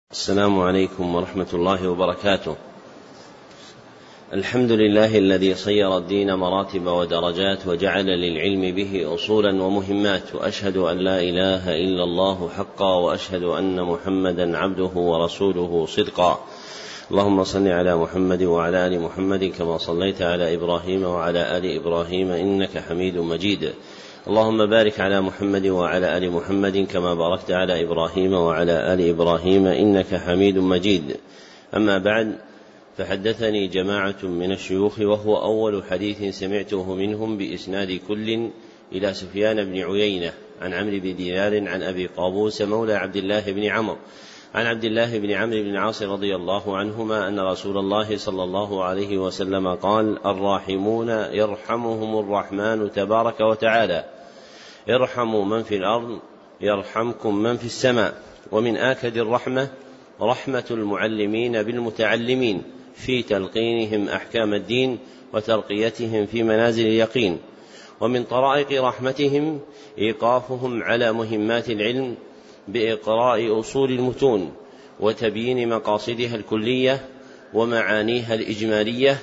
السلام عليكم ورحمة الله وبركاته. الحمد لله الذي صير الدين مراتب ودرجات وجعل للعلم به أصولا ومهمات، وأشهد أن لا إله إلا الله حقا، وأشهد أن محمدا عبده ورسوله صدقا. اللهم صل على محمد وعلى آل محمد كما صليت على إبراهيم وعلى آل إبراهيم إنك حميد مجيد. اللهم بارك على محمد وعلى آل محمد كما باركت على إبراهيم وعلى آل إبراهيم إنك حميد مجيد. أما بعد، فحدثني جماعة من الشيوخ، وهو أول حديث سمعته منهم بإسناد كل إلى سفيان بن عيينة عن عمرو بن دينار عن أبي قابوس مولى عبد الله بن عمرو عن عبد الله بن عمرو بن العاص رضي الله عنهما أن رسول الله صلى الله عليه وسلم قال: الراحمون يرحمهم الرحمن تبارك وتعالى، ارحموا من في الأرض يرحمكم من في السماء. ومن آكد الرحمة رحمة المعلمين بالمتعلمين في تلقينهم أحكام الدين وترقيتهم في منازل اليقين. ومن طرائق رحمتهم إيقافهم على مهمات العلم بإقراء أصول المتون وتبيين مقاصدها الكلية ومعانيها الإجمالية،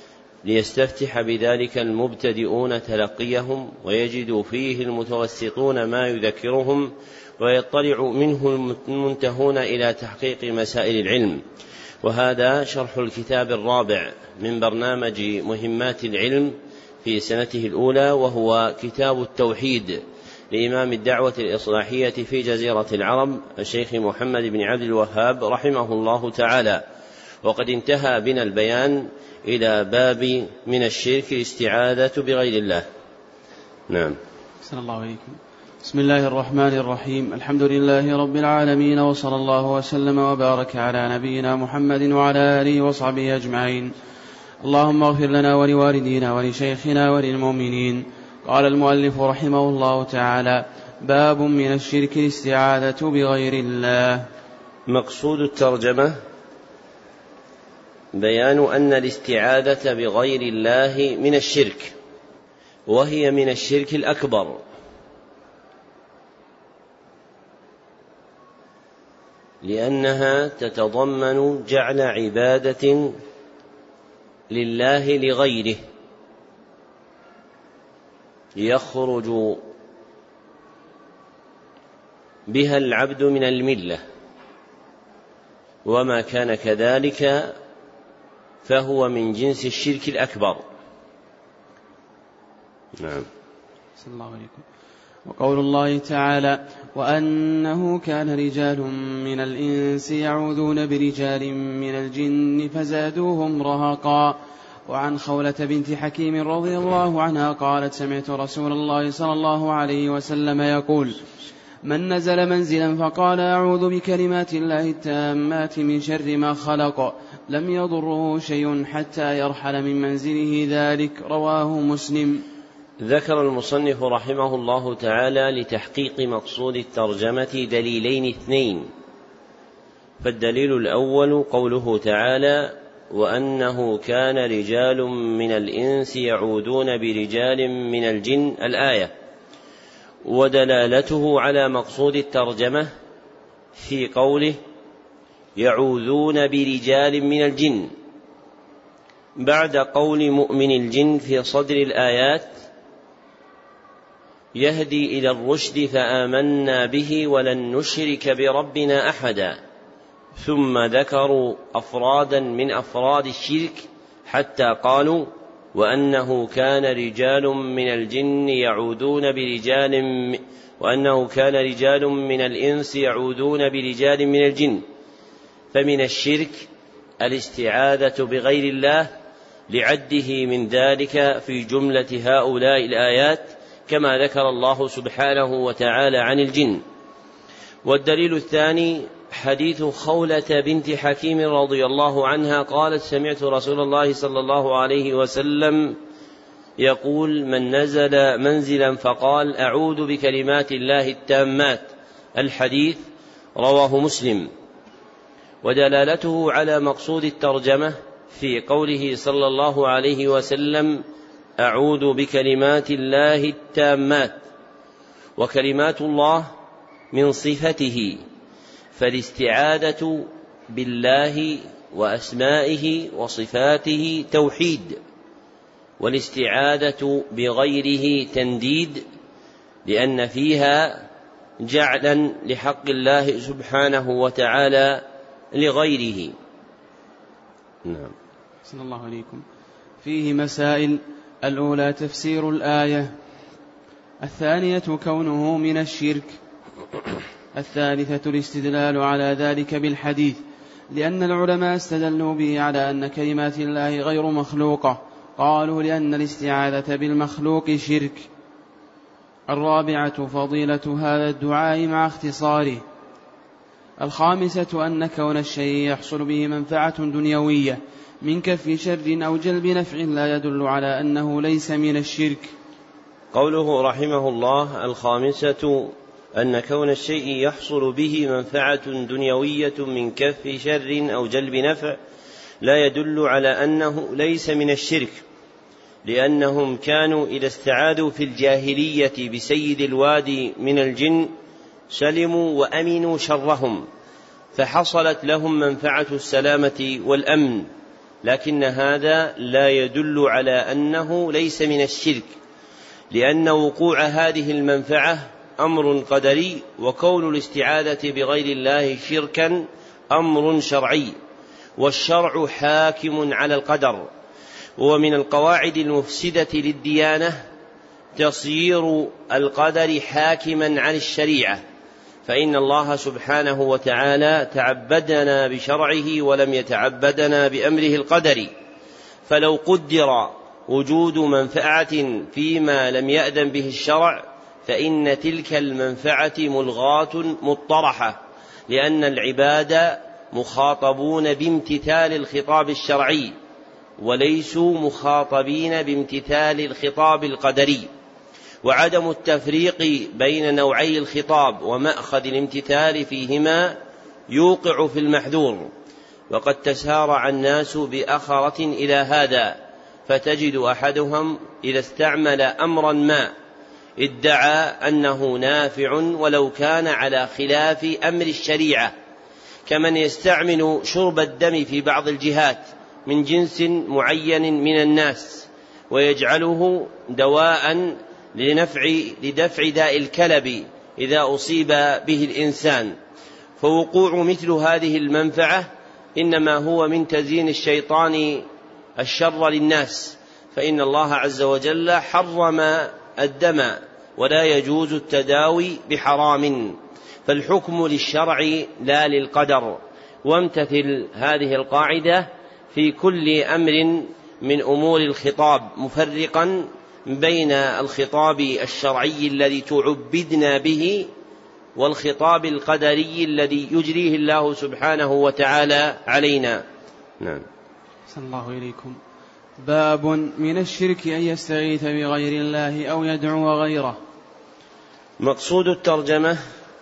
ليستفتح بذلك المبتدئون تلقيهم ويجد فيه المتوسطون ما يذكرهم، ويطلع منه المنتهون إلى تحقيق مسائل العلم. وهذا شرح الكتاب الرابع من برنامج مهمات العلم في سنته الأولى، وهو كتاب التوحيد لإمام الدعوة الإصلاحية في جزيرة العرب الشيخ محمد بن عبد الوهاب رحمه الله تعالى. وقد انتهى بنا البيان إلى باب من الشرك الاستعاذة بغير الله. نعم. صلى الله عليكم. بسم الله الرحمن الرحيم. الحمد لله رب العالمين، وصلى الله وسلم وبارك على نبينا محمد وعلى آله وصحبه أجمعين. اللهم اغفر لنا ولوالدينا ولشيخنا وللمؤمنين. قال المؤلف رحمه الله تعالى: باب من الشرك الاستعاذة بغير الله. مقصود الترجمة بيان أن الاستعاذة بغير الله من الشرك، وهي من الشرك الأكبر، لأنها تتضمن جعل عبادة لله لغيره يخرج بها العبد من الملة، وما كان كذلك فهو من جنس الشرك الأكبر. نعم. صلى الله عليكم. وقول الله تعالى: وأنه كان رجال من الإنس يعوذون برجال من الجن فزادوهم رهقا. وعن خولة بنت حكيم رضي الله عنها قالت: سمعت رسول الله صلى الله عليه وسلم يقول: من نزل منزلا فقال: أعوذ بكلمات الله التامات من شر ما خلق، لم يضره شيء حتى يرحل من منزله ذلك. رواه مسلم. ذكر المصنف رحمه الله تعالى لتحقيق مقصود الترجمة دليلين اثنين. فالدليل الأول قوله تعالى: وأنه كان رجال من الإنس يعوذون برجال من الجن، الآية، ودلالته على مقصود الترجمة في قوله يعوذون برجال من الجن بعد قول مؤمن الجن في صدر الآيات: يهدي إلى الرشد فآمنا به ولن نشرك بربنا أحدا. ثم ذكروا أفرادا من أفراد الشرك حتى قالوا: وأنه كان رجال من الجن يعوذون برجال وأنه كان رجال من الإنس يعوذون برجال من الجن. فمن الشرك الاستعاذة بغير الله، لعده من ذلك في جملة هؤلاء الآيات، كما ذكر الله سبحانه وتعالى عن الجن. والدليل الثاني حديث خولة بنت حكيم رضي الله عنها قالت: سمعت رسول الله صلى الله عليه وسلم يقول: من نزل منزلا فقال: أعوذ بكلمات الله التامات، الحديث. رواه مسلم. ودلالته على مقصود الترجمة في قوله صلى الله عليه وسلم: أعوذ بكلمات الله التامات. وكلمات الله من صفته، فالاستعاذة بالله وأسمائه وصفاته توحيد، والاستعاذة بغيره تنديد، لأن فيها جعلا لحق الله سبحانه وتعالى لغيره. نعم. صلى الله عليكم. فيه مسائل: الأولى تفسير الآية، الثانية كونه من الشرك، الثالثة الاستدلال على ذلك بالحديث، لأن العلماء استدلوا به على أن كلمات الله غير مخلوقة، قالوا لأن الاستعاذة بالمخلوق شرك. الرابعة فضيلة هذا الدعاء مع اختصاره. الخامسة أن كون الشيء يحصل به منفعة دنيوية من كف شر أو جلب نفع لا يدل على أنه ليس من الشرك. قوله رحمه الله: الخامسة أن كون الشيء يحصل به منفعة دنيوية من كف شر أو جلب نفع لا يدل على أنه ليس من الشرك، لأنهم كانوا إذا استعاذوا في الجاهلية بسيد الوادي من الجن سلموا وأمنوا شرهم، فحصلت لهم منفعة السلامة والأمن، لكن هذا لا يدل على أنه ليس من الشرك، لأن وقوع هذه المنفعة أمر قدري، وكون الاستعاذة بغير الله شركا أمر شرعي، والشرع حاكم على القدر. ومن القواعد المفسدة للديانة تصير القدر حاكما عن الشريعة، فإن الله سبحانه وتعالى تعبدنا بشرعه ولم يتعبدنا بأمره القدري، فلو قدر وجود منفعة فيما لم يأذن به الشرع فإن تلك المنفعة ملغاة مطرحة، لأن العباد مخاطبون بامتثال الخطاب الشرعي وليسوا مخاطبين بامتثال الخطاب القدري. وعدم التفريق بين نوعي الخطاب ومأخذ الامتثال فيهما يوقع في المحذور، وقد تسارع الناس بأخرة إلى هذا، فتجد أحدهم إذا استعمل أمرا ما ادعى أنه نافع ولو كان على خلاف أمر الشريعة، كمن يستعمل شرب الدم في بعض الجهات من جنس معين من الناس ويجعله دواء لدفع داء الكلب إذا أصيب به الإنسان. فوقوع مثل هذه المنفعة إنما هو من تزيين الشيطان الشر للناس، فإن الله عز وجل حرم الدم ولا يجوز التداوي بحرام، فالحكم للشرع لا للقدر. وامتثل هذه القاعدة في كل أمر من أمور الخطاب، مفرقا بين الخطاب الشرعي الذي تعبدنا به والخطاب القدري الذي يجريه الله سبحانه وتعالى علينا. نعم. صلى الله إليكم. باب من الشرك أن يستغيث بغير الله أو يدعو غيره. مقصود الترجمة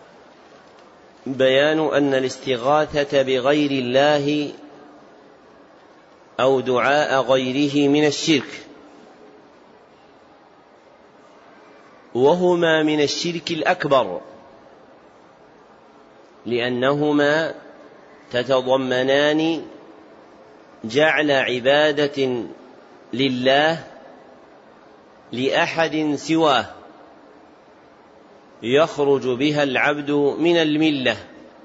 بيان أن الاستغاثة بغير الله أو دعاء غيره من الشرك، وهما من الشرك الأكبر، لأنهما تتضمنان جعل عبادة لله لأحد سواه يخرج بها العبد من الملة،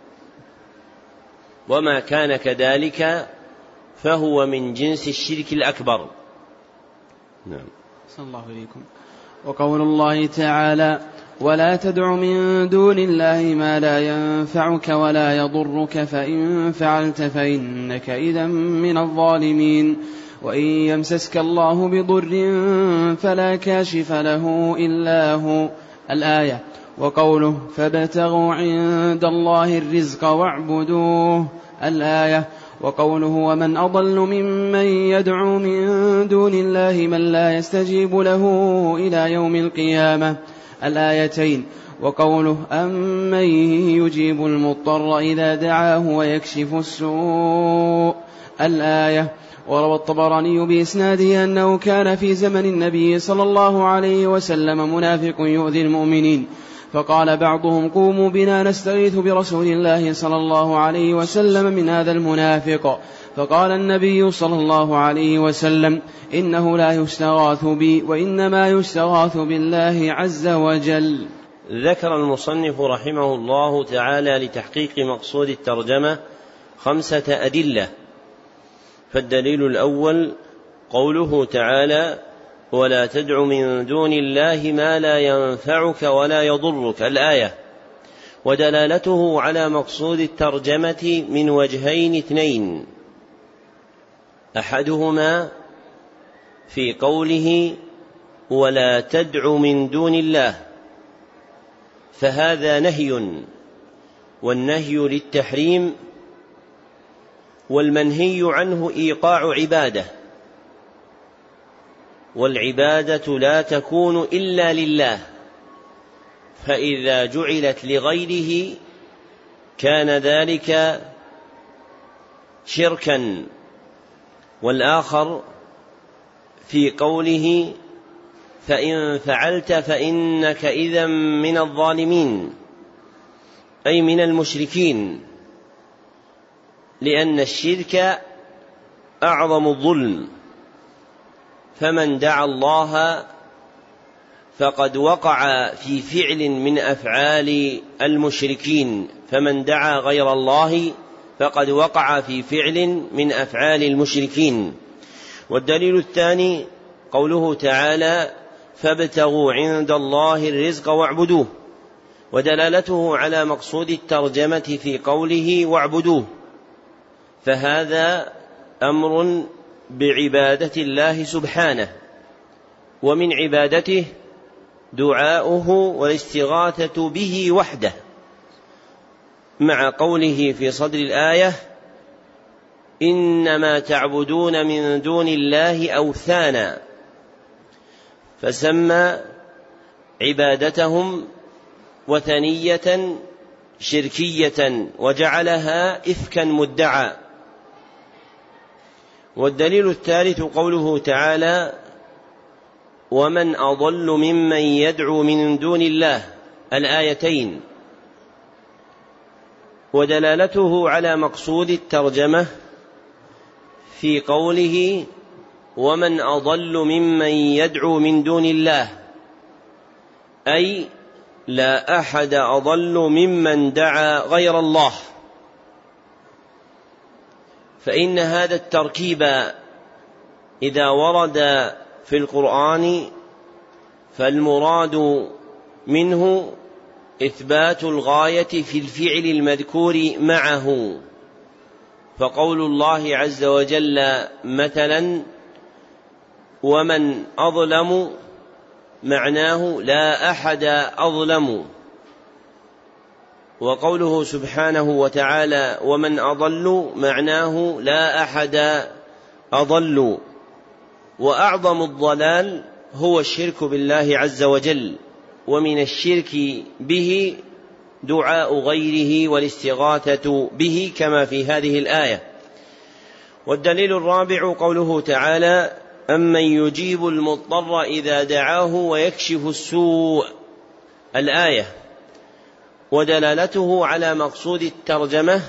وما كان كذلك فهو من جنس الشرك الأكبر. نعم. صلى الله عليكم. وقول الله تعالى: ولا تدع من دون الله ما لا ينفعك ولا يضرك فإن فعلت فإنك إذا من الظالمين، وإن يمسسك الله بضر فلا كاشف له إلا هو. الآية. وقوله: فابتغوا عند الله الرزق واعبدوه. الآية. وقوله: ومن أضل ممن يدعو من دون الله من لا يستجيب له إلى يوم القيامة. الآيتين. وقوله: أمن يجيب المضطر إذا دعاه ويكشف السوء. الآية. وروى الطبراني بإسناده أنه كان في زمن النبي صلى الله عليه وسلم منافق يؤذي المؤمنين، فقال بعضهم قوموا بنا نستغيث برسول الله صلى الله عليه وسلم من هذا المنافق. فقال النبي صلى الله عليه وسلم إنه لا يستغاث بي وإنما يستغاث بالله عز وجل. ذكر المصنف رحمه الله تعالى لتحقيق مقصود الترجمة 5 أدلة. فالدليل الأول قوله تعالى ولا تدع من دون الله ما لا ينفعك ولا يضرك الآية، ودلالته على مقصود الترجمة من وجهين 2. أحدهما في قوله ولا تدع من دون الله، فهذا نهي، والنهي للتحريم، والمنهي عنه إيقاع عبادة، والعبادة لا تكون إلا لله، فإذا جعلت لغيره كان ذلك شركا. والآخر في قوله فإن فعلت فإنك إذا من الظالمين، أي من المشركين، لأن الشرك أعظم الظلم، فمن دعا الله فقد وقع في فعل من أفعال المشركين، فمن دعا غير الله فقد وقع في فعل من أفعال المشركين. والدليل الثاني قوله تعالى فابتغوا عند الله الرزق واعبدوه، ودلالته على مقصود الترجمة في قوله واعبدوه، فهذا أمر بعبادة الله سبحانه، ومن عبادته دعاؤه والاستغاثة به وحده، مع قوله في صدر الآية إنما تعبدون من دون الله أوثانا، فسمى عبادتهم وثنية شركية وجعلها إفكا مدعى. والدليل الثالث قوله تعالى ومن أضل ممن يدعو من دون الله الآيتين، ودلالته على مقصود الترجمة في قوله ومن أضل ممن يدعو من دون الله، أي لا أحد أضل ممن دعا غير الله. فإن هذا التركيب إذا ورد في القرآن فالمراد منه إثبات الغاية في الفعل المذكور معه، فقول الله عز وجل مثلا ومن أظلم معناه لا أحد أظلم، وقوله سبحانه وتعالى ومن أضل معناه لا أحد أضل. وأعظم الضلال هو الشرك بالله عز وجل، ومن الشرك به دعاء غيره والاستغاثة به كما في هذه الآية. والدليل الرابع قوله تعالى أمن يجيب المضطر إذا دعاه ويكشف السوء الآية، ودلالته على مقصود الترجمة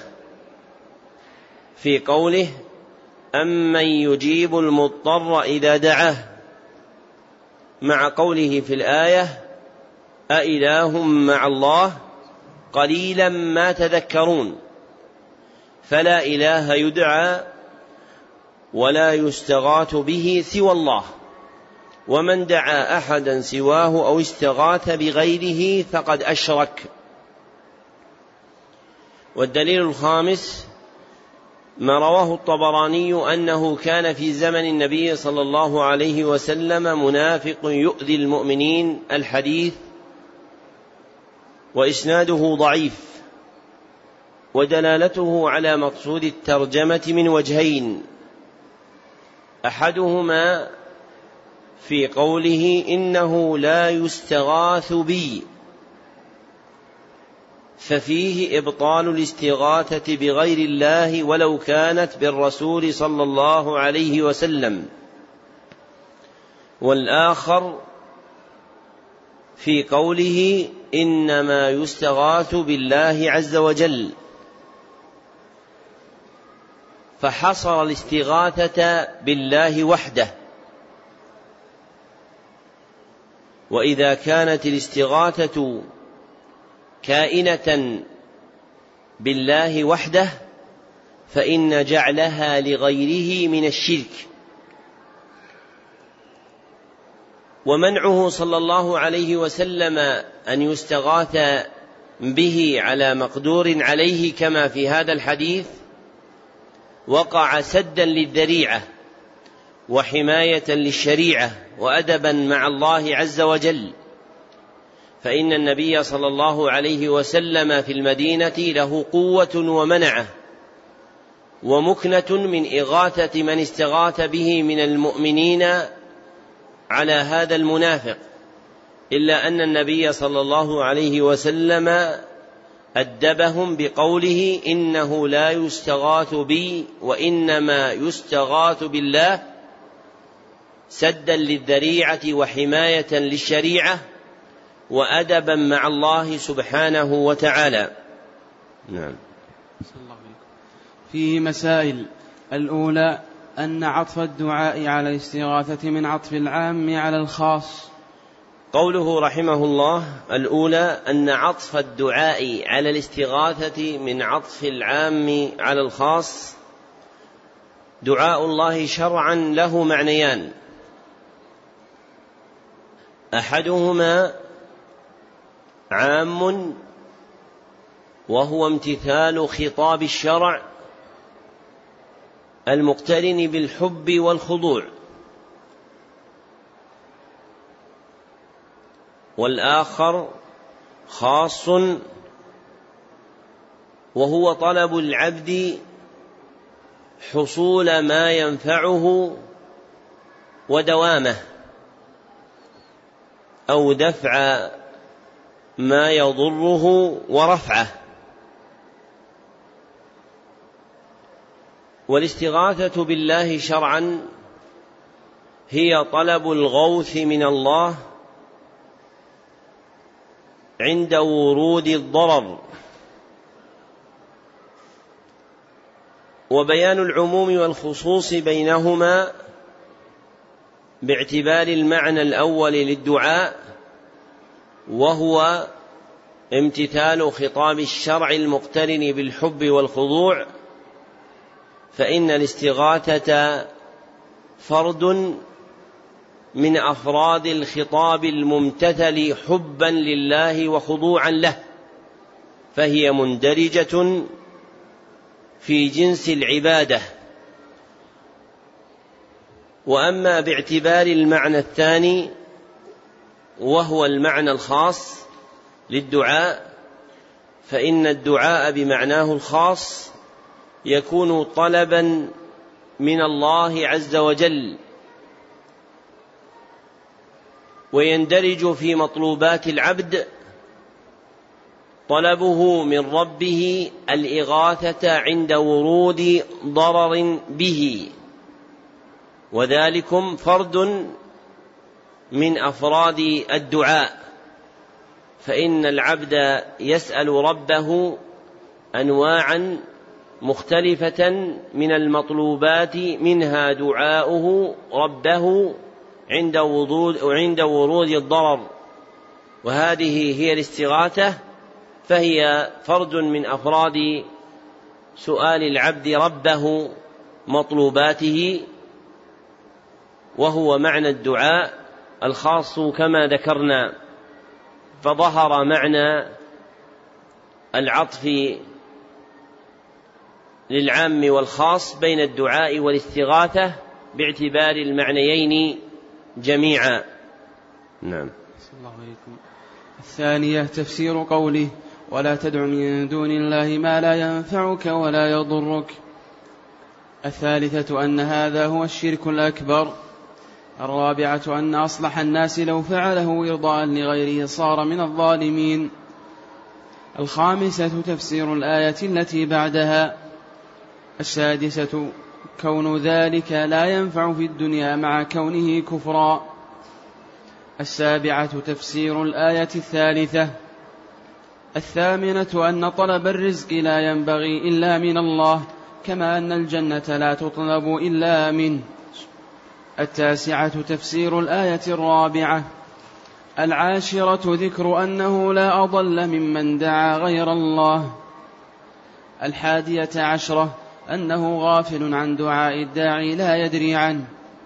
في قوله أمن يجيب المضطر إذا دعاه، مع قوله في الآية أإله مع الله قليلا ما تذكرون، فلا إله يدعى ولا يستغاث به سوى الله، ومن دعا أحدا سواه أو استغاث بغيره فقد أشرك. والدليل الخامس ما رواه الطبراني أنه كان في زمن النبي صلى الله عليه وسلم منافق يؤذي المؤمنين، الحديث وإسناده ضعيف، ودلالته على مقصود الترجمة من وجهين. أحدهما في قوله إنه لا يستغاث بي، ففيه إبطال الاستغاثة بغير الله ولو كانت بالرسول صلى الله عليه وسلم. والآخر في قوله إنما يستغاث بالله عز وجل، فحصر الاستغاثة بالله وحده. وإذا كانت الاستغاثة كائنة بالله وحده فإن جعلها لغيره من الشرك. ومنعه صلى الله عليه وسلم أن يستغاث به على مقدور عليه كما في هذا الحديث وقع سدا للذريعة وحماية للشريعة وأدبا مع الله عز وجل، فإن النبي صلى الله عليه وسلم في المدينة له قوة ومنعة ومكنة من إغاثة من استغاث به من المؤمنين على هذا المنافق، إلا أن النبي صلى الله عليه وسلم أدبهم بقوله إنه لا يستغاث بي وإنما يستغاث بالله، سدا للذريعة وحماية للشريعة وأدبا مع الله سبحانه وتعالى. نعم. فيه مسائل. الأولى أن عطف الدعاء على الاستغاثة من عطف العام على الخاص. قوله رحمه الله: الأولى أن عطف الدعاء على الاستغاثة من عطف العام على الخاص. دعاء الله شرعا له معنيان: أحدهما عام وهو امتثال خطاب الشرع المقترن بالحب والخضوع، والآخر خاص وهو طلب العبد حصول ما ينفعه ودوامه أو دفع ما يضره ورفعه. والاستغاثة بالله شرعا هي طلب الغوث من الله عند ورود الضرر. وبيان العموم والخصوص بينهما باعتبار المعنى الأول للدعاء وهو امتثال خطاب الشرع المقترن بالحب والخضوع، فإن الاستغاثة فرد من أفراد الخطاب الممتثل حبا لله وخضوعا له، فهي مندرجة في جنس العبادة. وأما باعتبار المعنى الثاني وهو المعنى الخاص للدعاء، فإن الدعاء بمعناه الخاص يكون طلبا من الله عز وجل، ويندرج في مطلوبات العبد طلبه من ربه الإغاثة عند ورود ضرر به، وذلكم فرد من أفراد الدعاء. فإن العبد يسأل ربه أنواعا مختلفة من المطلوبات، منها دعاؤه ربه عند ورود الضرر، وهذه هي الاستغاثة، فهي فرد من أفراد سؤال العبد ربه مطلوباته، وهو معنى الدعاء الخاص كما ذكرنا. فظهر معنى العطف للعام والخاص بين الدعاء والاستغاثة باعتبار المعنيين جميعا. نعم. الثانية تفسير قوله: ولا تدع من دون الله ما لا ينفعك ولا يضرك. الثالثة أن هذا هو الشرك الأكبر. الرابعة أن أصلح الناس لو فعله إرضاء لغيره صار من الظالمين. الخامسة تفسير الآية التي بعدها. السادسة كون ذلك لا ينفع في الدنيا مع كونه كفرا. السابعة تفسير الآية الثالثة. 8 أن طلب الرزق لا ينبغي إلا من الله، كما أن الجنة لا تطلب إلا منه. 9 تفسير الآية الرابعة. 10 ذكر أنه لا أضل ممن دعا غير الله. 11 أنه غافل عن دعاء الداعي لا يدري عنه.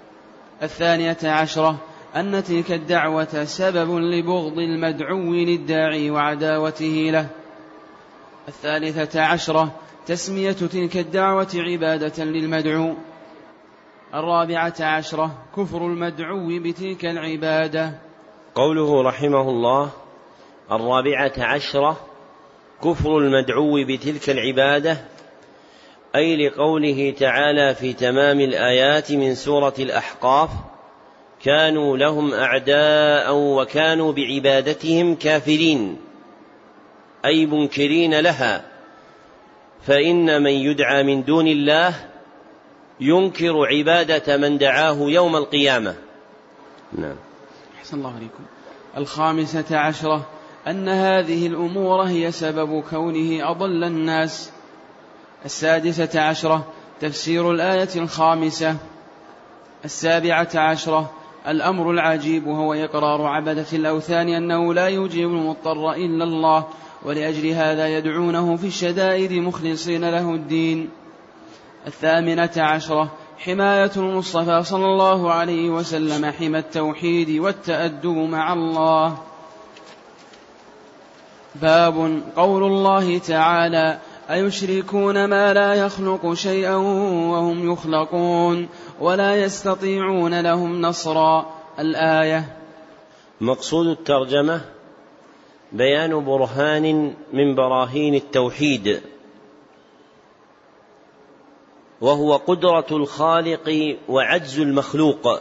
12 أن تلك الدعوة سبب لبغض المدعو للداعي وعداوته له. 13 تسمية تلك الدعوة عبادة للمدعو. 14 كفر المدعو بتلك العبادة. قوله رحمه الله 14 كفر المدعو بتلك العبادة، أي لقوله تعالى في تمام الآيات من سورة الأحقاف: كانوا لهم أعداء وكانوا بعبادتهم كافرين، أي منكرين لها، فإن من يدعى من دون الله ينكر عبادة من دعاه يوم القيامة. نعم. أحسن الله عليكم. 15 أن هذه الأمور هي سبب كونه أضل الناس. 16 تفسير الآية 5. 17 الأمر العجيب هو إقرار عبدة الأوثان أنه لا يجيب المضطر إلا الله، ولأجل هذا يدعونه في الشدائد مخلصين له الدين. 18 حماية المصطفى صلى الله عليه وسلم حمى التوحيد والتأدب مع الله. باب قول الله تعالى: أيشركون ما لا يخلق شيئا وهم يخلقون ولا يستطيعون لهم نصرا. الآية. مقصود الترجمة بيان برهان من براهين التوحيد، وهو قدرة الخالق وعجز المخلوق،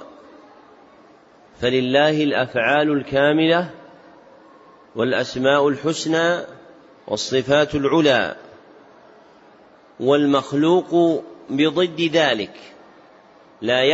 فلله الأفعال الكاملة والأسماء الحسنى والصفات العلى، والمخلوق بضد ذلك لا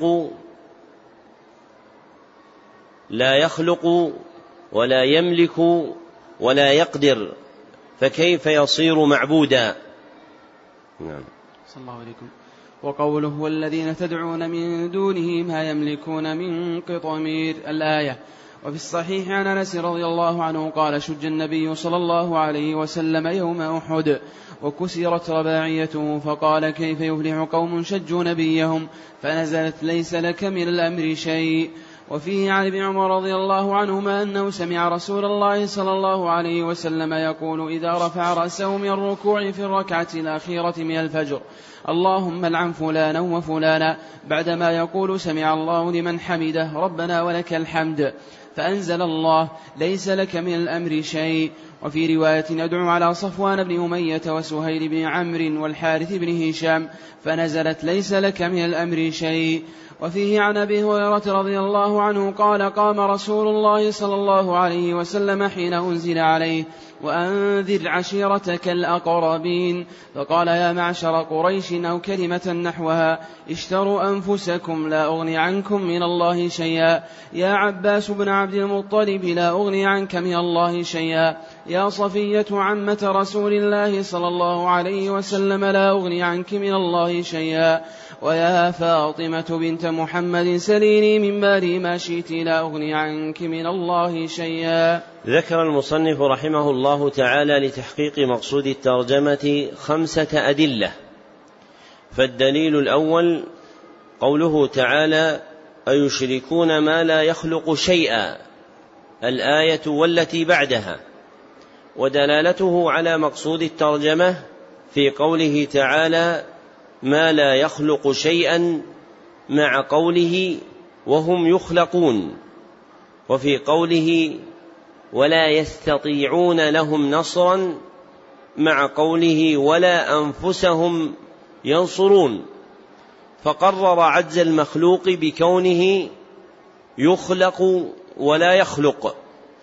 يخلق ولا يملك ولا يقدر، فكيف يصير معبودا؟ نعم. صلى الله عليكم. وقوله: والذين تدعون من دونه ما يملكون من قطمير. الآية. وفي الصحيح عن أنس رضي الله عنه قال: شج النبي صلى الله عليه وسلم يوم أحد وكسرت رباعيته، فقال: كيف يفلح قوم شجوا نبيهم؟ فنزلت: ليس لك من الأمر شيء. وفيه عن ابن عمر رضي الله عنهما أنه سمع رسول الله صلى الله عليه وسلم يقول إذا رفع رأسه من الركوع في الركعة الأخيرة من الفجر: اللهم العن فلانا وفلانا، بعدما يقول سمع الله لمن حمده ربنا ولك الحمد، فأنزل الله: ليس لك من الأمر شيء. وفي رواية: يدعو على صفوان بن أمية وسهيل بن عمرو والحارث بن هشام، فنزلت: ليس لك من الأمر شيء. وفيه عن أبي هريرة رضي الله عنه قال: قام رسول الله صلى الله عليه وسلم حين أنزل عليه: وأنذر عشيرتك الأقربين، فقال: يا معشر قريش، أو كلمة نحوها: اشتروا أنفسكم لا أغني عنكم من الله شيئا. يا عباس بن عبد المطلب، لا أغني عنك من الله شيئا. يا صفية عمة رسول الله صلى الله عليه وسلم، لا أغني عنك من الله شيئا. ويا فاطمة بنت محمد، سليني من مالي ما شئت، لا أغني عنك من الله شيئا. ذكر المصنف رحمه الله تعالى لتحقيق مقصود الترجمة 5 أدلة. فالدليل الأول قوله تعالى: أيشركون ما لا يخلق شيئا، الآية والتي بعدها، ودلالته على مقصود الترجمة في قوله تعالى: ما لا يخلق شيئا، مع قوله: وهم يخلقون، وفي قوله: ولا يستطيعون لهم نصرا، مع قوله: ولا أنفسهم ينصرون، فقرر عجز المخلوق بكونه يخلق ولا يخلق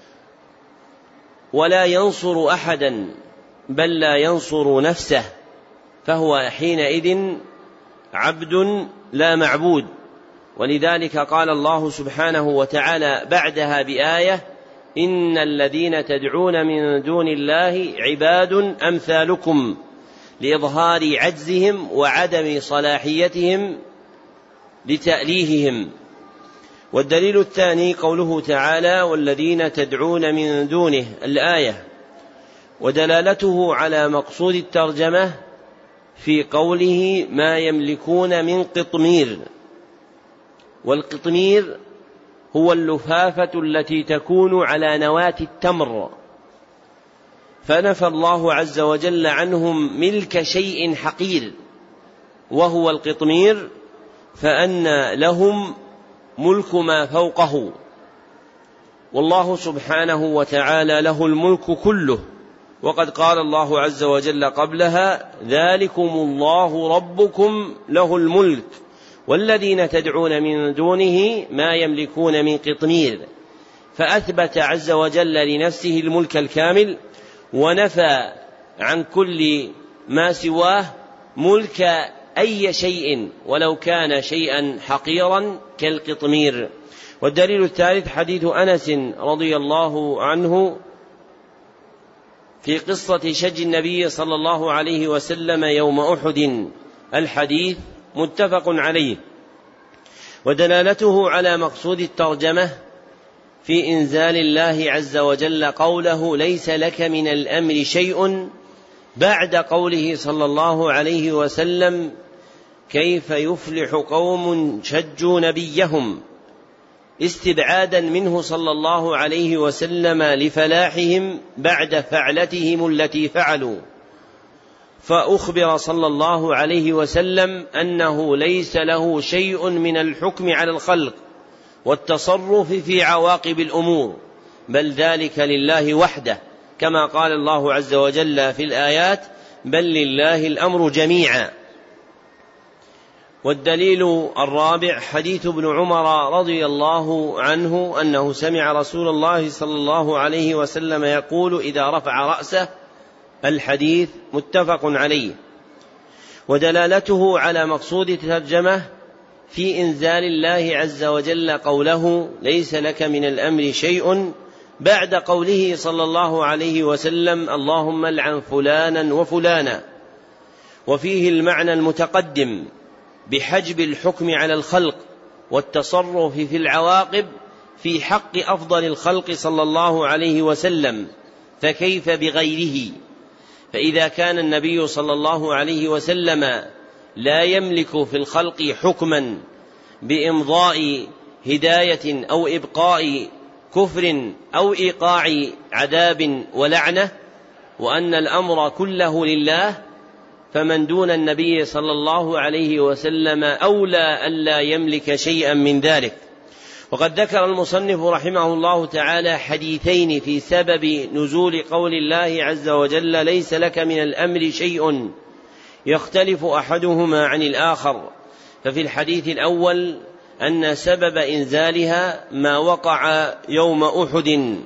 ولا ينصر أحدا، بل لا ينصر نفسه، فهو حينئذ عبد لا معبود. ولذلك قال الله سبحانه وتعالى بعدها بآية: إن الذين تدعون من دون الله عباد أمثالكم، لإظهار عجزهم وعدم صلاحيتهم لتأليههم. والدليل الثاني قوله تعالى: والذين تدعون من دونه، الآية، ودلالته على مقصود الترجمة في قوله: ما يملكون من قطمير. والقطمير هو اللفافة التي تكون على نواة التمر، فنفى الله عز وجل عنهم ملك شيء حقير وهو القطمير، فأن لهم ملك ما فوقه، والله سبحانه وتعالى له الملك كله. وقد قال الله عز وجل قبلها: ذلكم الله ربكم له الملك والذين تدعون من دونه ما يملكون من قطمير. فأثبت عز وجل لنفسه الملك الكامل، ونفى عن كل ما سواه ملك أي شيء ولو كان شيئا حقيرا كالقطمير. والدليل الثالث حديث أنس رضي الله عنه في قصة شج النبي صلى الله عليه وسلم يوم أحد، الحديث متفق عليه. ودلالته على مقصود الترجمة في إنزال الله عز وجل قوله: ليس لك من الأمر شيء، بعد قوله صلى الله عليه وسلم: كيف يفلح قوم شجوا نبيهم، استبعادا منه صلى الله عليه وسلم لفلاحهم بعد فعلتهم التي فعلوا. فأخبر صلى الله عليه وسلم أنه ليس له شيء من الحكم على الخلق والتصرف في عواقب الأمور، بل ذلك لله وحده، كما قال الله عز وجل في الآيات: بل لله الأمر جميعا. والدليل الرابع حديث ابن عمر رضي الله عنه أنه سمع رسول الله صلى الله عليه وسلم يقول: إذا رفع رأسه، الحديث متفق عليه. ودلالته على مقصود الترجمة في إنزال الله عز وجل قوله: ليس لك من الأمر شيء، بعد قوله صلى الله عليه وسلم: اللهم العن فلانا وفلانا. وفيه المعنى المتقدم بحجب الحكم على الخلق والتصرف في العواقب في حق أفضل الخلق صلى الله عليه وسلم، فكيف بغيره؟ فإذا كان النبي صلى الله عليه وسلم لا يملك في الخلق حكما بإمضاء هداية أو إبقاء كفر أو إيقاع عذاب ولعنة، وأن الأمر كله لله، فمن دون النبي صلى الله عليه وسلم أولى ألا يملك شيئا من ذلك. وقد ذكر المصنف رحمه الله تعالى حديثين في سبب نزول قول الله عز وجل: ليس لك من الأمر شيء، يختلف أحدهما عن الآخر. ففي الحديث الأول أن سبب إنزالها ما وقع يوم أحد،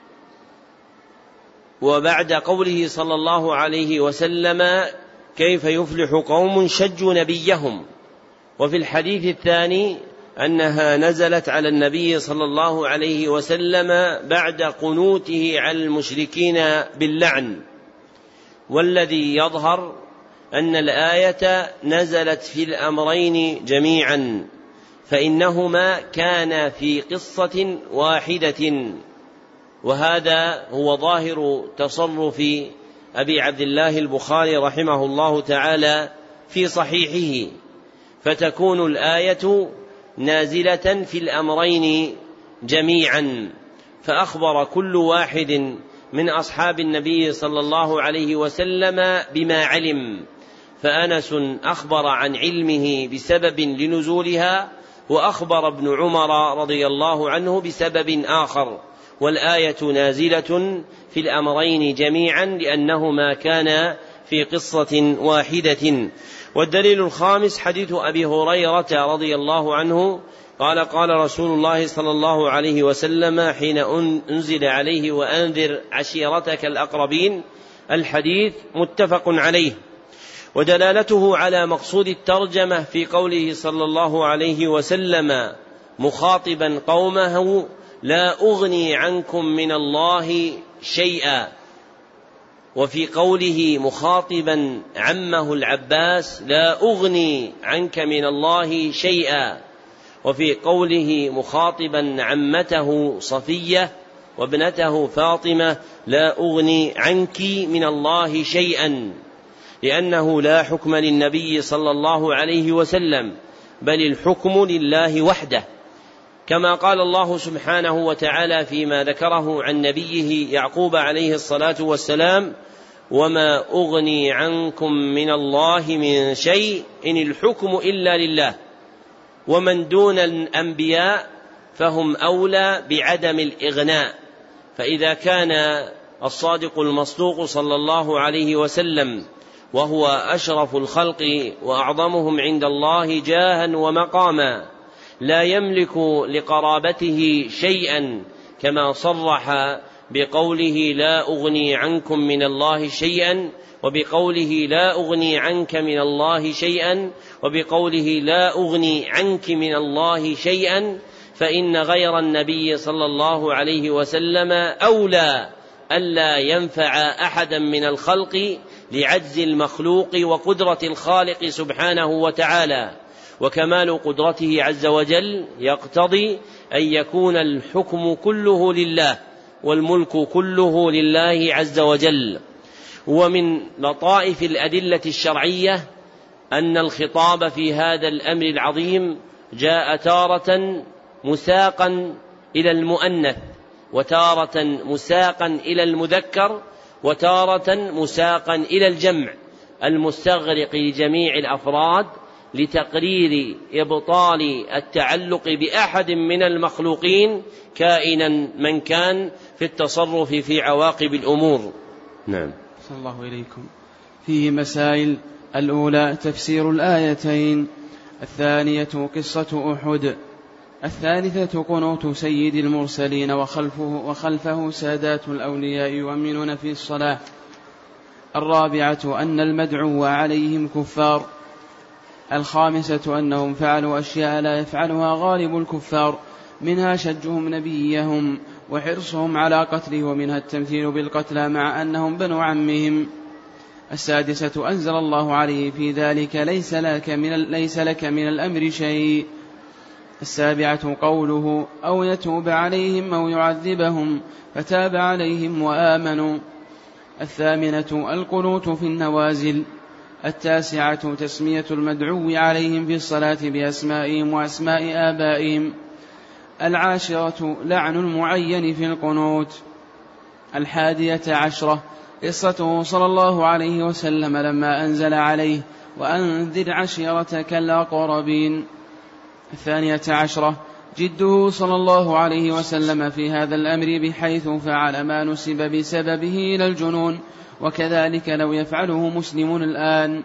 وبعد قوله صلى الله عليه وسلم: كيف يفلح قوم شجوا نبيهم. وفي الحديث الثاني أنها نزلت على النبي صلى الله عليه وسلم بعد قنوته على المشركين باللعن. والذي يظهر أن الآية نزلت في الأمرين جميعا، فإنهما كانا في قصة واحدة، وهذا هو ظاهر تصرف أبي عبد الله البخاري رحمه الله تعالى في صحيحه، فتكون الآية نازلة في الأمرين جميعا، فأخبر كل واحد من أصحاب النبي صلى الله عليه وسلم بما علم. فأنس أخبر عن علمه بسبب لنزولها، وأخبر ابن عمر رضي الله عنه بسبب آخر، والآية نازلة في الأمرين جميعا لأنهما كانا في قصة واحدة. والدليل الخامس حديث أبي هريرة رضي الله عنه قال: قال رسول الله صلى الله عليه وسلم حين أنزل عليه: وأنذر عشيرتك الأقربين، الحديث متفق عليه. ودلالته على مقصود الترجمة في قوله صلى الله عليه وسلم مخاطبا قومه: لا أغني عنكم من الله شيئا، وفي قوله مخاطبا عمه العباس: لا أغني عنك من الله شيئا، وفي قوله مخاطبا عمته صفية وابنته فاطمة: لا أغني عنك من الله شيئا، لأنه لا حكم للنبي صلى الله عليه وسلم، بل الحكم لله وحده، كما قال الله سبحانه وتعالى فيما ذكره عن نبيه يعقوب عليه الصلاة والسلام: وما أغني عنكم من الله من شيء إن الحكم إلا لله. ومن دون الأنبياء فهم أولى بعدم الإغناء، فإذا كان الصادق المصدوق صلى الله عليه وسلم وهو أشرف الخلق وأعظمهم عند الله جاها ومقاما لا يملك لقرابته شيئا، كما صرح بقوله: لا أغني عنكم من الله شيئا، وبقوله: لا أغني عنك من الله شيئا، وبقوله: لا أغني عنك من الله شيئا، فإن غير النبي صلى الله عليه وسلم أولى ألا ينفع أحدا من الخلق لعجز المخلوق وقدرة الخالق سبحانه وتعالى. وكمال قدرته عز وجل يقتضي أن يكون الحكم كله لله والملك كله لله عز وجل. ومن لطائف الأدلة الشرعية أن الخطاب في هذا الأمر العظيم جاء تارة مساقا إلى المؤنث، وتارة مساقا إلى المذكر، وتارة مساقا إلى الجمع المستغرق لجميع الأفراد، لتقرير إبطال التعلق بأحد من المخلوقين كائنا من كان في التصرف في عواقب الأمور. نعم. صلى الله إليكم. فيه مسائل: الأولى تفسير الآيتين، الثانية قصة أحد، الثالثة قنوت سيد المرسلين وخلفه سادات الأولياء يؤمنون في الصلاة، الرابعة أن المدعو عليهم كفار، الخامسة أنهم فعلوا أشياء لا يفعلها غالب الكفار، منها شجهم نبيهم وحرصهم على قتله، ومنها التمثيل بالقتلى مع أنهم بنو عمهم، السادسة أنزل الله عليه في ذلك: ليس لك من الأمر شيء، السابعة قوله: أو يتوب عليهم أو يعذبهم فتاب عليهم وآمنوا، الثامنة القنوت في النوازل، التاسعة تسمية المدعو عليهم في الصلاة بأسمائهم وأسماء آبائهم، العاشرة لعن المعين في القنوت، 11 قصته صلى الله عليه وسلم لما أنزل عليه: وأنذر عشيرتك الأقربين، 12 جده صلى الله عليه وسلم في هذا الأمر بحيث فعل ما نسب بسببه إلى الجنون، وكذلك لو يفعله مسلم الآن.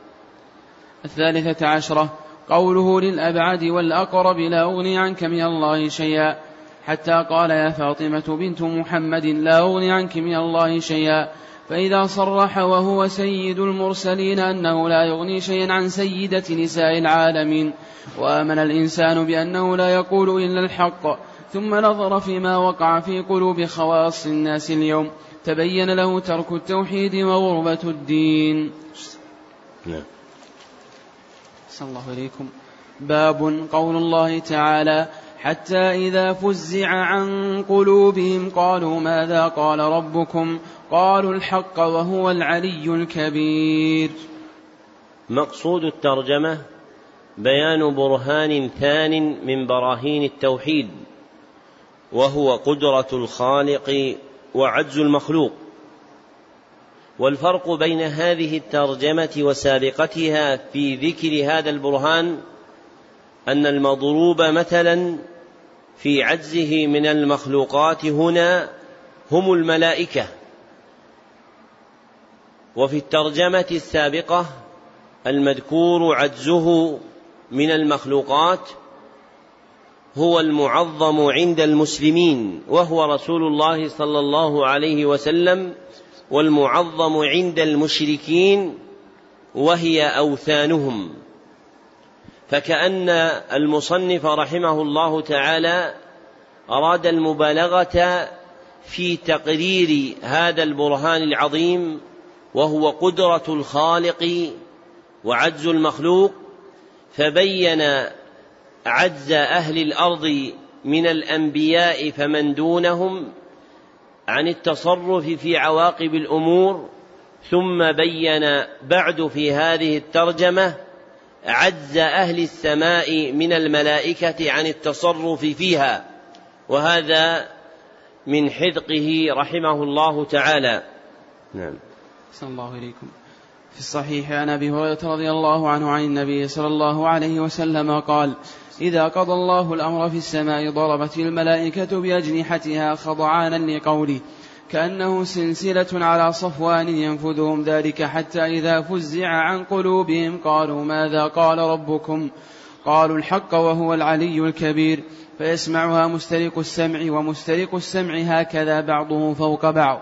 13 قوله للأبعد والأقرب: لا أغني عنك من الله شيئا، حتى قال: يا فاطمة بنت محمد لا أغني عنك من الله شيئا، فإذا صرح وهو سيد المرسلين أنه لا يغني شيئا عن سيدة نساء العالمين، وآمن الإنسان بأنه لا يقول إلا الحق، ثم نظر فيما وقع في قلوب خواص الناس اليوم، تبين له ترك التوحيد وغربة الدين. صلى الله عليكم. باب قول الله تعالى: حتى إذا فزع عن قلوبهم قالوا ماذا قال ربكم؟ قالوا الحق وهو العلي الكبير. مقصود الترجمة بيان برهان ثان من براهين التوحيد، وهو قدرة الخالق وعجز المخلوق. والفرق بين هذه الترجمة وسابقتها في ذكر هذا البرهان أن المضروب مثلا في عجزه من المخلوقات هنا هم الملائكة، وفي الترجمة السابقة المذكور عجزه من المخلوقات هو المعظم عند المسلمين وهو رسول الله صلى الله عليه وسلم، والمعظم عند المشركين وهي أوثانهم. فكأن المصنف رحمه الله تعالى أراد المبالغة في تقرير هذا البرهان العظيم، وهو قدرة الخالق وعجز المخلوق، فبين عجز أهل الأرض من الأنبياء فمن دونهم عن التصرف في عواقب الأمور، ثم بين بعد في هذه الترجمة عجز أهل السماء من الملائكة عن التصرف فيها، وهذا من حذقه رحمه الله تعالى. نعم. صلى الله إليكم. في الصحيح عن أبي هريرة رضي الله عنه عن النبي صلى الله عليه وسلم قال: إذا قضى الله الأمر في السماء ضربت الملائكة بأجنحتها خضعانا لقوله، كأنه سلسلة على صفوان ينفذهم ذلك، حتى إذا فزع عن قلوبهم قالوا ماذا قال ربكم؟ قالوا الحق وهو العلي الكبير، فيسمعها مسترق السمع ومسترق السمع هكذا بعضه فوق بعض.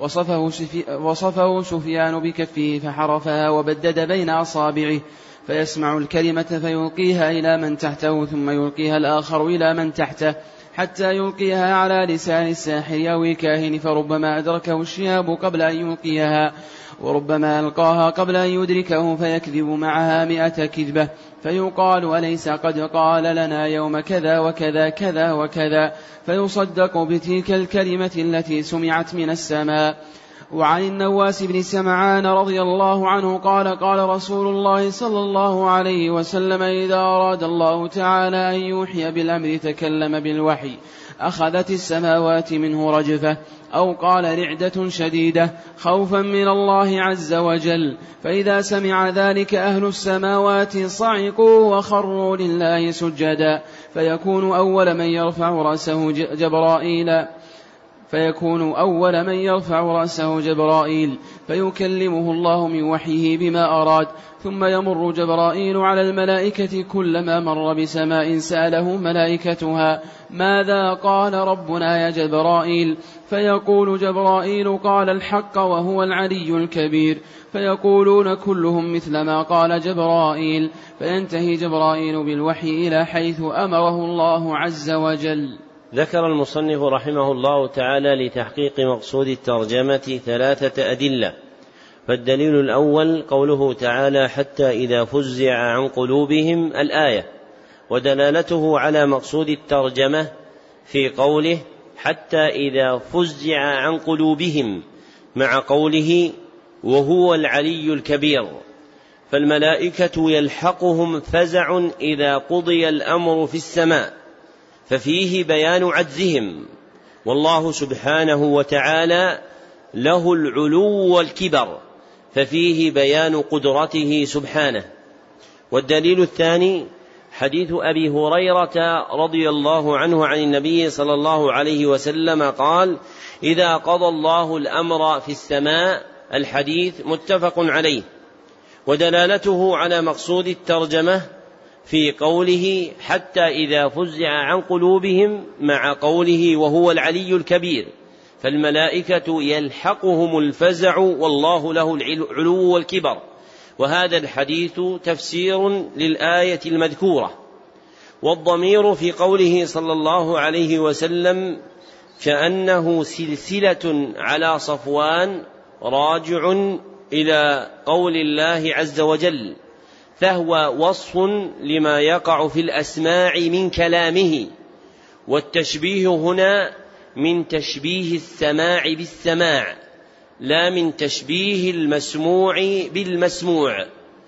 وصفه سفيان بكفه فحرفها وبدد بين أصابعه، فيسمع الكلمة فيلقيها إلى من تحته، ثم يلقيها الآخر إلى من تحته، حتى يلقيها على لسان الساحر أو الكاهن، فربما أدركه الشهاب قبل أن يلقيها، وربما ألقاها قبل أن يدركه فيكذب معها 100 كذبة، فيقال أليس قد قال لنا يوم كذا وكذا كذا وكذا، فيصدق بتلك الكلمة التي سمعت من السماء. وعن النواس بن سمعان رضي الله عنه قال: قال رسول الله صلى الله عليه وسلم: إذا أراد الله تعالى أن يوحي بالأمر تكلم بالوحي، أخذت السماوات منه رجفة، أو قال رعدة شديدة، خوفا من الله عز وجل، فإذا سمع ذلك أهل السماوات صعقوا وخروا لله سجدا، فيكون أول من يرفع رأسه جبرائيل فيكلمه الله من وحيه بما أراد، ثم يمر جبرائيل على الملائكة، كلما مر بسماء سأله ملائكتها: ماذا قال ربنا يا جبرائيل؟ فيقول جبرائيل: قال الحق وهو العلي الكبير، فيقولون كلهم مثل ما قال جبرائيل، فينتهي جبرائيل بالوحي إلى حيث أمره الله عز وجل. ذكر المصنف رحمه الله تعالى لتحقيق مقصود الترجمة 3 أدلة. فالدليل الأول قوله تعالى: حتى إذا فزع عن قلوبهم، الآية، ودلالته على مقصود الترجمة في قوله حتى إذا فزع عن قلوبهم، مع قوله وهو العلي الكبير، فالملائكة يلحقهم فزع إذا قضي الأمر في السماء، ففيه بيان عجزهم، والله سبحانه وتعالى له العلو والكبر، ففيه بيان قدرته سبحانه. والدليل الثاني حديث أبي هريرة رضي الله عنه عن النبي صلى الله عليه وسلم قال: إذا قضى الله الأمر في السماء، الحديث متفق عليه. ودلالته على مقصود الترجمة في قوله حتى إذا فزع عن قلوبهم، مع قوله وهو العلي الكبير، فالملائكة يلحقهم الفزع والله له العلو والكبر. وهذا الحديث تفسير للآية المذكورة. والضمير في قوله صلى الله عليه وسلم كأنه سلسلة على صفوان راجع إلى قول الله عز وجل، فهو وصف لما يقع في الأسماع من كلامه. والتشبيه هنا من تشبيه السماع بالسماع، لا من تشبيه المسموع بالمسموع،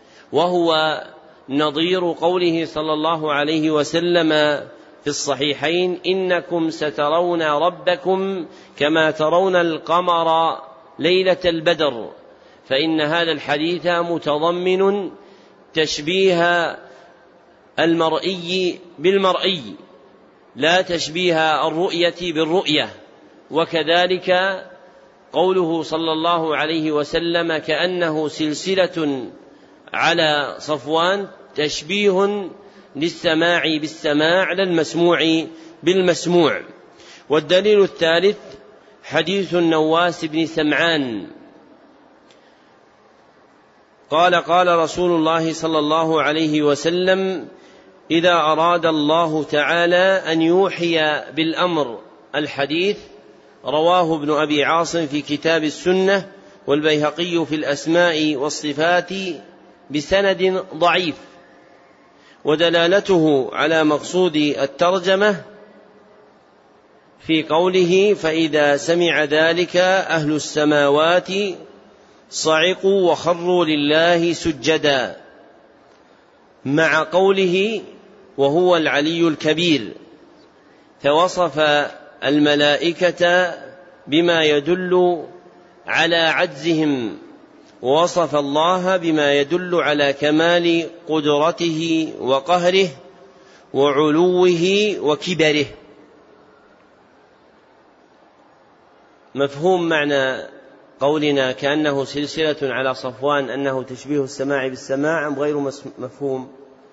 وهو نظير قوله صلى الله عليه وسلم في الصحيحين: إنكم سترون ربكم كما ترون القمر ليلة البدر. فإن هذا الحديث متضمن تشبيه المرئي بالمرئي، لا تشبيه الرؤية بالرؤية. وكذلك قوله صلى الله عليه وسلم كأنه سلسلة على صفوان، تشبيه للسماع بالسماع لا المسموع بالمسموع. والدليل الثالث حديث النواس بن سمعان قال: قال رسول الله صلى الله عليه وسلم: إذا أراد الله تعالى أن يوحي بالأمر. الحديث رواه ابن أبي عاصم في كتاب السنة، والبيهقي في الأسماء والصفات بسند ضعيف. ودلالته على مقصود الترجمة في قوله: فإذا سمع ذلك أهل السماوات صعقوا وخروا لله سجدا، مع قوله: وهو العلي الكبير، فوصف الملائكة بما يدل على عجزهم، ووصف الله بما يدل على كمال قدرته وقهره وعلوه وكبره. مفهوم معنى قولنا كأنه سلسلة على صفوان أنه تشبيه السماع بالسماع أم غير مفهوم؟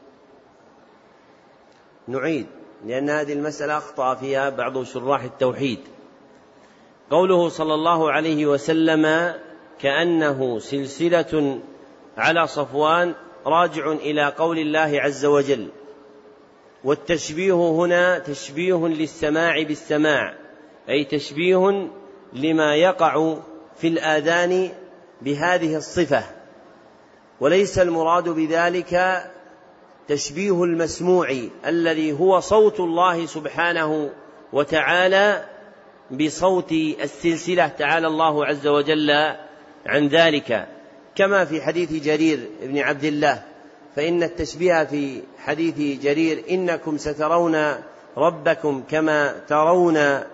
نعيد، لأن هذه المسألة أخطأ فيها بعض شراح التوحيد. قوله صلى الله عليه وسلم كأنه سلسلة على صفوان راجع إلى قول الله عز وجل، والتشبيه هنا تشبيه للسماع بالسماع، أي تشبيه لما يقع في الآذان بهذه الصفة، وليس المراد بذلك تشبيه المسموع الذي هو صوت الله سبحانه وتعالى بصوت السلسلة، تعالى الله عز وجل عن ذلك، كما في حديث جرير بن عبد الله. فإن التشبيه في حديث جرير: إنكم سترون ربكم كما ترون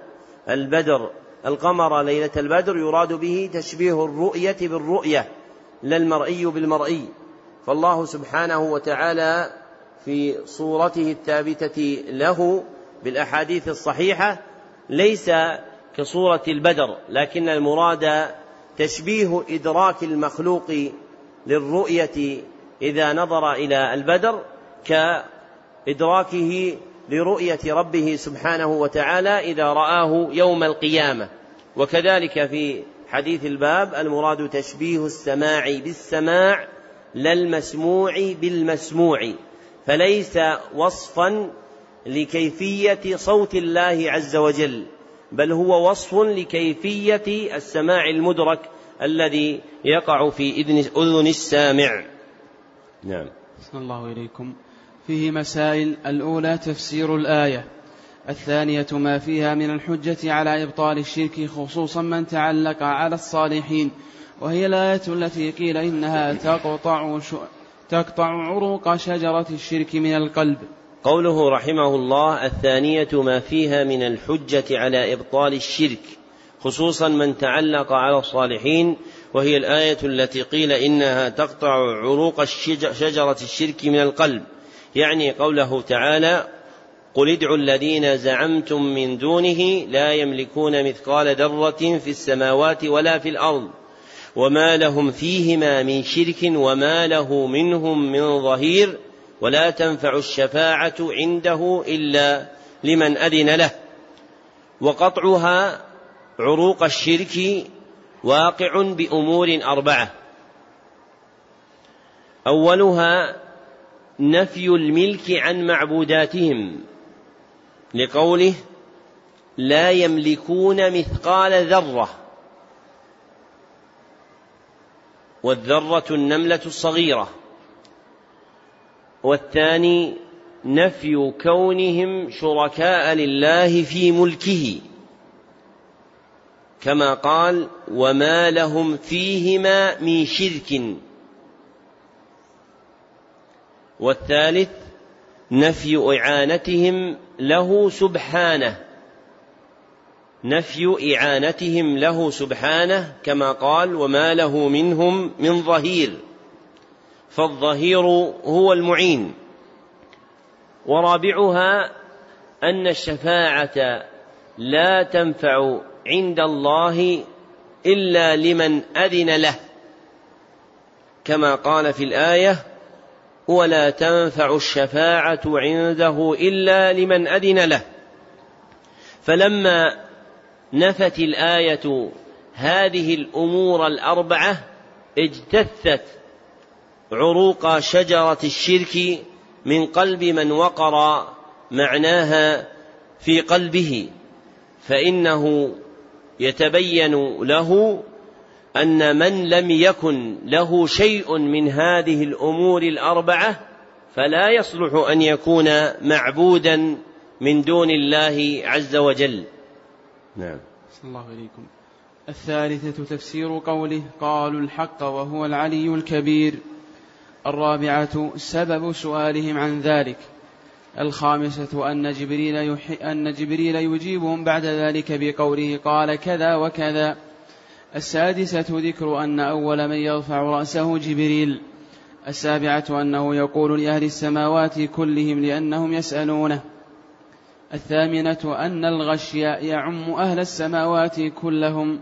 القمر ليلة البدر، يراد به تشبيه الرؤية بالرؤية لا المرئي بالمرئي. فالله سبحانه وتعالى في صورته الثابتة له بالأحاديث الصحيحة ليس كصورة البدر، لكن المراد تشبيه إدراك المخلوق للرؤية إذا نظر إلى البدر كإدراكه لرؤية ربه سبحانه وتعالى إذا رآه يوم القيامة. وكذلك في حديث الباب المراد تشبيه السماع بالسماع لا المسموع بالمسموع، فليس وصفا لكيفية صوت الله عز وجل، بل هو وصف لكيفية السماع المدرك الذي يقع في أذن السامع. نعم. صلى الله إليكم. فيه مسائل: الأولى تفسير الآية، الثانية ما فيها من الحجة على إبطال الشرك، خصوصا من تعلق على الصالحين، وهي الآية التي قيل إنها تقطع عروق شجرة الشرك من القلب. قوله رحمه الله: الثانية ما فيها من الحجة على إبطال الشرك، خصوصا من تعلق على الصالحين، وهي الآية التي قيل إنها تقطع عروق شجرة الشرك من القلب، يعني قوله تعالى: قل ادعوا الذين زعمتم من دونه لا يملكون مثقال ذرة في السماوات ولا في الأرض وما لهم فيهما من شرك وما له منهم من ظهير ولا تنفع الشفاعة عنده إلا لمن أذن له. وقطعها عروق الشرك واقع بأمور 4: أولها نفي الملك عن معبوداتهم، لقوله: لا يملكون مثقال ذرة، والذرة النملة الصغيرة. والثاني نفي كونهم شركاء لله في ملكه، كما قال: وما لهم فيهما من شرك. والثالث نفي إعانتهم له سبحانه، نفي إعانتهم له سبحانه، كما قال: وما له منهم من ظهير، فالظهير هو المعين. ورابعها أن الشفاعة لا تنفع عند الله إلا لمن أذن له، كما قال في الآية: ولا تنفع الشفاعة عنده إلا لمن أذن له. فلما نفت الآية هذه الأمور 4 اجتثت عروق شجرة الشرك من قلب من وقر معناها في قلبه، فإنه يتبين له أن من لم يكن له شيء من هذه الأمور الأربعة فلا يصلح أن يكون معبودا من دون الله عز وجل. نعم. صلى الله عليكم. الثالثة تفسير قوله قالوا الحق وهو العلي الكبير. الرابعة سبب سؤالهم عن ذلك. الخامسة أن جبريل يجيبهم بعد ذلك بقوله قال كذا وكذا. السادسة ذكر أن أول من يرفع رأسه جبريل. السابعة أنه يقول لأهل السماوات كلهم لأنهم يسألونه. الثامنة أن الغشي يعم أهل السماوات كلهم.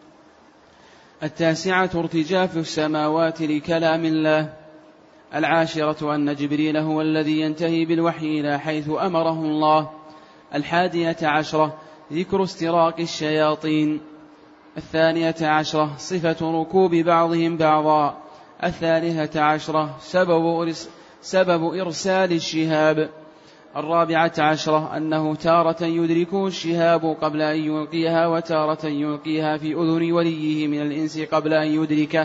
التاسعة ارتجاف السماوات لكلام الله. العاشرة أن جبريل هو الذي ينتهي بالوحي إلى حيث أمره الله. 11 ذكر استراق الشياطين. 12 صفة ركوب بعضهم بعضا. 13 سبب إرسال الشهاب. 14 أنه تارة يدركه الشهاب قبل أن يلقيها وتارة يلقيها في أذن وليه من الإنس قبل أن يدركه.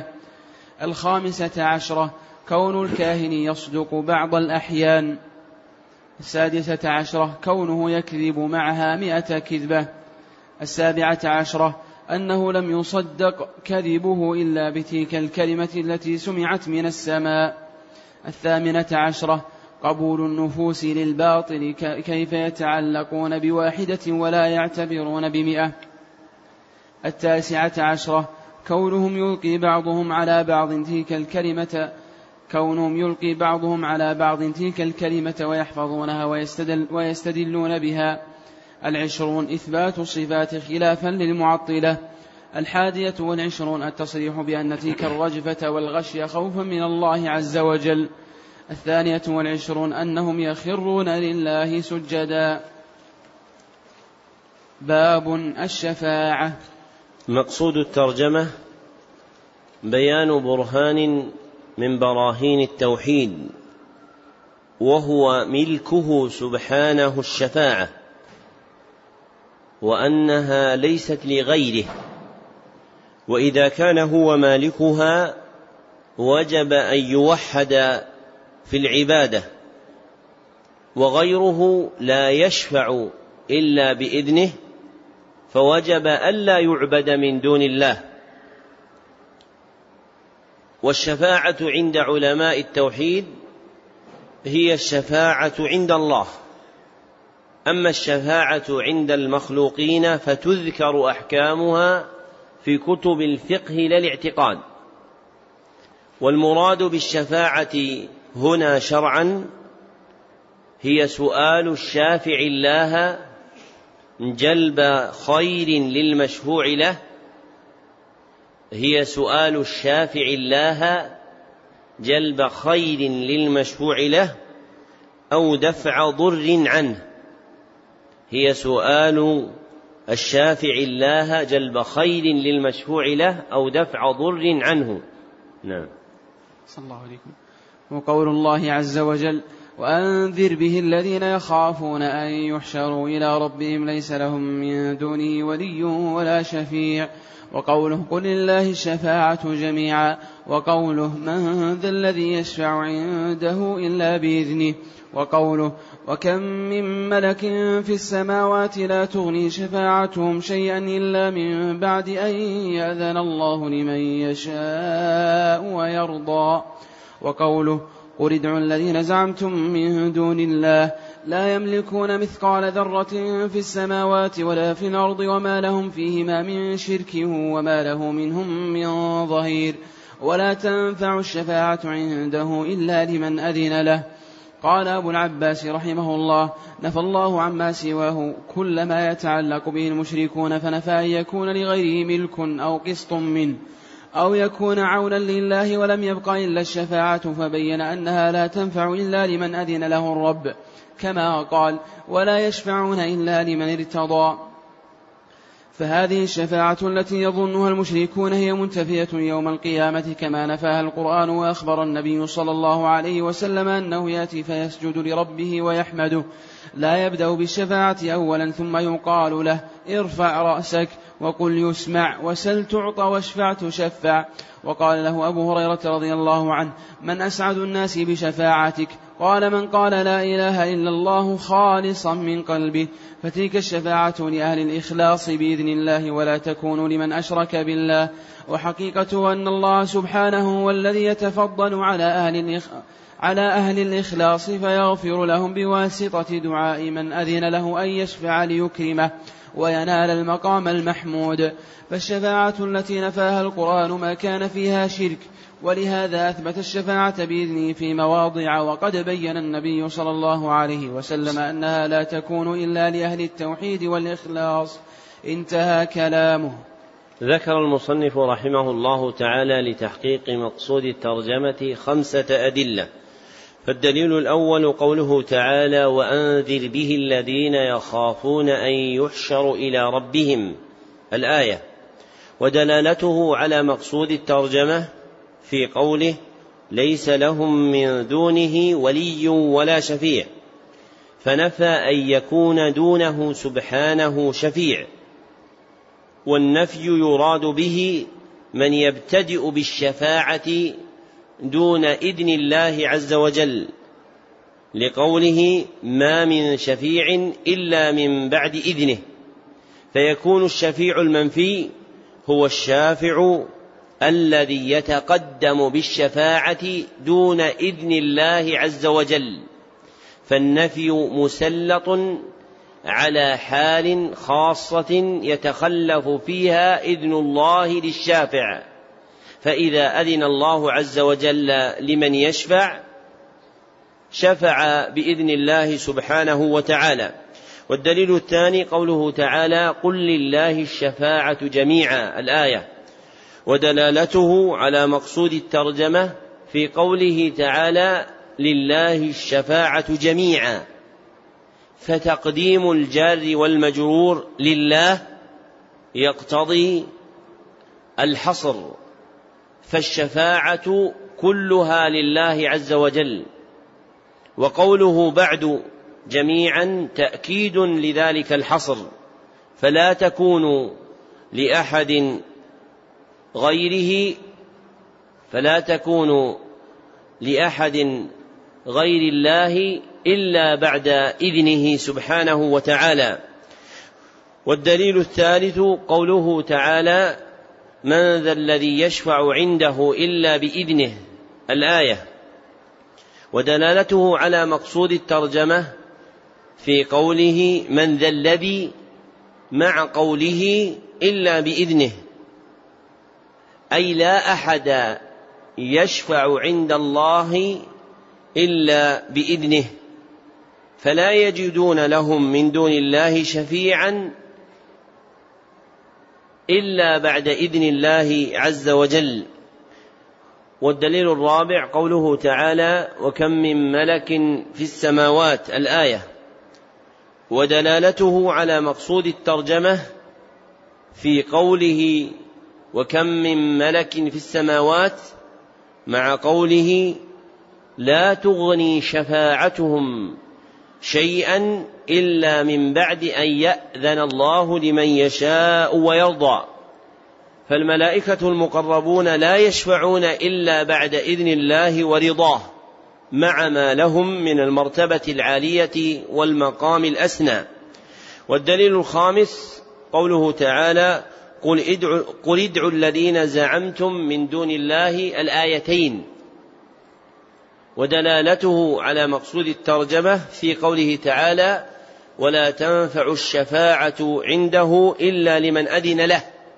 15 كون الكاهن يصدق بعض الأحيان. 16 كونه يكذب معها 100 كذبة. 17 أنه لم يصدق كذبه إلا بتلك الكلمة التي سمعت من السماء. 18 قبول النفوس للباطل كيف يتعلقون بواحدة ولا يعتبرون ب100. 19 كونهم يلقي بعضهم على بعض تلك الكلمة ويحفظونها ويستدلون بها. 20 إثبات الصفات خلافا للمعطلة. 21 التصريح بأن تلك الرجفة والغشي خوفا من الله عز وجل. 22 أنهم يخرون لله سجدا. باب الشفاعة. مقصود الترجمة بيان برهان من براهين التوحيد، وهو ملكه سبحانه الشفاعة، وأنها ليست لغيره، وإذا كان هو مالكها وجب أن يوحد في العبادة، وغيره لا يشفع إلا بإذنه، فوجب ألا يعبد من دون الله. والشفاعة عند علماء التوحيد هي الشفاعة عند الله، أما الشفاعة عند المخلوقين فتذكر أحكامها في كتب الفقه لا الاعتقاد. والمراد بالشفاعة هنا شرعا هي سؤال الشافع الله جلب خير للمشفوع له، هي سؤال الشافع الله جلب خير للمشفوع له أو دفع ضر عنه، هي سؤال الشافع الله جلب خير للمشفوع له أو دفع ضر عنه. نعم. صلى الله عليكم. وقول الله عز وجل وأنذر به الذين يخافون أن يحشروا إلى ربهم ليس لهم من دونه ولي ولا شفيع. وقوله قل لله الشفاعة جميعا. وقوله من ذا الذي يشفع عنده إلا بإذنه. وقوله وكم من ملك في السماوات لا تغني شفاعتهم شيئا إلا من بعد أن يأذن الله لمن يشاء ويرضى. وقوله قل ادعوا الذين زعمتم من دون الله لا يملكون مثقال ذرة في السماوات ولا في الأرض وما لهم فيهما من شرك وما له منهم من ظهير ولا تنفع الشفاعة عنده إلا لمن أذن له. قال أبو العباس رحمه الله نفى الله عما سواه كل ما يتعلق به المشركون، فنفى أن يكون لغيره ملك أو قسط منه أو يكون عونا لله، ولم يبق إلا الشفاعة، فبين أنها لا تنفع إلا لمن أذن له الرب، كما قال ولا يشفعون إلا لمن ارتضى. فهذه الشفاعة التي يظنها المشركون هي منتفية يوم القيامة كما نفاها القرآن. وأخبر النبي صلى الله عليه وسلم أنه يأتي فيسجد لربه ويحمده، لا يبدأ بالشفاعة أولا ثم يقال له ارفع رأسك وقل يسمع وسل تعطى واشفع تشفع. وقال له أبو هريرة رضي الله عنه: من أسعد الناس بشفاعتك؟ قال: من قال لا إله إلا الله خالصا من قلبه. فتلك الشفاعة لأهل الإخلاص بإذن الله، ولا تكون لمن أشرك بالله. وحقيقة أن الله سبحانه هو الذي يتفضل على أهل الإخلاص فيغفر لهم بواسطة دعاء من أذن له أن يشفع ليكرمه وينال المقام المحمود. فالشفاعة التي نفاها القرآن ما كان فيها شرك، ولهذا أثبت الشفاعة بإذنه في مواضع. وقد بين النبي صلى الله عليه وسلم أنها لا تكون إلا لأهل التوحيد والإخلاص. انتهى كلامه. ذكر المصنف رحمه الله تعالى لتحقيق مقصود الترجمة 5 أدلة. فالدليل الأول قوله تعالى: وأنذر به الذين يخافون أن يحشروا إلى ربهم، الآية. ودلالته على مقصود الترجمة في قوله: ليس لهم من دونه ولي ولا شفيع، فنفى أن يكون دونه سبحانه شفيع. والنفي يراد به من يبتدئ بالشفاعة دون إذن الله عز وجل، لقوله: ما من شفيع إلا من بعد إذنه. فيكون الشفيع المنفي هو الشافع الذي يتقدم بالشفاعة دون إذن الله عز وجل. فالنفي مسلط على حال خاصة يتخلف فيها إذن الله للشافع، فإذا أذن الله عز وجل لمن يشفع شفع بإذن الله سبحانه وتعالى. والدليل الثاني قوله تعالى: قل لله الشفاعة جميعا، الآية. ودلالته على مقصود الترجمة في قوله تعالى: لله الشفاعة جميعا. فتقديم الجار والمجرور لله يقتضي الحصر، فالشفاعة كلها لله عز وجل. وقوله بعد جميعا تأكيد لذلك الحصر، فلا تكون لأحد غير الله إلا بعد إذنه سبحانه وتعالى. والدليل الثالث قوله تعالى: من ذا الذي يشفع عنده إلا بإذنه، الآية. ودلالته على مقصود الترجمة في قوله: من ذا الذي، مع قوله إلا بإذنه، أي لا أحد يشفع عند الله إلا بإذنه، فلا يجدون لهم من دون الله شفيعا إلا بعد إذن الله عز وجل. والدليل الرابع قوله تعالى: وكم من ملك في السماوات، الآية. ودلالته على مقصود الترجمة في قوله: وكم من ملك في السماوات، مع قوله: لا تغني شفاعتهم شيئا إلا من بعد أن يأذن الله لمن يشاء ويرضى. فالملائكة المقربون لا يشفعون إلا بعد إذن الله ورضاه، مع ما لهم من المرتبة العالية والمقام الأسنى. والدليل الخامس قوله تعالى: قل ادعوا الذين زعمتم من دون الله، الآيتين. ودلالته على مقصود الترجمة في قوله تعالى: ولا تنفع الشفاعة عنده إلا لمن أذن له.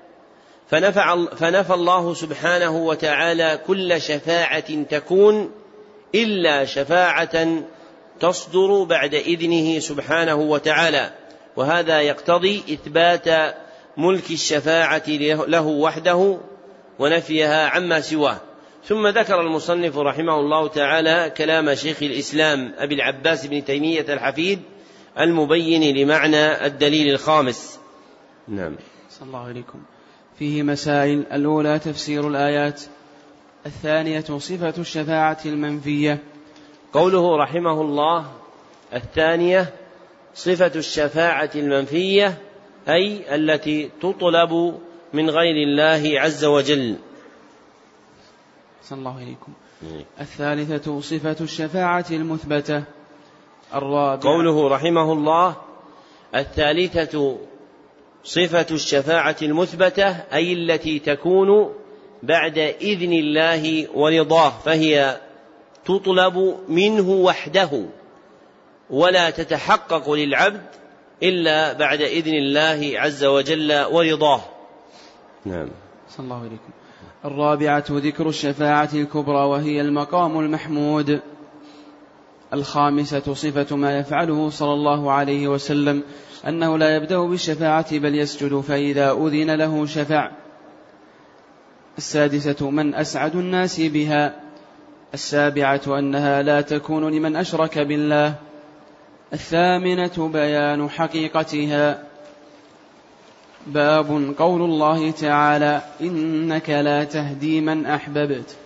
فنفى الله سبحانه وتعالى كل شفاعة تكون إلا شفاعة تصدر بعد إذنه سبحانه وتعالى، وهذا يقتضي إثبات ملك الشفاعة له وحده ونفيها عما سواه. ثم ذكر المصنف رحمه الله تعالى كلام شيخ الإسلام أبي العباس بن تيمية الحفيد المبين لمعنى الدليل الخامس. نعم. صلى الله عليكم. فيه مسائل: الأولى تفسير الآيات، الثانية صفة الشفاعة المنفية. قوله رحمه الله: الثانية صفة الشفاعة المنفية، أي التي تطلب من غير الله عز وجل. صلى الله عليكم. الثالثة صفة الشفاعة المثبتة. الرابعة قوله رحمه الله: الثالثة صفة الشفاعة المثبتة، أي التي تكون بعد إذن الله ورضاه، فهي تطلب منه وحده ولا تتحقق للعبد إلا بعد إذن الله عز وجل ورضاه. نعم. صلى الله عليكم. الرابعة ذكر الشفاعة الكبرى، وهي المقام المحمود. الخامسة صفة ما يفعله صلى الله عليه وسلم، أنه لا يبدأ بالشفاعة بل يسجد، فإذا أذن له شفع. السادسة من أسعد الناس بها. السابعة أنها لا تكون لمن أشرك بالله. الثامنة بيان حقيقتها. باب قول الله تعالى: إنك لا تهدي من أحببت.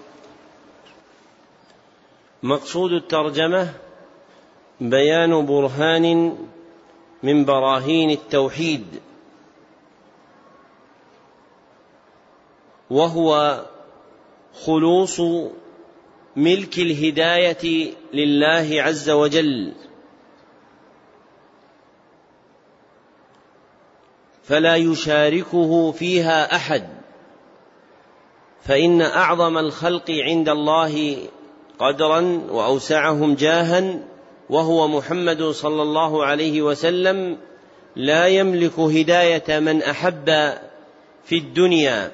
مقصود الترجمة بيان برهان من براهين التوحيد، وهو خلوص ملك الهداية لله عز وجل، فلا يشاركه فيها أحد، فإن أعظم الخلق عند الله قدرا وأوسعهم جاها وهو محمد صلى الله عليه وسلم لا يملك هداية من أحب في الدنيا،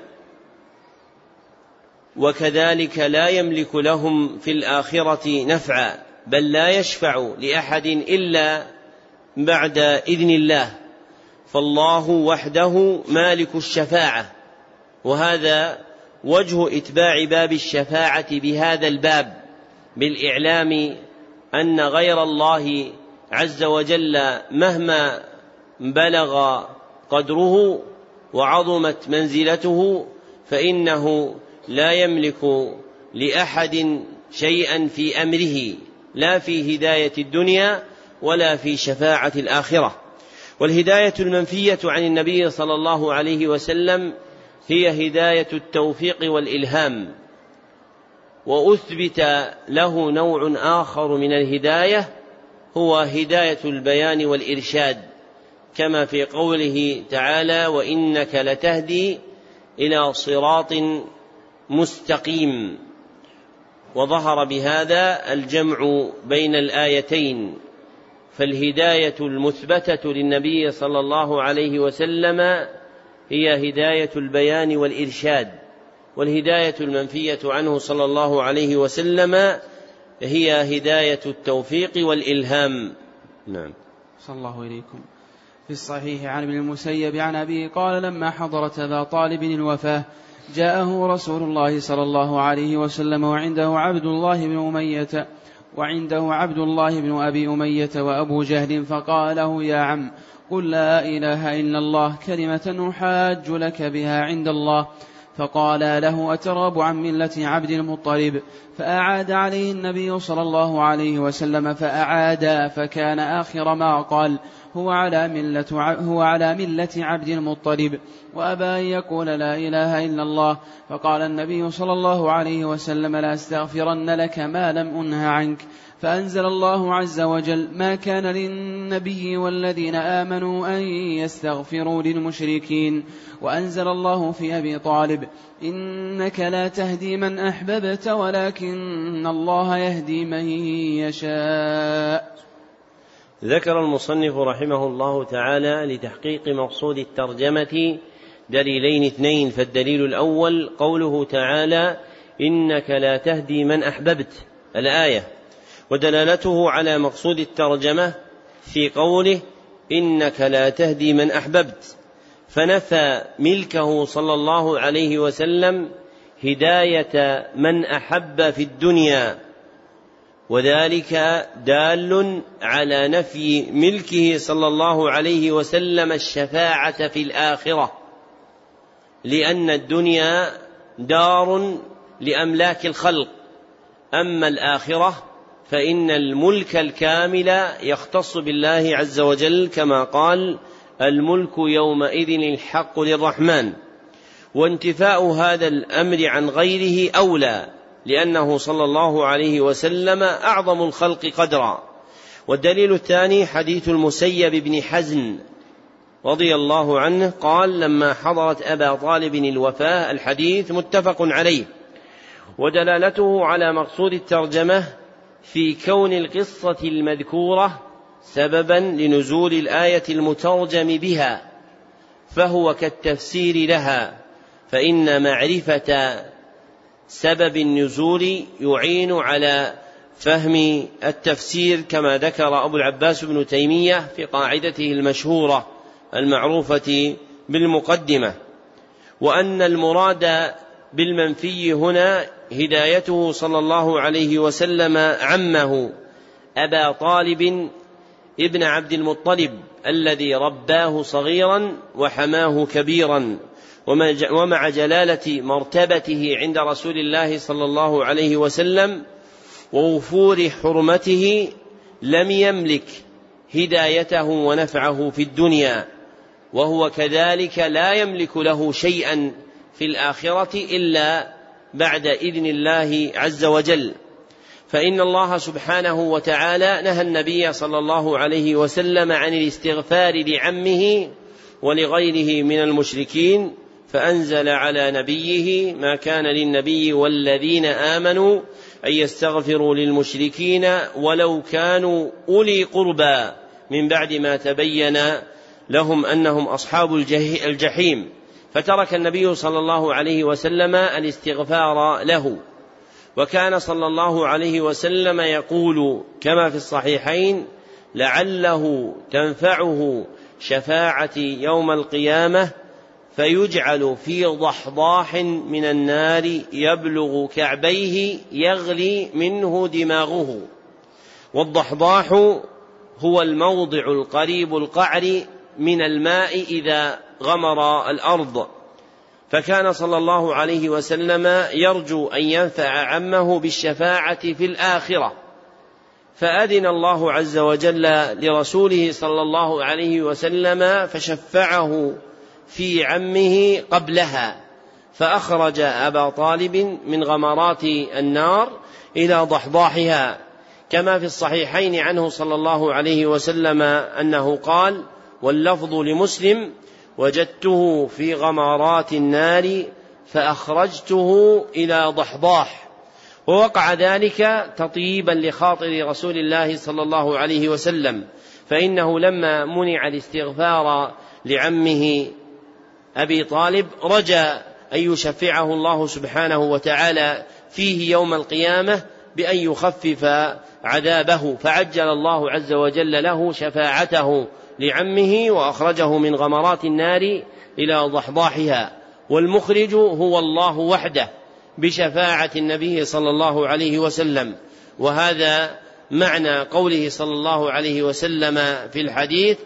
وكذلك لا يملك لهم في الآخرة نفعا، بل لا يشفع لأحد إلا بعد إذن الله، فالله وحده مالك الشفاعة. وهذا وجه إتباع باب الشفاعة بهذا الباب، بالإعلام أن غير الله عز وجل مهما بلغ قدره وعظمت منزلته فإنه لا يملك لأحد شيئا في أمره، لا في هداية الدنيا ولا في شفاعة الآخرة. والهداية المنفية عن النبي صلى الله عليه وسلم هي هداية التوفيق والإلهام، وأثبت له نوع آخر من الهداية هو هداية البيان والإرشاد، كما في قوله تعالى: وإنك لتهدي إلى صراط مستقيم. وظهر بهذا الجمع بين الآيتين، فالهداية المثبتة للنبي صلى الله عليه وسلم هي هداية البيان والإرشاد، والهداية المنفية عنه صلى الله عليه وسلم هي هداية التوفيق والإلهام. نعم. صلى الله عليكم. في الصحيح عن ابن المسيب عن أبيه قال: لما حضرت أبا طالب الوفاة جاءه رسول الله صلى الله عليه وسلم وعنده عبد الله بن أبي أمية وأبو جهل، فقال له: يا عم، قل لا إله إلا الله كلمة أحاج لك بها عند الله. فقال له: أترغب عن ملة عبد المطلب؟ فأعاد عليه النبي صلى الله عليه وسلم فأعاد، فكان آخر ما قال: هو على ملة عبد المطلب، وأبى أن يقول لا إله إلا الله. فقال النبي صلى الله عليه وسلم: لا أستغفرن لك ما لم أنه عنك. فأنزل الله عز وجل: ما كان للنبي والذين آمنوا أن يستغفروا للمشركين. وأنزل الله في أبي طالب: إنك لا تهدي من أحببت ولكن الله يهدي من يشاء. ذكر المصنف رحمه الله تعالى لتحقيق مقصود الترجمة دليلين اثنين، فالدليل الأول قوله تعالى: إنك لا تهدي من أحببت، الآية، ودلالته على مقصود الترجمة في قوله: إنك لا تهدي من أحببت، فنفى ملكه صلى الله عليه وسلم هداية من أحب في الدنيا، وذلك دال على نفي ملكه صلى الله عليه وسلم الشفاعة في الآخرة، لأن الدنيا دار لأملاك الخلق، أما الآخرة فإن الملك الكامل يختص بالله عز وجل، كما قال: الملك يومئذ الحق للرحمن. وانتفاء هذا الأمر عن غيره أولى، لأنه صلى الله عليه وسلم أعظم الخلق قدرا. والدليل الثاني حديث المسيب بن حزن رضي الله عنه قال: لما حضرت أبا طالب الوفاة. الحديث متفق عليه، ودلالته على مقصود الترجمة في كون القصة المذكورة سببا لنزول الآية المترجم بها، فهو كالتفسير لها، فإن معرفة سبب النزول يعين على فهم التفسير، كما ذكر أبو العباس بن تيمية في قاعدته المشهورة المعروفة بالمقدمة. وأن المراد بالمنفي هنا هدايته صلى الله عليه وسلم عمه أبا طالب ابن عبد المطلب الذي رباه صغيرا وحماه كبيرا، ومع جلالة مرتبته عند رسول الله صلى الله عليه وسلم ووفور حرمته لم يملك هدايته ونفعه في الدنيا، وهو كذلك لا يملك له شيئا في الآخرة إلا بعد إذن الله عز وجل. فإن الله سبحانه وتعالى نهى النبي صلى الله عليه وسلم عن الاستغفار لعمه ولغيره من المشركين، فأنزل على نبيه: ما كان للنبي والذين آمنوا أن يستغفروا للمشركين ولو كانوا أولي قربى من بعد ما تبين لهم أنهم أصحاب الجحيم. فترك النبي صلى الله عليه وسلم الاستغفار له، وكان صلى الله عليه وسلم يقول كما في الصحيحين: لعله تنفعه شفاعتي يوم القيامة فيجعل في ضحضاح من النار يبلغ كعبيه يغلي منه دماغه. والضحضاح هو الموضع القريب القعر من الماء إذا غمر الأرض. فكان صلى الله عليه وسلم يرجو أن ينفع عمه بالشفاعة في الآخرة، فأذن الله عز وجل لرسوله صلى الله عليه وسلم فشفعه في عمه قبلها، فأخرج أبا طالب من غمرات النار إلى ضحضاحها، كما في الصحيحين عنه صلى الله عليه وسلم أنه قال: واللفظ لمسلم: وجدته في غمرات النار فأخرجته إلى ضحضاح. ووقع ذلك تطيبا لخاطر رسول الله صلى الله عليه وسلم، فإنه لما منع الاستغفار لعمه أبي طالب رجى أن يشفعه الله سبحانه وتعالى فيه يوم القيامة بأن يخفف عذابه، فعجل الله عز وجل له شفاعته لعمه وأخرجه من غمرات النار إلى ضحضاحها. والمخرج هو الله وحده بشفاعة النبي صلى الله عليه وسلم. وهذا معنى قوله صلى الله عليه وسلم في الحديث: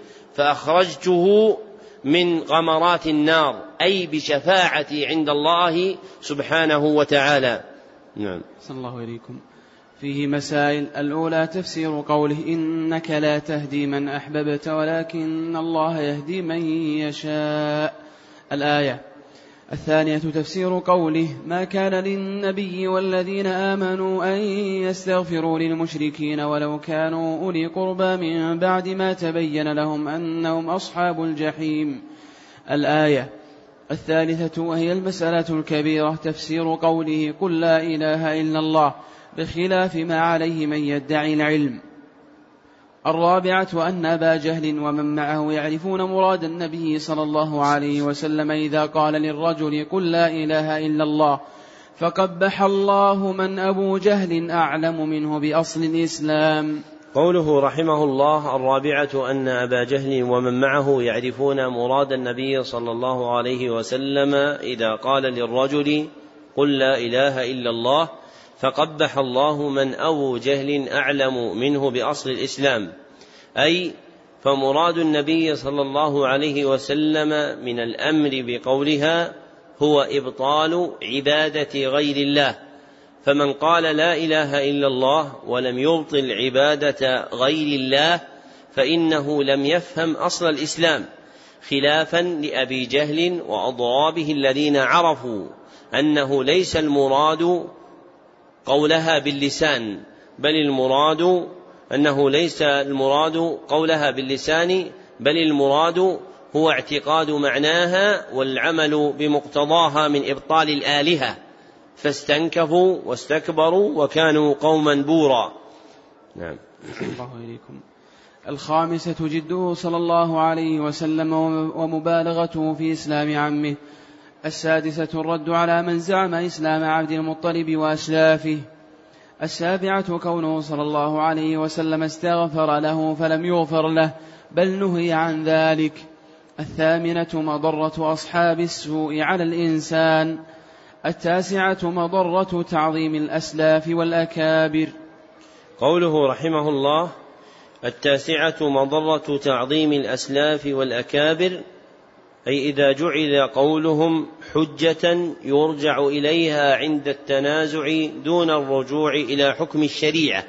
فأخرجته من غمرات النار، أي بشفاعتي عند الله سبحانه وتعالى. نعم. صلى الله عليكم. فيه مسائل: الأولى تفسير قوله: إنك لا تهدي من أحببت ولكن الله يهدي من يشاء، الآية. الثانية تفسير قوله: ما كان للنبي والذين آمنوا أن يستغفروا للمشركين ولو كانوا أولي قربى من بعد ما تبين لهم أنهم أصحاب الجحيم، الآية. الثالثة وهي المسألة الكبيرة تفسير قوله: قل لا إله إلا الله، بخلاف ما عليه من يدعي العلم. الرابعة أن أبا جهل ومن معه يعرفون مراد النبي صلى الله عليه وسلم إذا قال للرجل: قل لا إله إلا الله، فقبح الله من أبو جهل أعلم منه بأصل الإسلام. قوله رحمه الله: الرابعة أن أبا جهل ومن معه يعرفون مراد النبي صلى الله عليه وسلم إذا قال للرجل: قل لا إله إلا الله، فقبح الله من أبو جهل أعلم منه بأصل الإسلام، أي فمراد النبي صلى الله عليه وسلم من الأمر بقولها هو إبطال عبادة غير الله، فمن قال لا إله إلا الله ولم يبطل عبادة غير الله فإنه لم يفهم أصل الإسلام، خلافا لأبي جهل وأضرابه الذين عرفوا أنه ليس المراد قولها باللسان، بل المراد هو اعتقاد معناها والعمل بمقتضاها من إبطال الآلهة، فاستنكفوا واستكبروا وكانوا قوما بورا. نعم. الله إليكم. الخامسة جده صلى الله عليه وسلم ومبالغته في إسلام عمه. السادسة الرد على من زعم إسلام عبد المطلب وأسلافه. السابعة كونه صلى الله عليه وسلم استغفر له فلم يغفر له بل نهي عن ذلك. الثامنة مضرة أصحاب السوء على الإنسان. التاسعة مضرة تعظيم الأسلاف والأكابر. قوله رحمه الله: التاسعة مضرة تعظيم الأسلاف والأكابر، أي إذا جعل قولهم حجة يرجع إليها عند التنازع دون الرجوع إلى حكم الشريعة،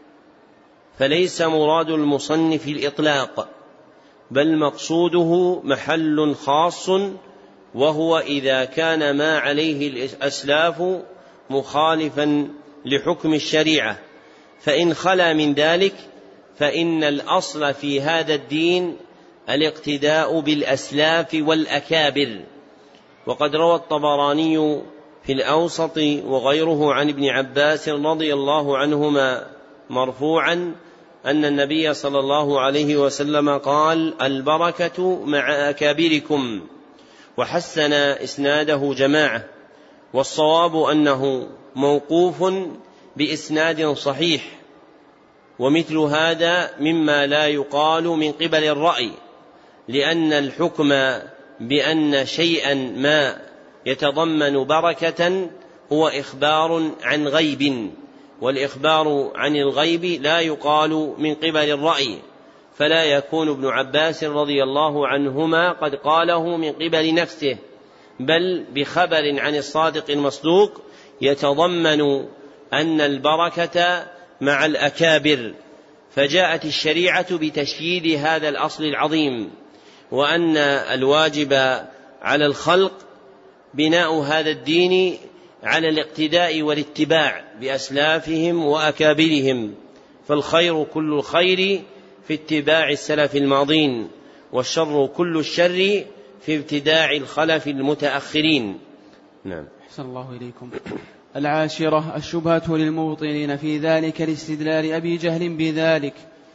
فليس مراد المصنف الإطلاق، بل مقصوده محل خاص، وهو إذا كان ما عليه الأسلاف مخالفا لحكم الشريعة، فإن خلا من ذلك فإن الأصل في هذا الدين الاقتداء بالأسلاف والأكابر. وقد روى الطبراني في الأوسط وغيره عن ابن عباس رضي الله عنهما مرفوعا أن النبي صلى الله عليه وسلم قال: البركة مع أكابركم، وحسن إسناده جماعة، والصواب أنه موقوف بإسناد صحيح، ومثل هذا مما لا يقال من قبل الرأي، لأن الحكم بأن شيئا ما يتضمن بركة هو إخبار عن غيب، والإخبار عن الغيب لا يقال من قبل الرأي، فلا يكون ابن عباس رضي الله عنهما قد قاله من قبل نفسه، بل بخبر عن الصادق المصدوق يتضمن أن البركة مع الأكابر. فجاءت الشريعة بتشييد هذا الأصل العظيم، وأن الواجب على الخلق بناء هذا الدين على الاقتداء والاتباع بأسلافهم وأكابرهم، فالخير كل الخير في اتباع السلف الماضين، والشر كل الشر في ابتداع الخلف المتأخرين. نعم. أحسن الله إليكم. العاشرة الشبهة للمبطلين في ذلك لاستدلال أبي جهل بذلك.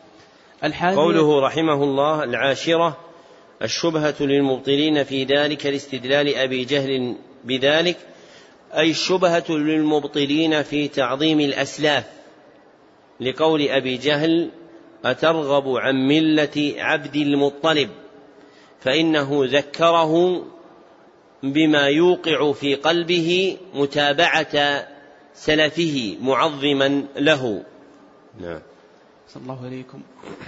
قوله رحمه الله: العاشرة الشبهة للمبطلين في ذلك لاستدلال أبي جهل بذلك، أي الشبهة للمبطلين في تعظيم الأسلاف، لقول أبي جهل: أترغب عن ملة عبد المطلب، فإنه ذكره بما يوقع في قلبه متابعة سلفه معظما له. نعم. صلى الله عليكم.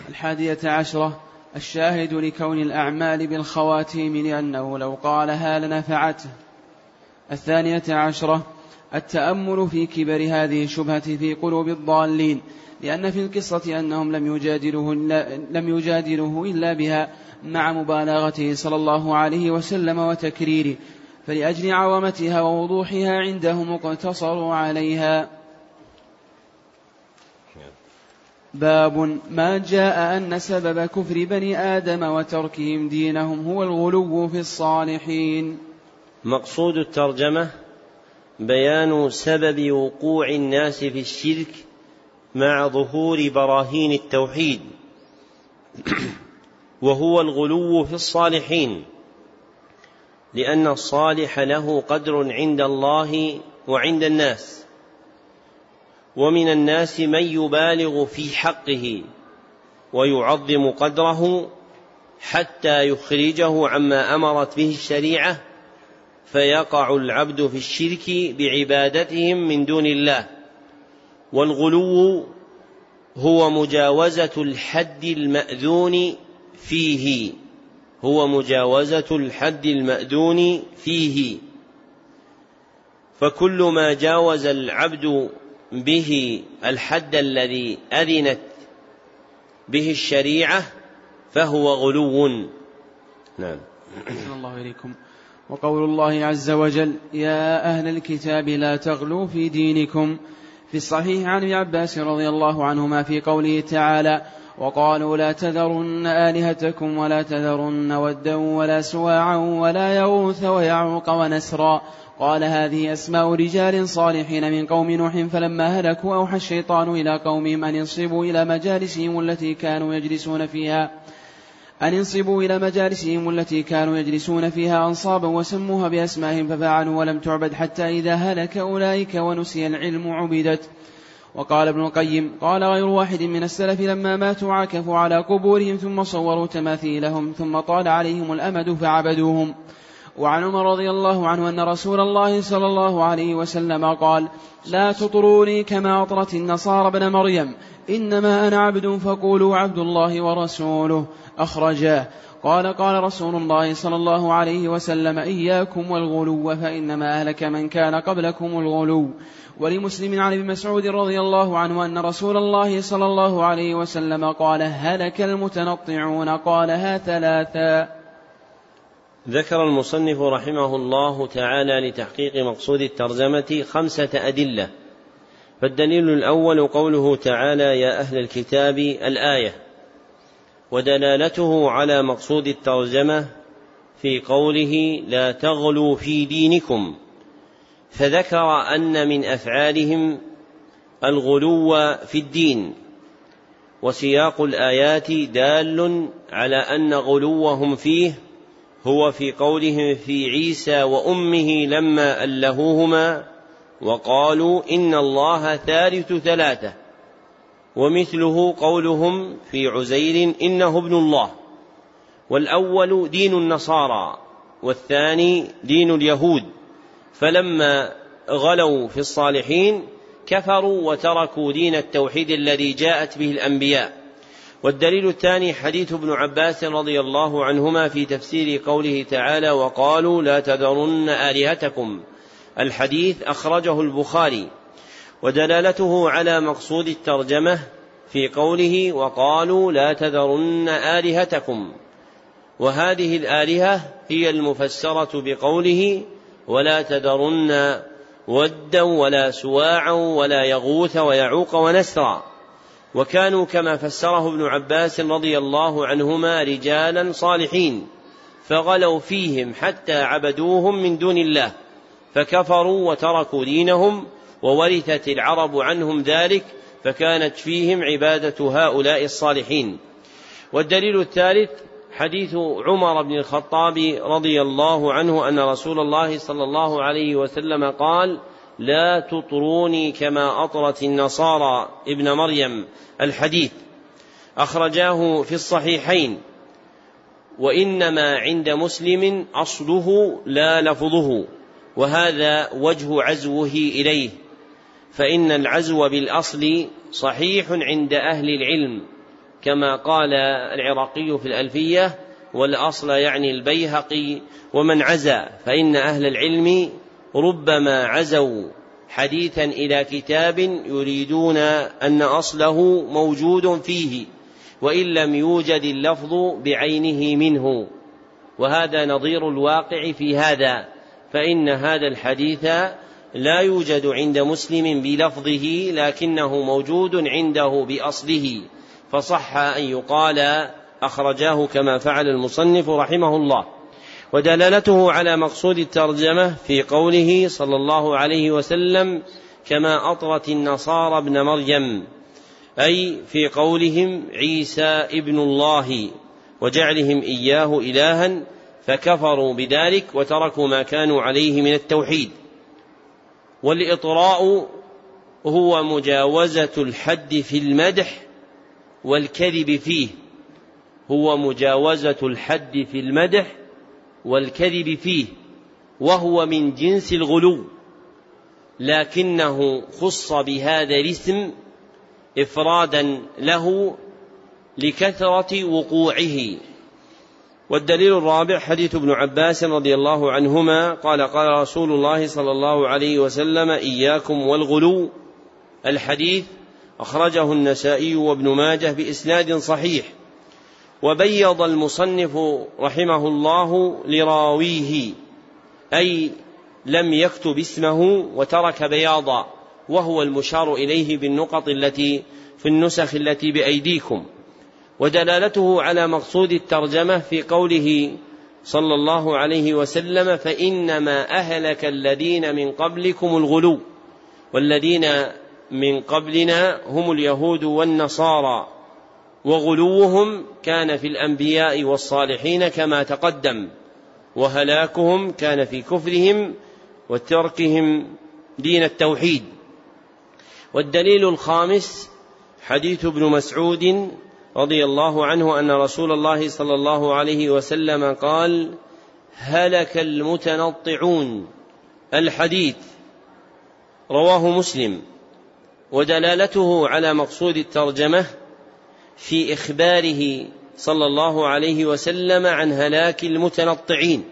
11 الشاهد لكون الأعمال بالخواتيم لأنه لو قالها لنفعته. 12 التأمل في كبر هذه الشبهة في قلوب الضالين، لأن في القصة أنهم لم يجادلوه إلا بها مع مبالغته صلى الله عليه وسلم وتكريره، فلأجل عظمتها ووضوحها عندهم اقتصروا عليها. باب ما جاء أن سبب كفر بني آدم وتركهم دينهم هو الغلو في الصالحين. مقصود الترجمة بيان سبب وقوع الناس في الشرك مع ظهور براهين التوحيد، وهو الغلو في الصالحين، لأن الصالح له قدر عند الله وعند الناس، ومن الناس من يبالغ في حقه ويعظم قدره حتى يخرجه عما أمرت به الشريعة، فيقع العبد في الشرك بعبادتهم من دون الله. والغلو هو مجاوزة الحد المأذون فيه، فكل ما جاوز العبد به الحد الذي أذنت به الشريعة فهو غلو. نعم. الله إليكم. وقول الله عز وجل: يا أهل الكتاب لا تغلوا في دينكم، في الصحيح عن ابن عباس رضي الله عنهما في قوله تعالى: وقالوا لا تذرن آلهتكم ولا تذرن ودا ولا سواعا ولا يغوث ويعوق ونسرا. قال: هذه أسماء رجال صالحين من قوم نوح، فلما هلكوا أوحى الشيطان إلى قومهم أن ينصبوا إلى مجالسهم التي كانوا يجلسون فيها أنصابا وسموها بأسمائهم ففعلوا ولم تعبد، حتى إذا هلك أولئك ونسي العلم عبدت. وقال ابن القيم: قال غير واحد من السلف لما ماتوا عكفوا على قبورهم ثم صوروا تماثيلهم ثم طال عليهم الأمد فعبدوهم. وعن عمر رضي الله عنه أن رسول الله صلى الله عليه وسلم قال: لا تطروني كما أطرت النصارى ابن مريم، إنما أنا عبد فقولوا عبد الله ورسوله. أخرجاه. قال رسول الله صلى الله عليه وسلم: إياكم والغلو فإنما أهلك من كان قبلكم الغلو. ولمسلم عن ابن مسعود رضي الله عنه أن رسول الله صلى الله عليه وسلم قال: هلك المتنطعون، قالها ثلاثا. ذكر المصنف رحمه الله تعالى لتحقيق مقصود الترجمة 5 أدلة. فالدليل الأول قوله تعالى: يا أهل الكتاب، الآية، ودلالته على مقصود الترجمة في قوله لا تغلوا في دينكم، فذكر أن من أفعالهم الغلو في الدين، وسياق الآيات دال على أن غلوهم فيه هو في قولهم في عيسى وأمه لما ألهوهما وقالوا إن الله ثالث ثلاثة، ومثله قولهم في عزير إنه ابن الله. والأول دين النصارى والثاني دين اليهود، فلما غلوا في الصالحين كفروا وتركوا دين التوحيد الذي جاءت به الأنبياء. والدليل الثاني حديث ابن عباس رضي الله عنهما في تفسير قوله تعالى: وقالوا لا تذرن آلهتكم، الحديث أخرجه البخاري. ودلالته على مقصود الترجمة في قوله: وقالوا لا تذرن آلهتكم، وهذه الآلهة هي المفسرة بقوله: ولا تذرن ودا ولا سواعا ولا يغوث ويعوق ونسرا. وكانوا كما فسره ابن عباس رضي الله عنهما رجالا صالحين، فغلوا فيهم حتى عبدوهم من دون الله، فكفروا وتركوا دينهم، وورثت العرب عنهم ذلك، فكانت فيهم عبادة هؤلاء الصالحين. والدليل الثالث حديث عمر بن الخطاب رضي الله عنه أن رسول الله صلى الله عليه وسلم قال: لا تطروني كما أطرت النصارى ابن مريم، الحديث أخرجاه في الصحيحين. وإنما عند مسلم أصله لا لفظه، وهذا وجه عزوه إليه، فإن العزو بالأصل صحيح عند أهل العلم، كما قال العراقي في الألفية: والأصل يعني البيهقي ومن عزا، فإن أهل العلم ربما عزوا حديثا إلى كتاب يريدون أن أصله موجود فيه وإن لم يوجد اللفظ بعينه منه، وهذا نظير الواقع في هذا، فإن هذا الحديث لا يوجد عند مسلم بلفظه لكنه موجود عنده بأصله، فصح أن يقال أخرجاه كما فعل المصنف رحمه الله. ودلالته على مقصود الترجمة في قوله صلى الله عليه وسلم: كما أطرت النصارى ابن مريم، أي في قولهم عيسى ابن الله وجعلهم إياه إلها، فكفروا بذلك وتركوا ما كانوا عليه من التوحيد. والإطراء هو مجاوزة الحد في المدح والكذب فيه، هو مجاوزة الحد في المدح والكذب فيه، وهو من جنس الغلو، لكنه خص بهذا الاسم إفرادا له لكثرة وقوعه، والدليل الرابع حديث ابن عباس رضي الله عنهما قال قال رسول الله صلى الله عليه وسلم إياكم والغلو. الحديث أخرجه النسائي وابن ماجه بإسناد صحيح. وبيض المصنف رحمه الله لراويه، أي لم يكتب اسمه وترك بياضا، وهو المشار إليه بالنقط التي في النسخ التي بأيديكم. ودلالته على مقصود الترجمة في قوله صلى الله عليه وسلم فإنما أهلك الذين من قبلكم الغلو، والذين من قبلنا هم اليهود والنصارى، وغلوهم كان في الأنبياء والصالحين كما تقدم، وهلاكهم كان في كفرهم وتركهم دين التوحيد. والدليل الخامس حديث ابن مسعود رضي الله عنه أن رسول الله صلى الله عليه وسلم قال هلك المتنطعون. الحديث رواه مسلم. ودلالته على مقصود الترجمة في إخباره صلى الله عليه وسلم عن هلاك المتنطعين.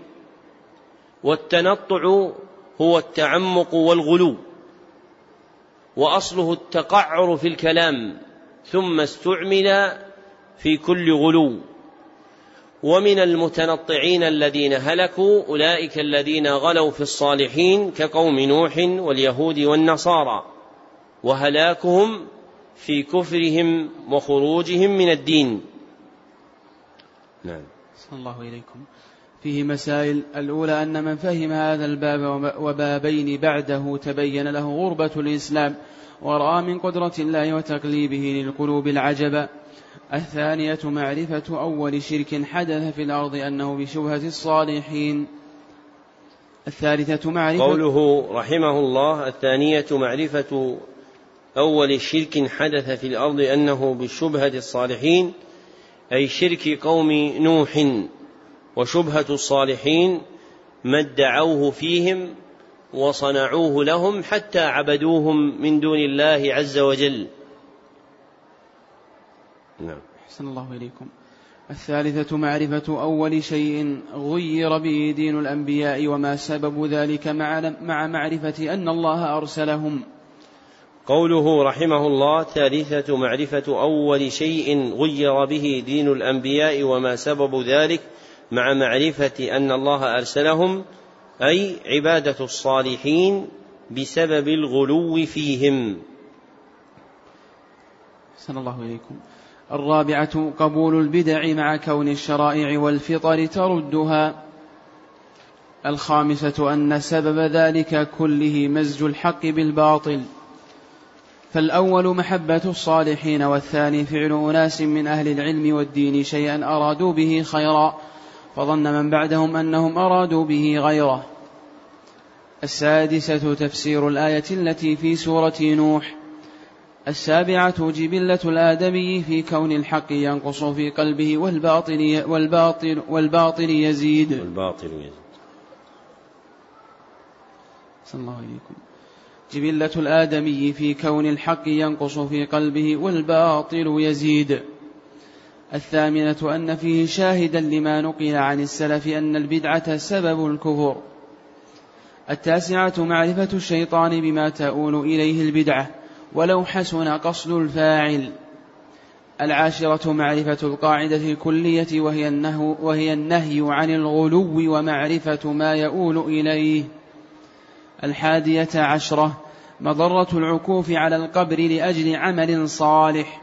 والتنطع هو التعمق والغلو، وأصله التقعر في الكلام، ثم استعمل في كل غلو. ومن المتنطعين الذين هلكوا أولئك الذين غلوا في الصالحين كقوم نوح واليهود والنصارى، وهلاكهم في كفرهم وخروجهم من الدين. نعم. صلى الله إليكم. فيه مسائل. الأولى أن من فهم هذا الباب وبابين بعده تبين له غربة الإسلام، ورأى من قدرة الله وتقليبه للقلوب العجب. الثانية معرفة أول شرك حدث في الأرض أنه بشبهة الصالحين. الثالثة معرفة قوله رحمه الله الثانية معرفة أول شرك حدث في الأرض أنه بشبهة الصالحين، أي شرك قوم نوح، وشبهة الصالحين ما ادعوه فيهم وصنعوه لهم حتى عبدوهم من دون الله عز وجل. نعم. أحسن الله إليكم. الثالثة معرفة أول شيء غير به دين الأنبياء وما سبب ذلك مع معرفة أن الله أرسلهم. قوله رحمه الله ثالثة معرفة أول شيء غير به دين الأنبياء وما سبب ذلك مع معرفة أن الله أرسلهم، أي عبادة الصالحين بسبب الغلو فيهم. أحسن الله إليكم. الرابعة قبول البدع مع كون الشرائع والفطر تردها. الخامسة أن سبب ذلك كله مزج الحق بالباطل. فالأول محبة الصالحين، والثاني فعل أناس من أهل العلم والدين شيئا أرادوا به خيرا، فظن من بعدهم أنهم أرادوا به غيره. السادسة تفسير الآية التي في سورة نوح. السابعة جبلة الآدمي في كون الحق ينقص في قلبه والباطل يزيد. صلى الله عليكم. جبلة الآدمي في كون الحق ينقص في قلبه والباطل يزيد. الثامنة أن فيه شاهدا لما نقل عن السلف أن البدعة سبب الكفر. التاسعة معرفة الشيطان بما تؤول إليه البدعة ولو حسن قصد الفاعل. العاشرة معرفة القاعدة الكلية وهي النهي عن الغلو ومعرفة ما يؤول إليه. 11 مضرة العكوف على القبر لأجل عمل صالح.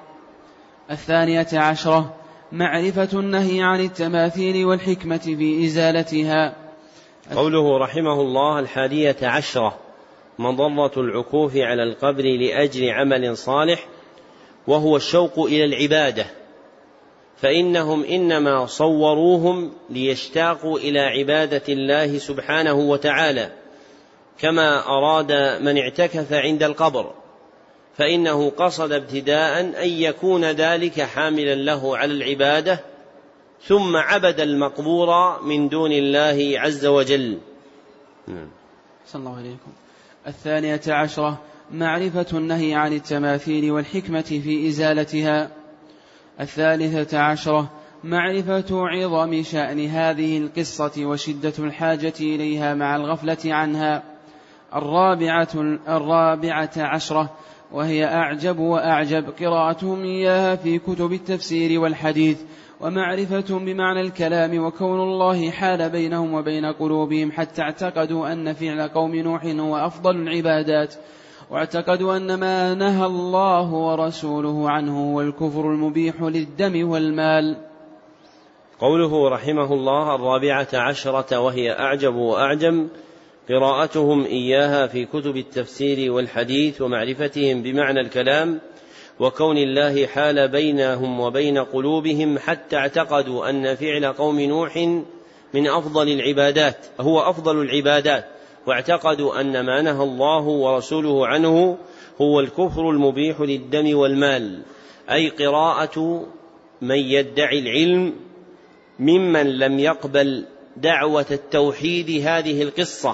12 معرفة النهي عن التماثيل والحكمة في إزالتها. قوله رحمه الله 11 مضرة العكوف على القبر لأجل عمل صالح، وهو الشوق إلى العبادة، فإنهم إنما صوروهم ليشتاقوا إلى عبادة الله سبحانه وتعالى، كما أراد من اعتكف عند القبر، فإنه قصد ابتداء أن يكون ذلك حاملا له على العبادة، ثم عبد المقبور من دون الله عز وجل. صلى الله عليكم. 12 معرفة النهي عن التماثيل والحكمة في إزالتها. 13 معرفة عظم شأن هذه القصة وشدة الحاجة إليها مع الغفلة عنها. 14 وهي أعجب وأعجب قراءتهم إياها في كتب التفسير والحديث، ومعرفة بمعنى الكلام، وكون الله حال بينهم وبين قلوبهم حتى اعتقدوا أن فعل قوم نوح هو أفضل العبادات، واعتقدوا أن ما نهى الله ورسوله عنه هو الكفر المبيح للدم والمال. قوله رحمه الله 14 وهي أعجب وأعجم قراءتهم إياها في كتب التفسير والحديث، ومعرفتهم بمعنى الكلام، وكون الله حال بينهم وبين قلوبهم حتى اعتقدوا أن فعل قوم نوح من أفضل العبادات هو أفضل العبادات، واعتقدوا أن ما نهى الله ورسوله عنه هو الكفر المبيح للدم والمال، أي قراءة من يدعي العلم ممن لم يقبل دعوة التوحيد هذه القصة،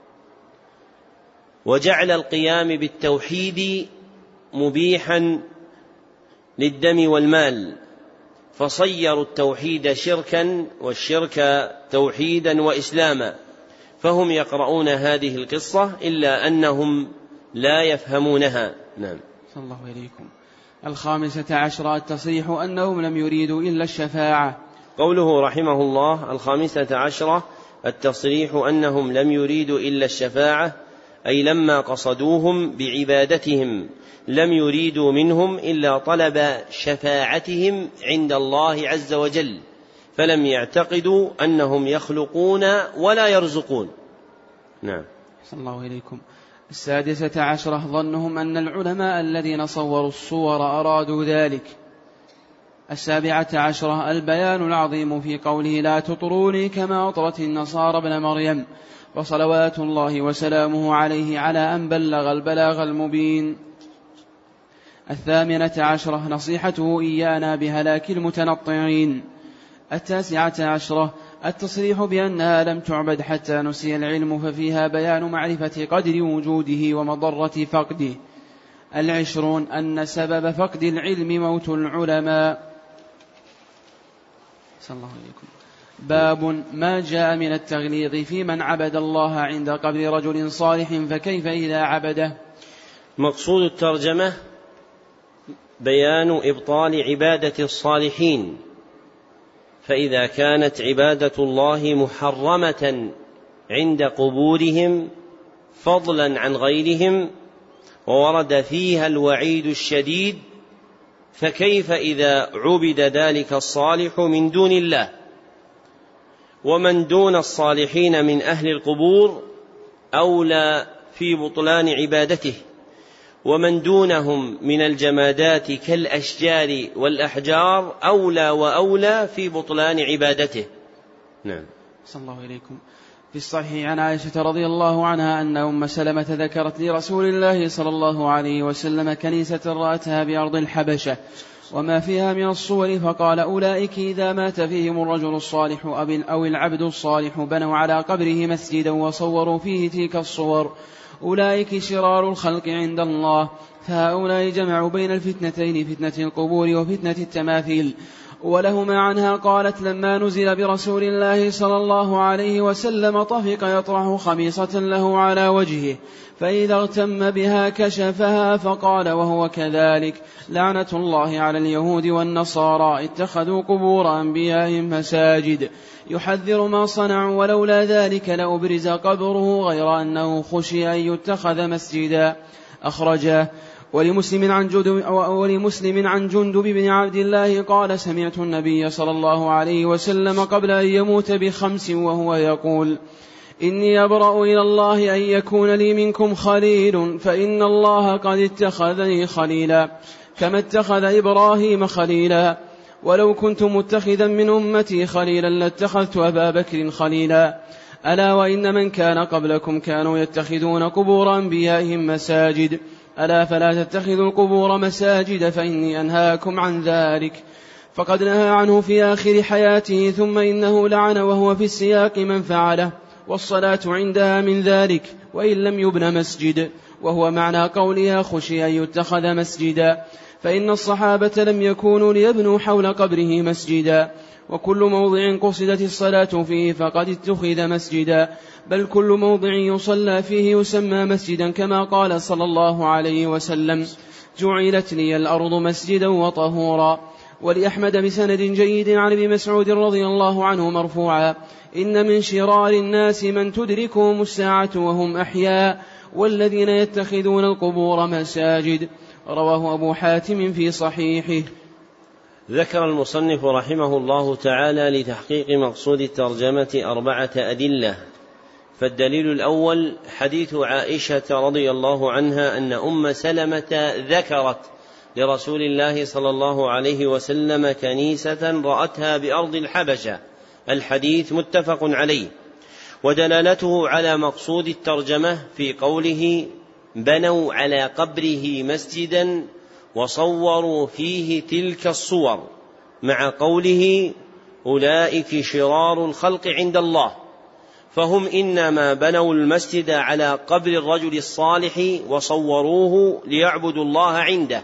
وجعل القيام بالتوحيد مبيحا للدم والمال، فصيروا التوحيد شركا والشرك توحيدا وإسلاما، فهم يقرؤون هذه القصة إلا أنهم لا يفهمونها. نعم. صلى الله عليكم. 15 التصريح أنهم لم يريدوا إلا الشفاعة. قوله رحمه الله 15 التصريح أنهم لم يريدوا إلا الشفاعة، أي لما قصدوهم بعبادتهم لم يريدوا منهم إلا طلب شفاعتهم عند الله عز وجل، فلم يعتقدوا أنهم يخلقون ولا يرزقون. نعم. صلى الله عليكم. 16 ظنهم أن العلماء الذين صوروا الصور أرادوا ذلك. 17 البيان العظيم في قوله لا تطروني كما أطرت النصارى ابن مريم، وصلوات الله وسلامه عليه على أن بلغ البلاغ المبين. 18 نصيحته إيانا بهلاك المتنطعين. 19 التصريح بأنها لم تعبد حتى نسي العلم، ففيها بيان معرفة قدر وجوده ومضرة فقده. 20 أن سبب فقد العلم موت العلماء. صلى الله عليكم. باب ما جاء من التغليظ في من عبد الله عند قبر رجل صالح فكيف إذا عبده. مقصود الترجمة بيان إبطال عبادة الصالحين، فإذا كانت عبادة الله محرمة عند قبورهم فضلا عن غيرهم وورد فيها الوعيد الشديد، فكيف إذا عبد ذلك الصالح من دون الله؟ ومن دون الصالحين من أهل القبور أولى في بطلان عبادته، ومن دونهم من الجمادات كالأشجار والأحجار أولى وأولى في بطلان عبادته. نعم. صلى الله عليكم. في الصحيح عن عائشة رضي الله عنها أن أم سلمة ذكرت لرسول الله صلى الله عليه وسلم كنيسة رأتها بأرض الحبشة وما فيها من الصور، فقال أولئك إذا مات فيهم الرجل الصالح أو العبد الصالح بنوا على قبره مسجدا وصوروا فيه تلك الصور، أولئك شرار الخلق عند الله، فهؤلاء جمعوا بين الفتنتين، فتنة القبور وفتنة التماثيل. ولهما عنها قالت لما نزل برسول الله صلى الله عليه وسلم طفق يطرح خميصة له على وجهه، فإذا اغتم بها كشفها، فقال وهو كذلك لعنة الله على اليهود والنصارى اتخذوا قبور أنبيائهم مساجد، يحذر ما صنعوا، ولولا ذلك لأبرز قبره غير أنه خشي أن يتخذ مسجدا. أخرجاه. ولمسلم عن جندب بن عبد الله قال سمعت النبي صلى الله عليه وسلم قبل أن يموت ب5 وهو يقول إني أبرأ إلى الله أن يكون لي منكم خليل، فإن الله قد اتخذني خليلا كما اتخذ إبراهيم خليلا، ولو كنت متخذا من أمتي خليلا لاتخذت أبا بكر خليلا. ألا وإن من كان قبلكم كانوا يتخذون قبور أنبيائهم مساجد، ألا فلا تتخذوا القبور مساجد فإني أنهاكم عن ذلك. فقد نهى عنه في آخر حياته، ثم إنه لعن وهو في السياق من فعله، والصلاة عندها من ذلك وإن لم يبن مسجد، وهو معنى قولها خشي أن يتخذ مسجدا، فإن الصحابة لم يكونوا ليبنوا حول قبره مسجدا، وكل موضع قصدت الصلاة فيه فقد اتخذ مسجدا، بل كل موضع يصلى فيه يسمى مسجدا، كما قال صلى الله عليه وسلم: جعلت لي الأرض مسجدا وطهورا. ولأحمد بسند جيد عن ابن مسعود رضي الله عنه مرفوعا: إن من شرار الناس من تدركهم الساعة وهم أحياء، والذين يتخذون القبور مساجد. رواه أبو حاتم في صحيحه. ذكر المصنف رحمه الله تعالى لتحقيق مقصود الترجمة 4 أدلة. فالدليل الأول حديث عائشة رضي الله عنها أن أم سلمة ذكرت لرسول الله صلى الله عليه وسلم كنيسة رأتها بأرض الحبشة. الحديث متفق عليه. ودلالته على مقصود الترجمة في قوله: بنوا على قبره مسجدا وصوروا فيه تلك الصور، مع قوله: أولئك شرار الخلق عند الله. فهم إنما بنوا المسجد على قبر الرجل الصالح وصوروه ليعبدوا الله عنده،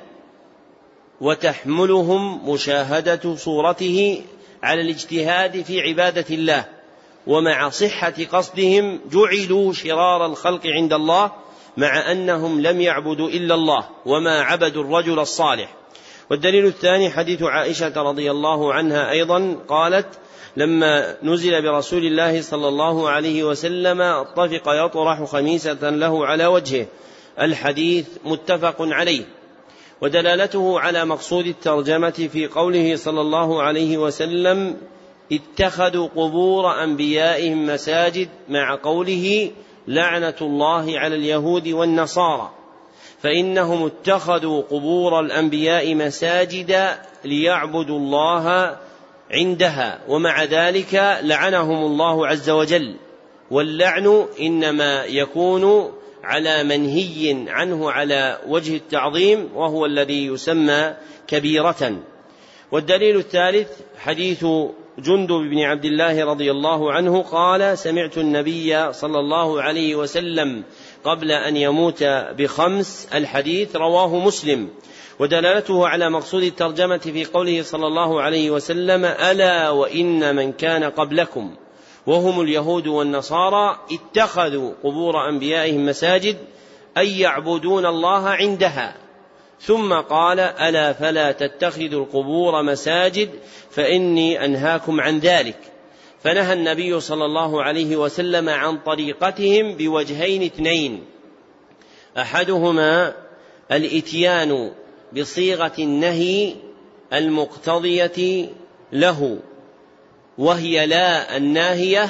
وتحملهم مشاهدة صورته على الاجتهاد في عبادة الله، ومع صحة قصدهم جعلوا شرار الخلق عند الله، مع أنهم لم يعبدوا إلا الله وما عبدوا الرجل الصالح. والدليل الثاني حديث عائشة رضي الله عنها أيضا قالت: لما نزل برسول الله صلى الله عليه وسلم طفق يطرح خميسة له على وجهه. الحديث متفق عليه. ودلالته على مقصود الترجمة في قوله صلى الله عليه وسلم: اتخذوا قبور أنبيائهم مساجد، مع قوله: لعنة الله على اليهود والنصارى، فإنهم اتخذوا قبور الأنبياء مساجد ليعبدوا الله عندها، ومع ذلك لعنهم الله عز وجل. واللعن إنما يكون على منهي عنه على وجه التعظيم، وهو الذي يسمى كبيرة. والدليل الثالث حديث جندب بن عبد الله رضي الله عنه قال: سمعت النبي صلى الله عليه وسلم قبل أن يموت ب5. الحديث رواه مسلم. ودلالته على مقصود الترجمة في قوله صلى الله عليه وسلم: ألا وإن من كان قبلكم وهم اليهود والنصارى اتخذوا قبور أنبيائهم مساجد، أي يعبدون الله عندها. ثم قال: ألا فلا تتخذوا القبور مساجد فإني أنهاكم عن ذلك. فنهى النبي صلى الله عليه وسلم عن طريقتهم بوجهين 2: أحدهما الإتيان بصيغة النهي المقتضية له، وهي لا الناهية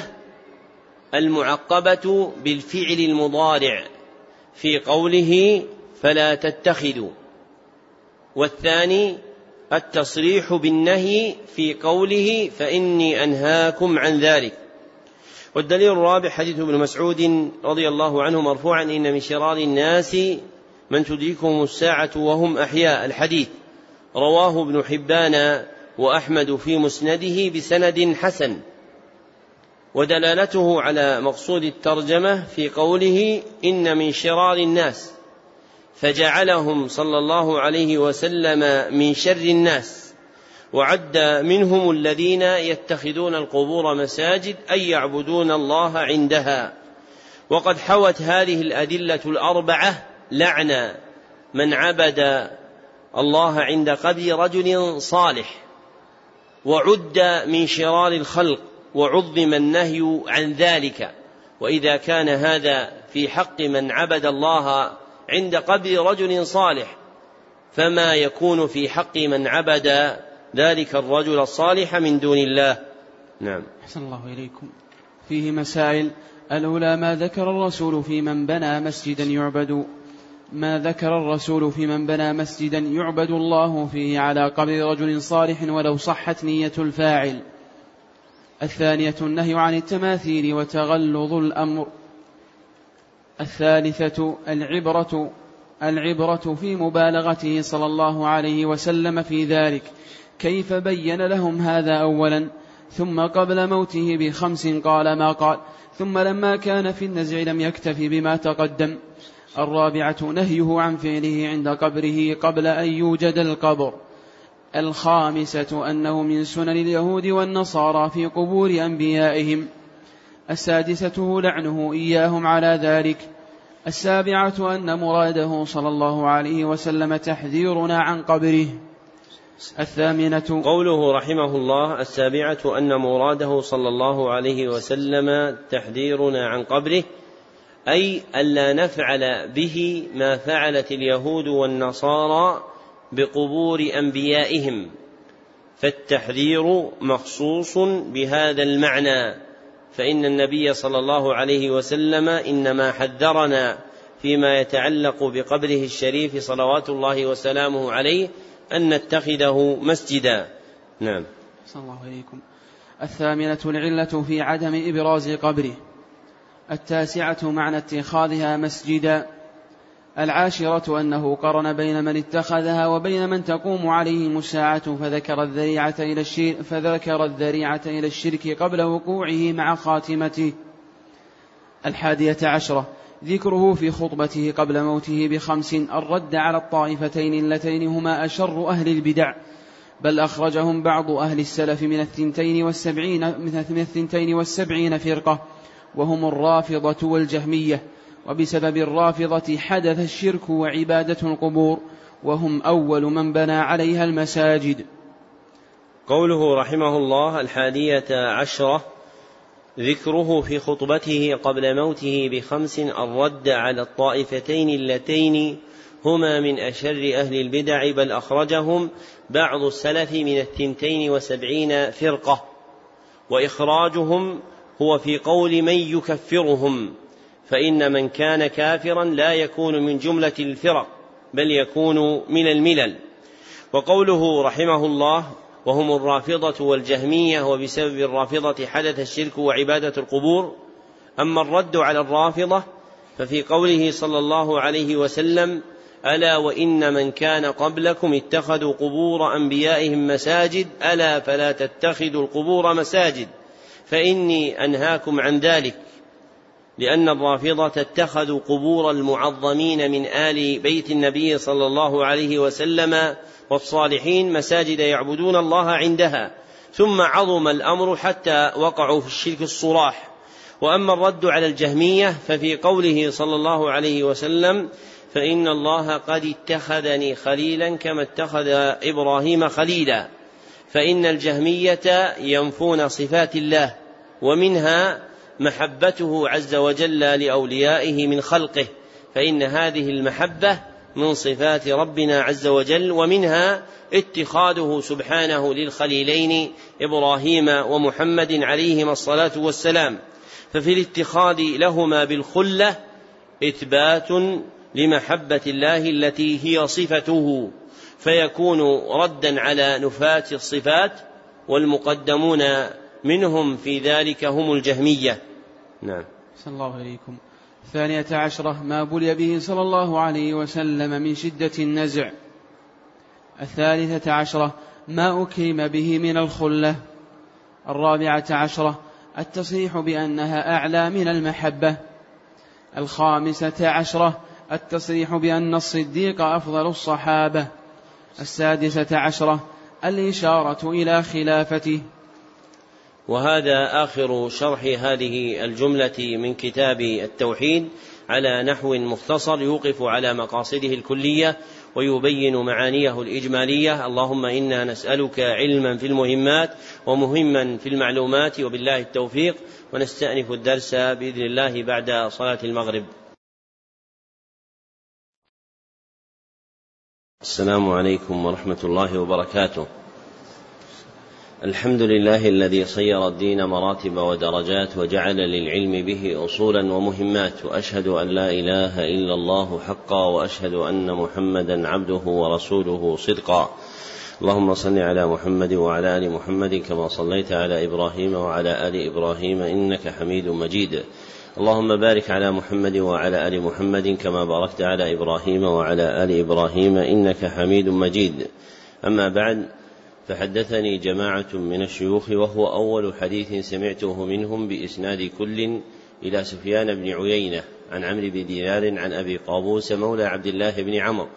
المعقبة بالفعل المضارع في قوله: فلا تتخذوا. والثاني التصريح بالنهي في قوله: فإني أنهاكم عن ذلك. والدليل الرابع حديث ابن مسعود رضي الله عنه مرفوعا: إن من شرار الناس من تدركهم الساعة وهم أحياء. الحديث رواه ابن حبان وأحمد في مسنده بسند حسن. ودلالته على مقصود الترجمة في قوله: إن من شرار الناس، فجعلهم صلى الله عليه وسلم من شر الناس، وعد منهم الذين يتخذون القبور مساجد، أي يعبدون الله عندها. وقد حوت هذه الأدلة 4 لعن من عبد الله عند قبر رجل صالح، وعد من شرار الخلق، وعظم النهي عن ذلك. وإذا كان هذا في حق من عبد الله عند قبر رجل صالح، فما يكون في حق من عبد ذلك الرجل الصالح من دون الله. نعم. أحسن الله إليكم. فيه مسائل. الأولى: ما ذكر الرسول في من بنى مسجدا يعبد الله فيه على قبر رجل صالح ولو صحت نية الفاعل. الثانية: النهي عن التماثيل وتغلظ الأمر. الثالثة: العبرة في مبالغته صلى الله عليه وسلم في ذلك، كيف بين لهم هذا أولا، ثم قبل موته ب5 قال ما قال، ثم لما كان في النزع لم يكتف بما تقدم. الرابعة: نهيه عن فعله عند قبره قبل أن يوجد القبر. الخامسة أنه من سنن اليهود والنصارى في قبور أنبيائهم. السادسة لعنه إياهم على ذلك. السابعة أن مراده صلى الله عليه وسلم تحذيرنا عن قبره. الثامنة قوله رحمه الله: السابعة أن مراده صلى الله عليه وسلم تحذيرنا عن قبره، أي ألا نفعل به ما فعلت اليهود والنصارى بقبور أنبيائهم، فالتحذير مخصوص بهذا المعنى، فإن النبي صلى الله عليه وسلم إنما حذرنا فيما يتعلق بقبره الشريف صلوات الله وسلامه عليه أن نتخذه مسجدا. نعم. صلى الله عليكم. الثامنة العلة في عدم إبراز قبره. التاسعة معنى اتخاذها مسجدا. العاشرة أنه قرن بين من اتخذها وبين من تقوم عليهم الساعة، فذكر الذريعة إلى الشرك قبل وقوعه مع خاتمته. 11 ذكره في خطبته قبل موته ب5 الرد على الطائفتين اللتين هما أشر أهل البدع، بل أخرجهم بعض أهل السلف من 72 فرقة، وهم الرافضة والجهمية، وبسبب الرافضة حدث الشرك وعبادة القبور، وهم أول من بنى عليها المساجد. قوله رحمه الله: 11 ذكره في خطبته قبل موته ب5 الرد على الطائفتين اللتين هما من أشر أهل البدع، بل أخرجهم بعض السلف من 72 فرقة، وإخراجهم هو في قول من يكفرهم، فإن من كان كافرا لا يكون من جملة الفرق بل يكون من الملل. وقوله رحمه الله: وهم الرافضة والجهمية، وبسبب الرافضة حدث الشرك وعبادة القبور. أما الرد على الرافضة ففي قوله صلى الله عليه وسلم: ألا وإن من كان قبلكم اتخذوا قبور أنبيائهم مساجد، ألا فلا تتخذوا القبور مساجد، فإني أنهاكم عن ذلك، لأن الرافضة اتخذوا قبور المعظمين من آل بيت النبي صلى الله عليه وسلم والصالحين مساجد يعبدون الله عندها، ثم عظم الأمر حتى وقعوا في الشرك الصراح. وأما الرد على الجهمية ففي قوله صلى الله عليه وسلم: فإن الله قد اتخذني خليلا كما اتخذ إبراهيم خليلا، فإن الجهمية ينفون صفات الله، ومنها محبته عز وجل لأوليائه من خلقه، فإن هذه المحبة من صفات ربنا عز وجل، ومنها اتخاذه سبحانه للخليلين إبراهيم ومحمد عليهما الصلاة والسلام، ففي الاتخاذ لهما بالخلة إثبات لمحبة الله التي هي صفته، فيكون ردا على نفاة الصفات، والمقدمون منهم في ذلك هم الجهمية. نعم. صلى الله عليكم. 12 ما بلي به صلى الله عليه وسلم من شدة النزع. 13 ما أكرم به من الخلة. 14 التصريح بأنها أعلى من المحبة. 15 التصريح بأن الصديق أفضل الصحابة. 16 الإشارة إلى خلافته. وهذا آخر شرح هذه الجملة من كتاب التوحيد على نحو مختصر يوقف على مقاصده الكلية ويبين معانيه الإجمالية. اللهم إنا نسألك علما في المهمات ومهما في المعلومات، وبالله التوفيق، ونستأنف الدرس بإذن الله بعد صلاة المغرب. السلام عليكم ورحمة الله وبركاته. الحمد لله الذي صير الدين مراتب ودرجات وجعل للعلم به أصولا ومهمات، وأشهد أن لا إله إلا الله حقا، وأشهد أن محمدا عبده ورسوله صدقا. اللهم صل على محمد وعلى آل محمد كما صليت على إبراهيم وعلى آل إبراهيم إنك حميد مجيد. اللهم بارك على محمد وعلى آل محمد كما باركت على إبراهيم وعلى آل إبراهيم إنك حميد مجيد. أما بعد، فحدثني جماعة من الشيوخ، وهو أول حديث سمعته منهم بإسناد كل إلى سفيان بن عيينة عن عمرو بن دينار عن أبي قابوس مولى عبد الله بن عمرو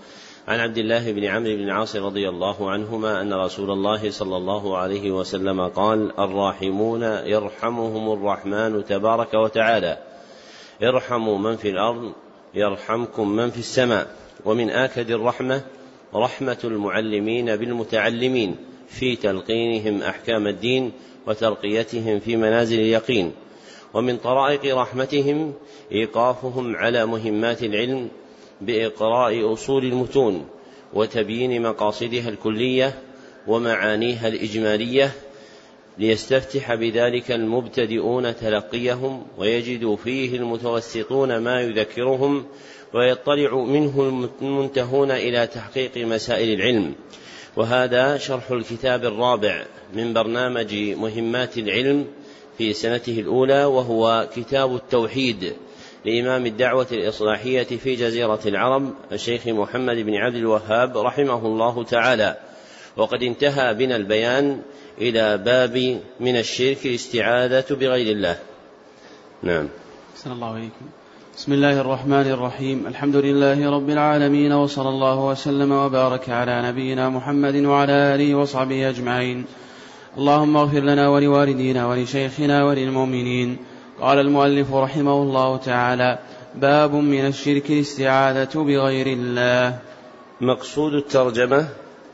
عن عبد الله بن عمرو بن العاص رضي الله عنهما أن رسول الله صلى الله عليه وسلم قال: الراحمون يرحمهم الرحمن تبارك وتعالى، ارحموا من في الأرض يرحمكم من في السماء. ومن آكد الرحمة رحمة المعلمين بالمتعلمين في تلقينهم أحكام الدين وترقيتهم في منازل اليقين. ومن طرائق رحمتهم إيقافهم على مهمات العلم بإقراء أصول المتون وتبيين مقاصدها الكلية ومعانيها الإجمالية، ليستفتح بذلك المبتدئون تلقيهم ويجد فيه المتوسطون ما يذكرهم، ويطلع منه المنتهون إلى تحقيق مسائل العلم. وهذا شرح الكتاب الرابع من برنامج مهمات العلم في سنته الأولى، وهو كتاب التوحيد لإمام الدعوة الإصلاحية في جزيرة العرب الشيخ محمد بن عبد الوهاب رحمه الله تعالى. وقد انتهى بنا البيان إلى باب من الشرك الاستعاذة بغير الله. نعم. أحسن الله عليكم. بسم الله الرحمن الرحيم. الحمد لله رب العالمين، وصلى الله وسلم وبارك على نبينا محمد وعلى آله وصحبه أجمعين. اللهم اغفر لنا ولوالدينا ولشيخنا وللمؤمنين. قال المؤلف رحمه الله تعالى: باب من الشرك الاستعاذة بغير الله. مقصود الترجمة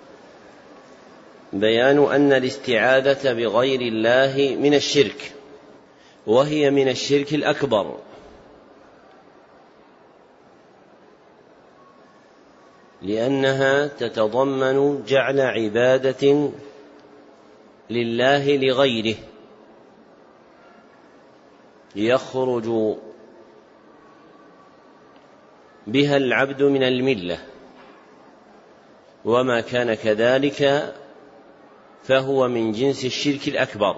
بيان أن الاستعاذة بغير الله من الشرك، وهي من الشرك الأكبر، لأنها تتضمن جعل عبادة لله لغيره يخرج بها العبد من الملة، وما كان كذلك فهو من جنس الشرك الأكبر.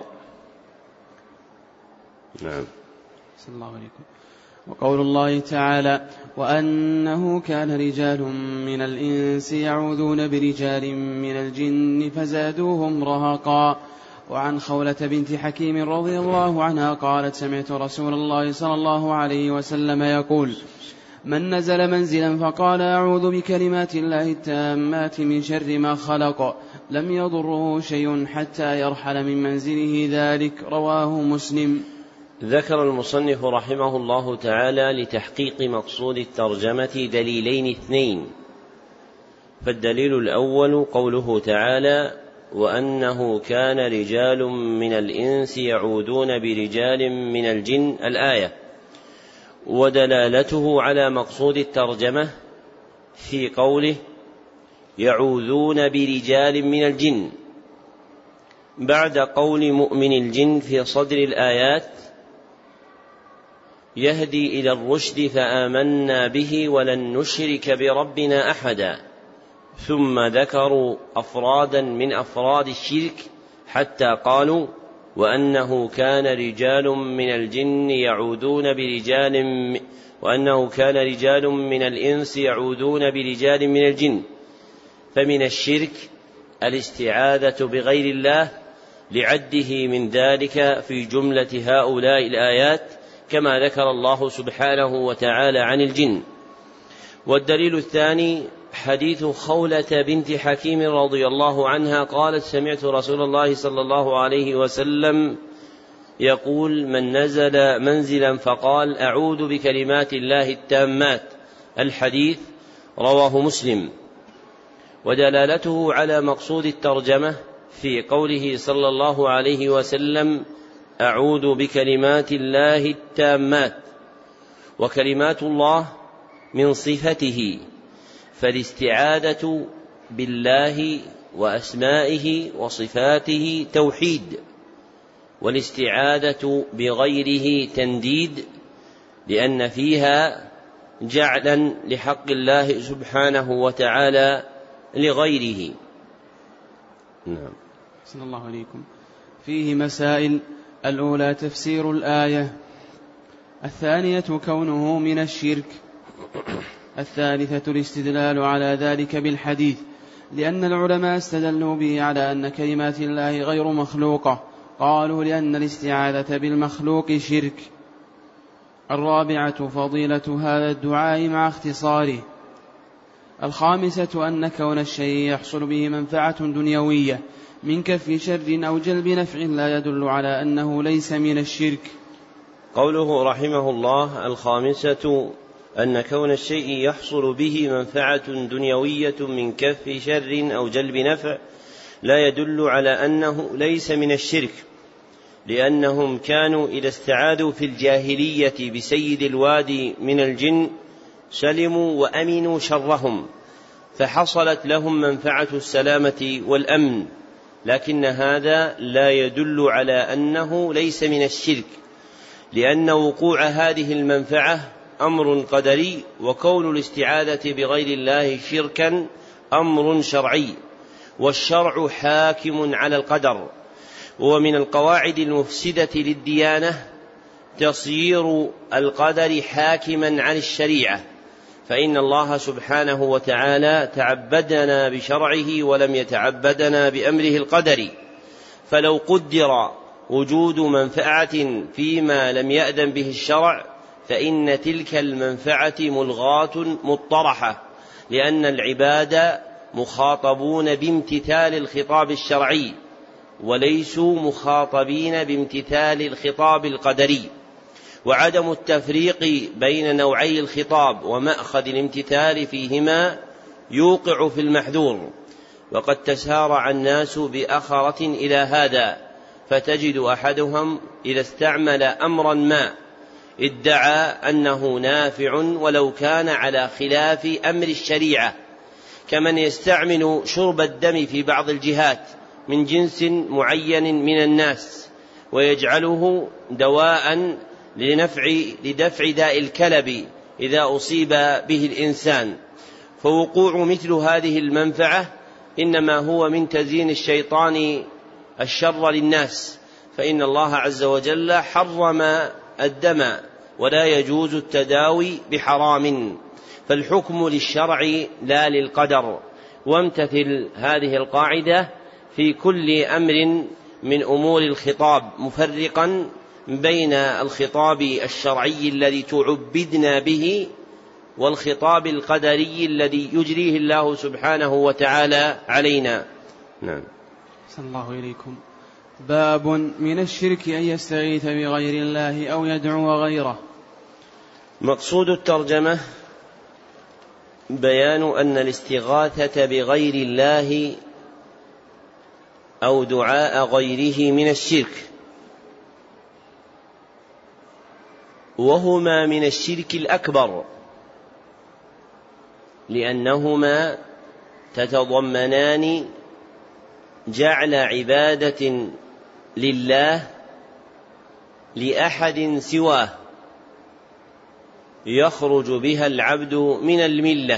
نعم. صلى الله عليكم. وقول الله تعالى: وأنه كان رجال من الإنس يعوذون برجال من الجن فزادوهم رهقا. وعن خولة بنت حكيم رضي الله عنها قالت: سمعت رسول الله صلى الله عليه وسلم يقول: من نزل منزلا فقال: أعوذ بكلمات الله التامات من شر ما خلق، لم يضره شيء حتى يرحل من منزله ذلك. رواه مسلم. ذكر المصنف رحمه الله تعالى لتحقيق مقصود الترجمة دليلين اثنين. فالدليل الأول قوله تعالى: وأنه كان رجال من الإنس يعوذون برجال من الجن، الآية، ودلالته على مقصود الترجمة في قوله: يعوذون برجال من الجن، بعد قول مؤمن الجن في صدر الآيات: يهدي إلى الرشد فآمنا به ولن نشرك بربنا أحدا. ثم ذكروا أفرادا من أفراد الشرك حتى قالوا: وأنه كان رجال من الجن يعوذون برجال وأنه كان رجال من الإنس يعوذون برجال من الجن. فمن الشرك الاستعاذة بغير الله، لعده من ذلك في جملة هؤلاء الآيات، كما ذكر الله سبحانه وتعالى عن الجن. والدليل الثاني حديث خولة بنت حكيم رضي الله عنها قالت: سمعت رسول الله صلى الله عليه وسلم يقول: من نزل منزلا فقال: أعوذ بكلمات الله التامات، الحديث. رواه مسلم. ودلالته على مقصود الترجمة في قوله صلى الله عليه وسلم: أعوذ بكلمات الله التامات. وكلمات الله من صفته، فالاستعاذة بالله وأسمائه وصفاته توحيد، والاستعاذة بغيره تنديد، لأن فيها جعلا لحق الله سبحانه وتعالى لغيره. نعم. صلى الله عليكم. فيه مسائل: الأولى تفسير الآية، الثانية كونه من الشرك، الثالثة الاستدلال على ذلك بالحديث، لأن العلماء استدلوا به على أن كلمات الله غير مخلوقة، قالوا لأن الاستعاذة بالمخلوق شرك. الرابعة فضيلة هذا الدعاء مع اختصاره. الخامسة أن كون الشيء يحصل به منفعة دنيوية من كف شر أو جلب نفع لا يدل على أنه ليس من الشرك. قوله رحمه الله: الخامسة أن كون الشيء يحصل به منفعة دنيوية من كف شر أو جلب نفع لا يدل على أنه ليس من الشرك، لأنهم كانوا إذا استعاذوا في الجاهلية بسيد الوادي من الجن سلموا وأمنوا شرهم، فحصلت لهم منفعة السلامة والأمن، لكن هذا لا يدل على أنه ليس من الشرك، لأن وقوع هذه المنفعة أمر قدري، وكون الاستعاذة بغير الله شركا أمر شرعي، والشرع حاكم على القدر. ومن القواعد المفسدة للديانة تصير القدر حاكما على الشريعة، فإن الله سبحانه وتعالى تعبدنا بشرعه ولم يتعبدنا بأمره القدري، فلو قدر وجود منفعة فيما لم يأذن به الشرع فإن تلك المنفعة ملغاة مطرحة، لأن العباد مخاطبون بامتثال الخطاب الشرعي وليسوا مخاطبين بامتثال الخطاب القدري. وعدم التفريق بين نوعي الخطاب ومأخذ الامتثال فيهما يوقع في المحذور، وقد تسارع الناس بأخرة إلى هذا، فتجد أحدهم إذا استعمل أمرا ما ادعى أنه نافع ولو كان على خلاف أمر الشريعة، كمن يستعمل شرب الدم في بعض الجهات من جنس معين من الناس ويجعله دواء لدفع داء الكلب إذا أصيب به الإنسان. فوقوع مثل هذه المنفعة إنما هو من تزيين الشيطان الشر للناس، فإن الله عز وجل حرم الدم ولا يجوز التداوي بحرام، فالحكم للشرع لا للقدر. وامتثل هذه القاعدة في كل أمر من أمور الخطاب، مفرقا بين الخطاب الشرعي الذي تعبدنا به والخطاب القدري الذي يجريه الله سبحانه وتعالى علينا. نعم. صلى الله إليكم. باب من الشرك أن يستغيث بغير الله أو يدعو غيره. مقصود الترجمة بيان أن الاستغاثة بغير الله أو دعاء غيره من الشرك، وهما من الشرك الأكبر، لأنهما تتضمنان جعل عبادة لله لأحد سواه يخرج بها العبد من الملة،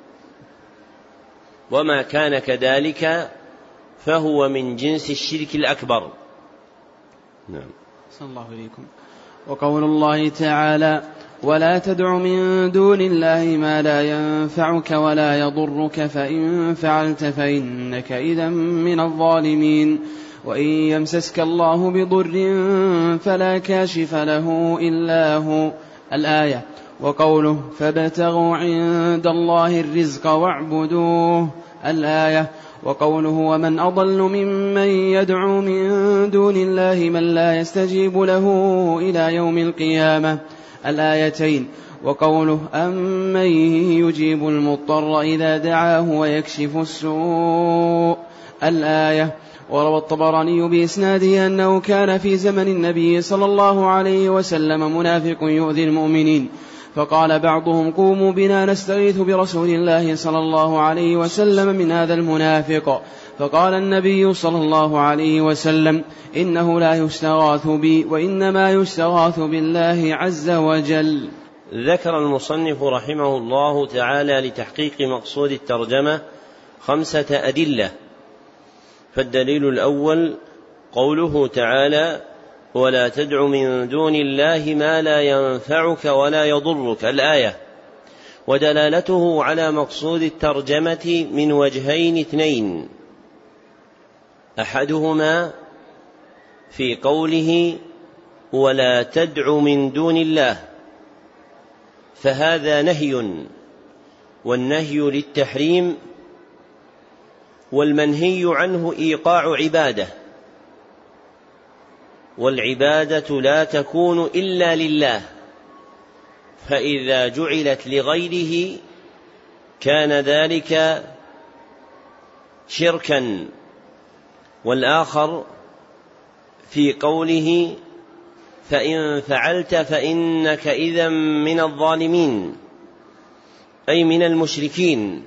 وما كان كذلك فهو من جنس الشرك الأكبر. نعم. صلى الله عليكم. وقول الله تعالى: ولا تدع من دون الله ما لا ينفعك ولا يضرك فإن فعلت فإنك إذا من الظالمين، وإن يمسسك الله بضر فلا كاشف له إلا هو. الآية. وقوله: فابتغوا عند الله الرزق واعبدوه. الآية. وقوله: ومن أضل ممن يدعو من دون الله من لا يستجيب له إلى يوم القيامة. الآيتين. وقوله: أمن يجيب المضطر إذا دعاه ويكشف السوء. الآية. وروى الطبراني بإسناده أنه كان في زمن النبي صلى الله عليه وسلم منافق يؤذي المؤمنين، فقال بعضهم: قوموا بنا نستغيث برسول الله صلى الله عليه وسلم من هذا المنافق، فقال النبي صلى الله عليه وسلم: إنه لا يستغاث بي وإنما يستغاث بالله عز وجل. ذكر المصنف رحمه الله تعالى لتحقيق مقصود الترجمة 5 أدلة. فالدليل الأول قوله تعالى: ولا تدع من دون الله ما لا ينفعك ولا يضرك. الآية. ودلالته على مقصود الترجمة من وجهين 2: أحدهما في قوله: ولا تدع من دون الله، فهذا نهي، والنهي للتحريم، والمنهي عنه إيقاع عبادة، والعبادة لا تكون إلا لله، فإذا جعلت لغيره كان ذلك شركا. والآخر في قوله فإن فعلت فإنك إذا من الظالمين، أي من المشركين،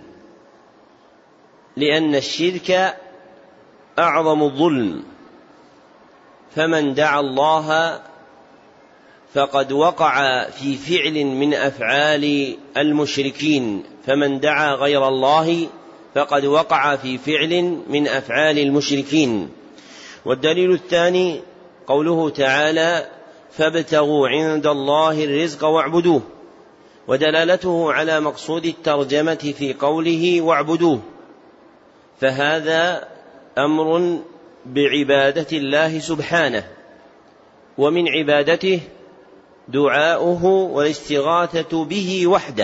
لأن الشرك أعظم الظلم، فمن دعا الله فقد وقع في فعل من أفعال المشركين، فمن دعا غير الله فقد وقع في فعل من أفعال المشركين. والدليل الثاني قوله تعالى فابتغوا عند الله الرزق واعبدوه، ودلالته على مقصود الترجمة في قوله واعبدوه، فهذا أمر بعبادة الله سبحانه، ومن عبادته دعاؤه والاستغاثة به وحده،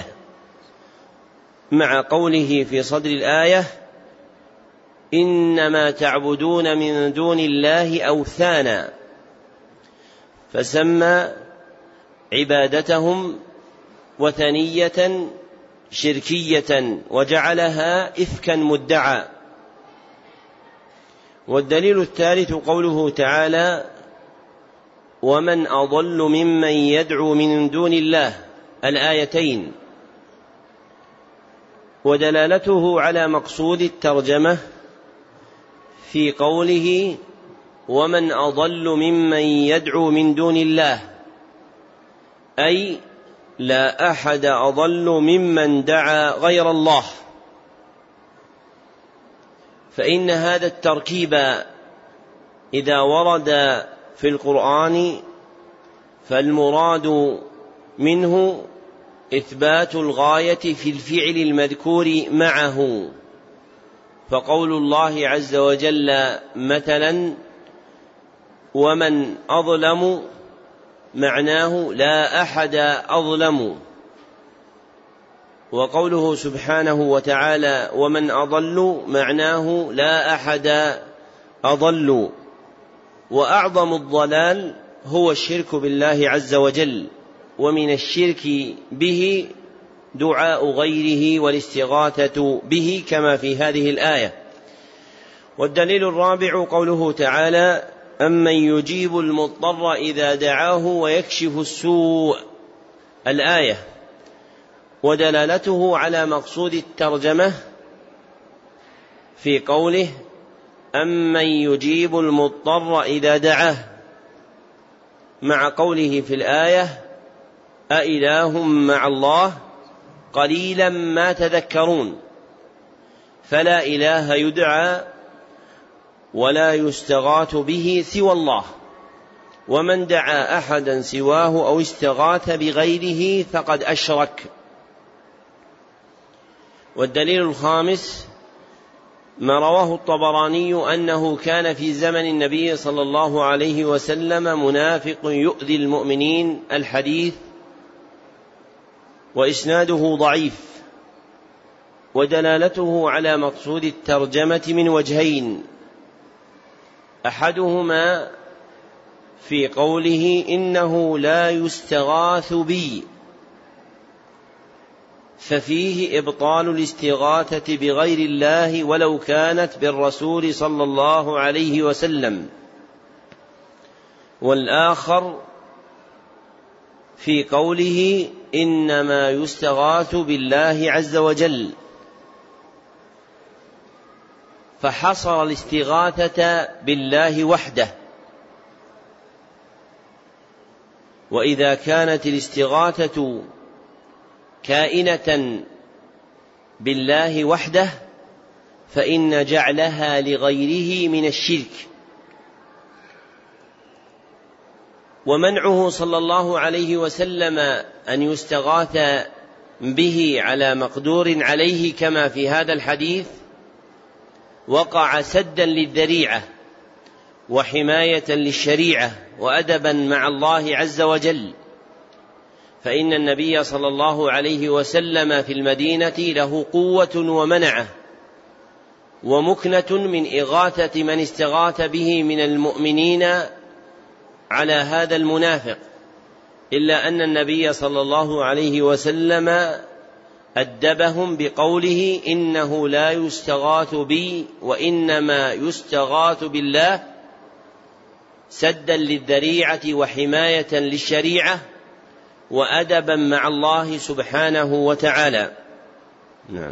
مع قوله في صدر الآية إنما تعبدون من دون الله أوثانا، فسمى عبادتهم وثنية شركية وجعلها إفكا مدعى. والدليل الثالث قوله تعالى ومن أضل ممن يدعو من دون الله، الآيتين، ودلالته على مقصود الترجمة في قوله ومن أضل ممن يدعو من دون الله، أي لا أحد أضل ممن دعا غير الله. فإن هذا التركيب إذا ورد في القرآن فالمراد منه إثبات الغاية في الفعل المذكور معه، فقول الله عز وجل مثلا ومن أظلم معناه لا أحد أظلم، وقوله سبحانه وتعالى ومن أضل معناه لا أحد أضل. وأعظم الضلال هو الشرك بالله عز وجل، ومن الشرك به دعاء غيره والاستغاثة به كما في هذه الآية. والدليل الرابع قوله تعالى أمن يجيب المضطر إذا دعاه ويكشف السوء، الآية، ودلالته على مقصود الترجمة في قوله أمن يجيب المضطر إذا دعاه، مع قوله في الآية أإله مع الله قليلا ما تذكرون، فلا إله يدعى ولا يستغاث به سوى الله، ومن دعا أحدا سواه أو استغاث بغيره فقد أشرك. والدليل الخامس ما رواه الطبراني أنه كان في زمن النبي صلى الله عليه وسلم منافق يؤذي المؤمنين، الحديث، وإسناده ضعيف، ودلالته على مقصود الترجمة من وجهين، أحدهما في قوله إنه لا يستغاث بي، ففيه إبطال الاستغاثة بغير الله ولو كانت بالرسول صلى الله عليه وسلم. والآخر في قوله إنما يستغاث بالله عز وجل، فحصر الاستغاثة بالله وحده. وإذا كانت الاستغاثة كائنة بالله وحده فإن جعلها لغيره من الشرك. ومنعه صلى الله عليه وسلم أن يستغاث به على مقدور عليه كما في هذا الحديث وقع سدا للذريعة وحماية للشريعة وأدبا مع الله عز وجل، فإن النبي صلى الله عليه وسلم في المدينة له قوة ومنعة ومكنة من إغاثة من استغاث به من المؤمنين على هذا المنافق، إلا أن النبي صلى الله عليه وسلم أدبهم بقوله: إنه لا يستغاث بي وإنما يستغاث بالله، سدا للذريعة وحماية للشريعة وأدبا مع الله سبحانه وتعالى. نعم.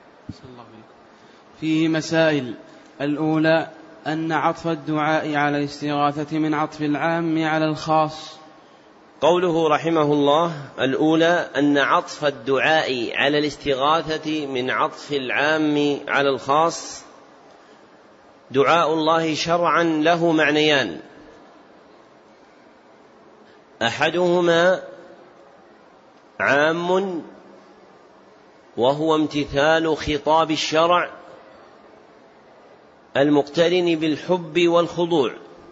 فيه مسائل. الأولى أن عطف الدعاء على الاستغاثة من عطف العام على الخاص. قوله رحمه الله: الأولى أن عطف الدعاء على الاستغاثة من عطف العام على الخاص. دعاء الله شرعا له معنيان: أحدهما عام وهو امتثال خطاب الشرع المقترن بالحب والخضوع،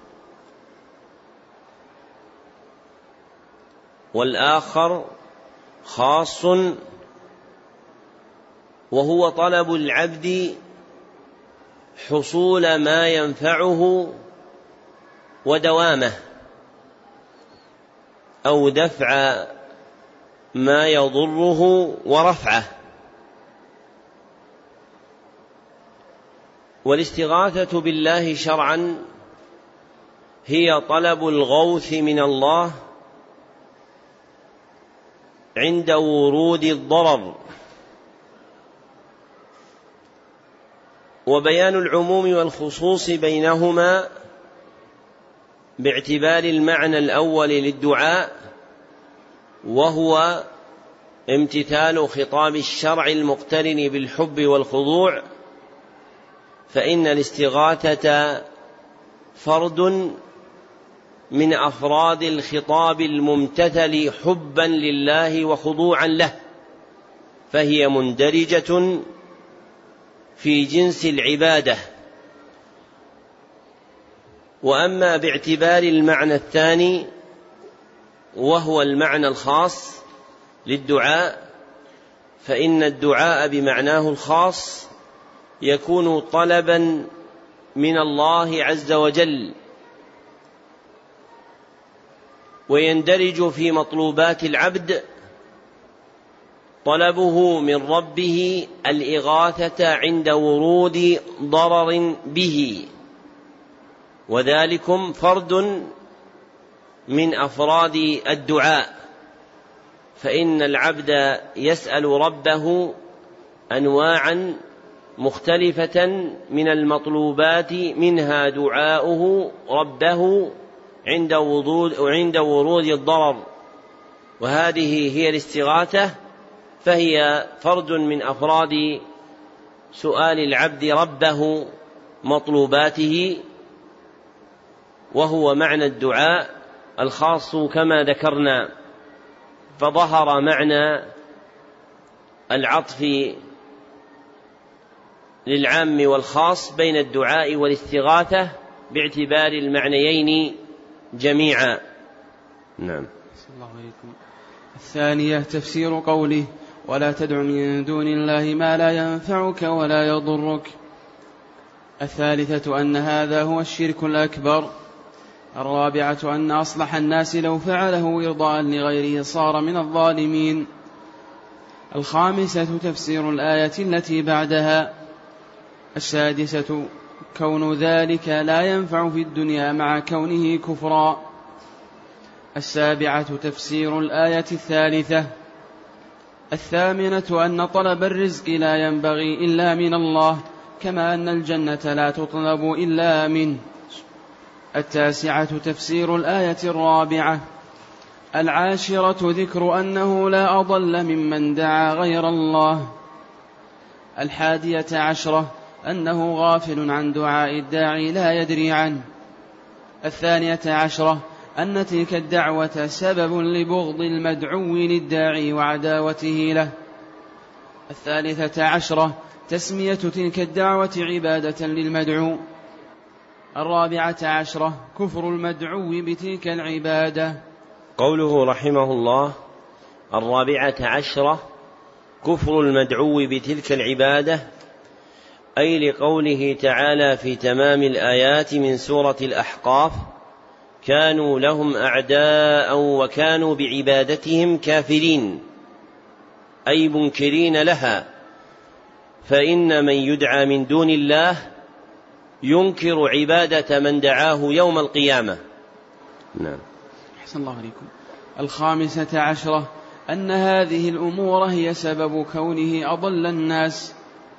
والآخر خاص وهو طلب العبد حصول ما ينفعه ودوامه أو دفع ما يضره ورفعه. والاستغاثة بالله شرعا هي طلب الغوث من الله عند ورود الضرر. وبيان العموم والخصوص بينهما باعتبار المعنى الأول للدعاء، وهو امتثال خطاب الشرع المقترن بالحب والخضوع، فإن الاستغاثة فرد من أفراد الخطاب الممتثل حبا لله وخضوعا له، فهي مندرجة في جنس العبادة. وأما باعتبار المعنى الثاني وهو المعنى الخاص للدعاء، فإن الدعاء بمعناه الخاص يكون طلبا من الله عز وجل، ويندرج في مطلوبات العبد طلبه من ربه الإغاثة عند ورود ضرر به، وذلكم فرد من أفراد الدعاء. فإن العبد يسأل ربه أنواعا مختلفة من المطلوبات، منها دعاؤه ربه عند ورود الضرر، وهذه هي الاستغاثة، فهي فرد من أفراد سؤال العبد ربه مطلوباته، وهو معنى الدعاء الخاص كما ذكرنا. فظهر معنى العطف للعام والخاص بين الدعاء والاستغاثة باعتبار المعنيين جميعا. نعم. الثانية تفسير قوله: ولا تدع من دون الله ما لا ينفعك ولا يضرك. الثالثة أن هذا هو الشرك الأكبر. الرابعة أن أصلح الناس لو فعله إرضاء لغيره صار من الظالمين. الخامسة تفسير الآية التي بعدها. السادسة كون ذلك لا ينفع في الدنيا مع كونه كفرا. السابعة تفسير الآية الثالثة. الثامنة أن طلب الرزق لا ينبغي إلا من الله، كما أن الجنة لا تطلب إلا منه. التاسعة تفسير الآية الرابعة. العاشرة ذكر أنه لا أضل ممن دعا غير الله. 11 أنه غافل عن دعاء الداعي لا يدري عنه. 12 أن تلك الدعوة سبب لبغض المدعو للداعي وعداوته له. 13 تسمية تلك الدعوة عبادة للمدعو. 14 كفر المدعو بتلك العبادة. قوله رحمه الله: 14 كفر المدعو بتلك العبادة، أي لقوله تعالى في تمام الآيات من سورة الأحقاف: كانوا لهم أعداء وكانوا بعبادتهم كافرين، أي منكرين لها، فإن من يدعى من دون الله ينكر عبادة من دعاه يوم القيامة. نعم. أحسن الله عليكم. 15 أن هذه الأمور هي سبب كونه أضل الناس.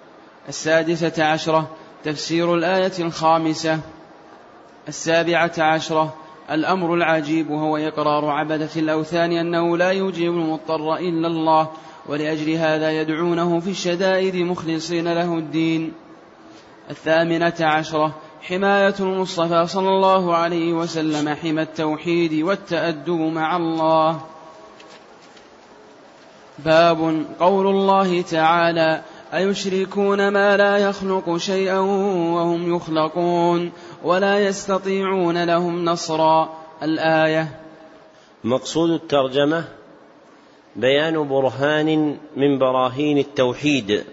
16 تفسير الآية 5. 17 الأمر العجيب، وهو إقرار عبدة الأوثان أنه لا يجيب المضطر إلا الله، ولأجل هذا يدعونه في الشدائد مخلصين له الدين. 18 حماية المصطفى صلى الله عليه وسلم حمى التوحيد والتأدب مع الله. باب قول الله تعالى: أيشركون ما لا يخلق شيئا وهم يخلقون ولا يستطيعون لهم نصرا. الآية. مقصود الترجمة بيان برهان من براهين التوحيد،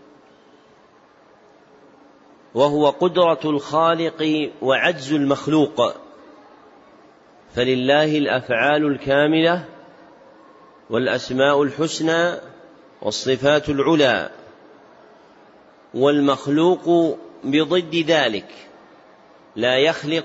وهو قدرة الخالق وعجز المخلوق، فلله الأفعال الكاملة والأسماء الحسنى والصفات العلى، والمخلوق بضد ذلك لا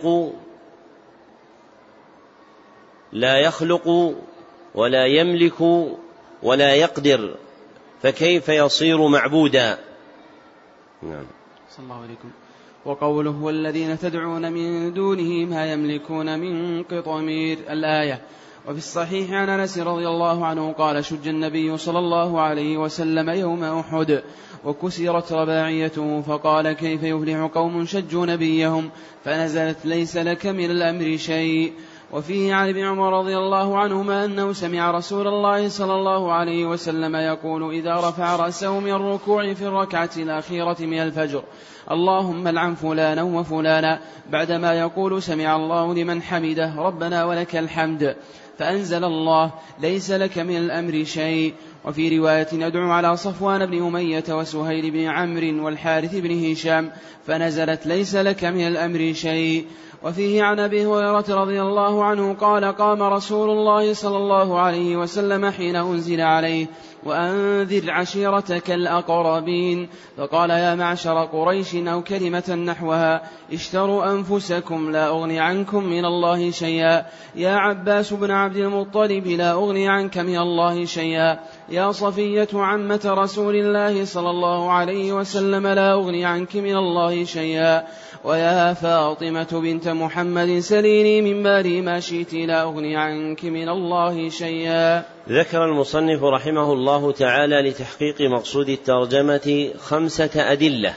يخلق ولا يملك ولا يقدر، فكيف يصير معبودا؟ نعم. صلى الله عليكم. وقوله: والذين تدعون من دونه ما يملكون من قطمير. الآية. وفي الصحيح عن أنس رضي الله عنه قال: شج النبي صلى الله عليه وسلم يوم أحد وكسرت رباعيته، فقال: كيف يفلح قوم شجوا نبيهم؟ فنزلت: ليس لك من الأمر شيء. وفيه عن ابن عمر رضي الله عنهما أنه سمع رسول الله صلى الله عليه وسلم يقول إذا رفع رأسه من الركوع في الركعة الأخيرة من الفجر: اللهم العن فلانا وفلانا، بعدما يقول سمع الله لمن حمده ربنا ولك الحمد، فأنزل الله: ليس لك من الأمر شيء. وفي رواية: يدعو على صفوان بن أمية وسهيل بن عمرو والحارث بن هشام، فنزلت: ليس لك من الأمر شيء. وفيه عن أبي هريرة رضي الله عنه قال: قام رسول الله صلى الله عليه وسلم حين أنزل عليه: وأنذر عشيرتك الأقربين، فقال: يا معشر قريش، أو كلمة نحوها: اشتروا أنفسكم لا أغني عنكم من الله شيئا. يا عباس بن عبد المطلب، لا أغني عنك من الله شيئا. يا صفية عمة رسول الله صلى الله عليه وسلم، لا أغني عنك من الله شيئا. ويا فاطمة بنت محمد، سليني من مالي ما شئت، لا أغني عنك من الله شيئا. ذكر المصنف رحمه الله تعالى لتحقيق مقصود الترجمة 5 أدلة.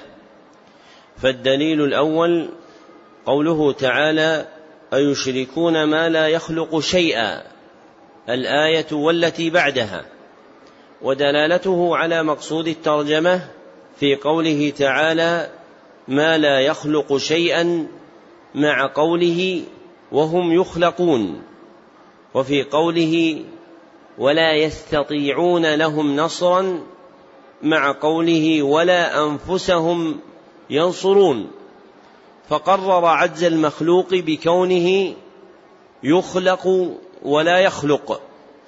فالدليل الأول قوله تعالى: أيشركون ما لا يخلق شيئا، الآية والتي بعدها، ودلالته على مقصود الترجمة في قوله تعالى: ما لا يخلق شيئا، مع قوله: وهم يخلقون، وفي قوله: ولا يستطيعون لهم نصرا، مع قوله: ولا أنفسهم ينصرون، فقرر عجز المخلوق بكونه يخلق ولا يخلق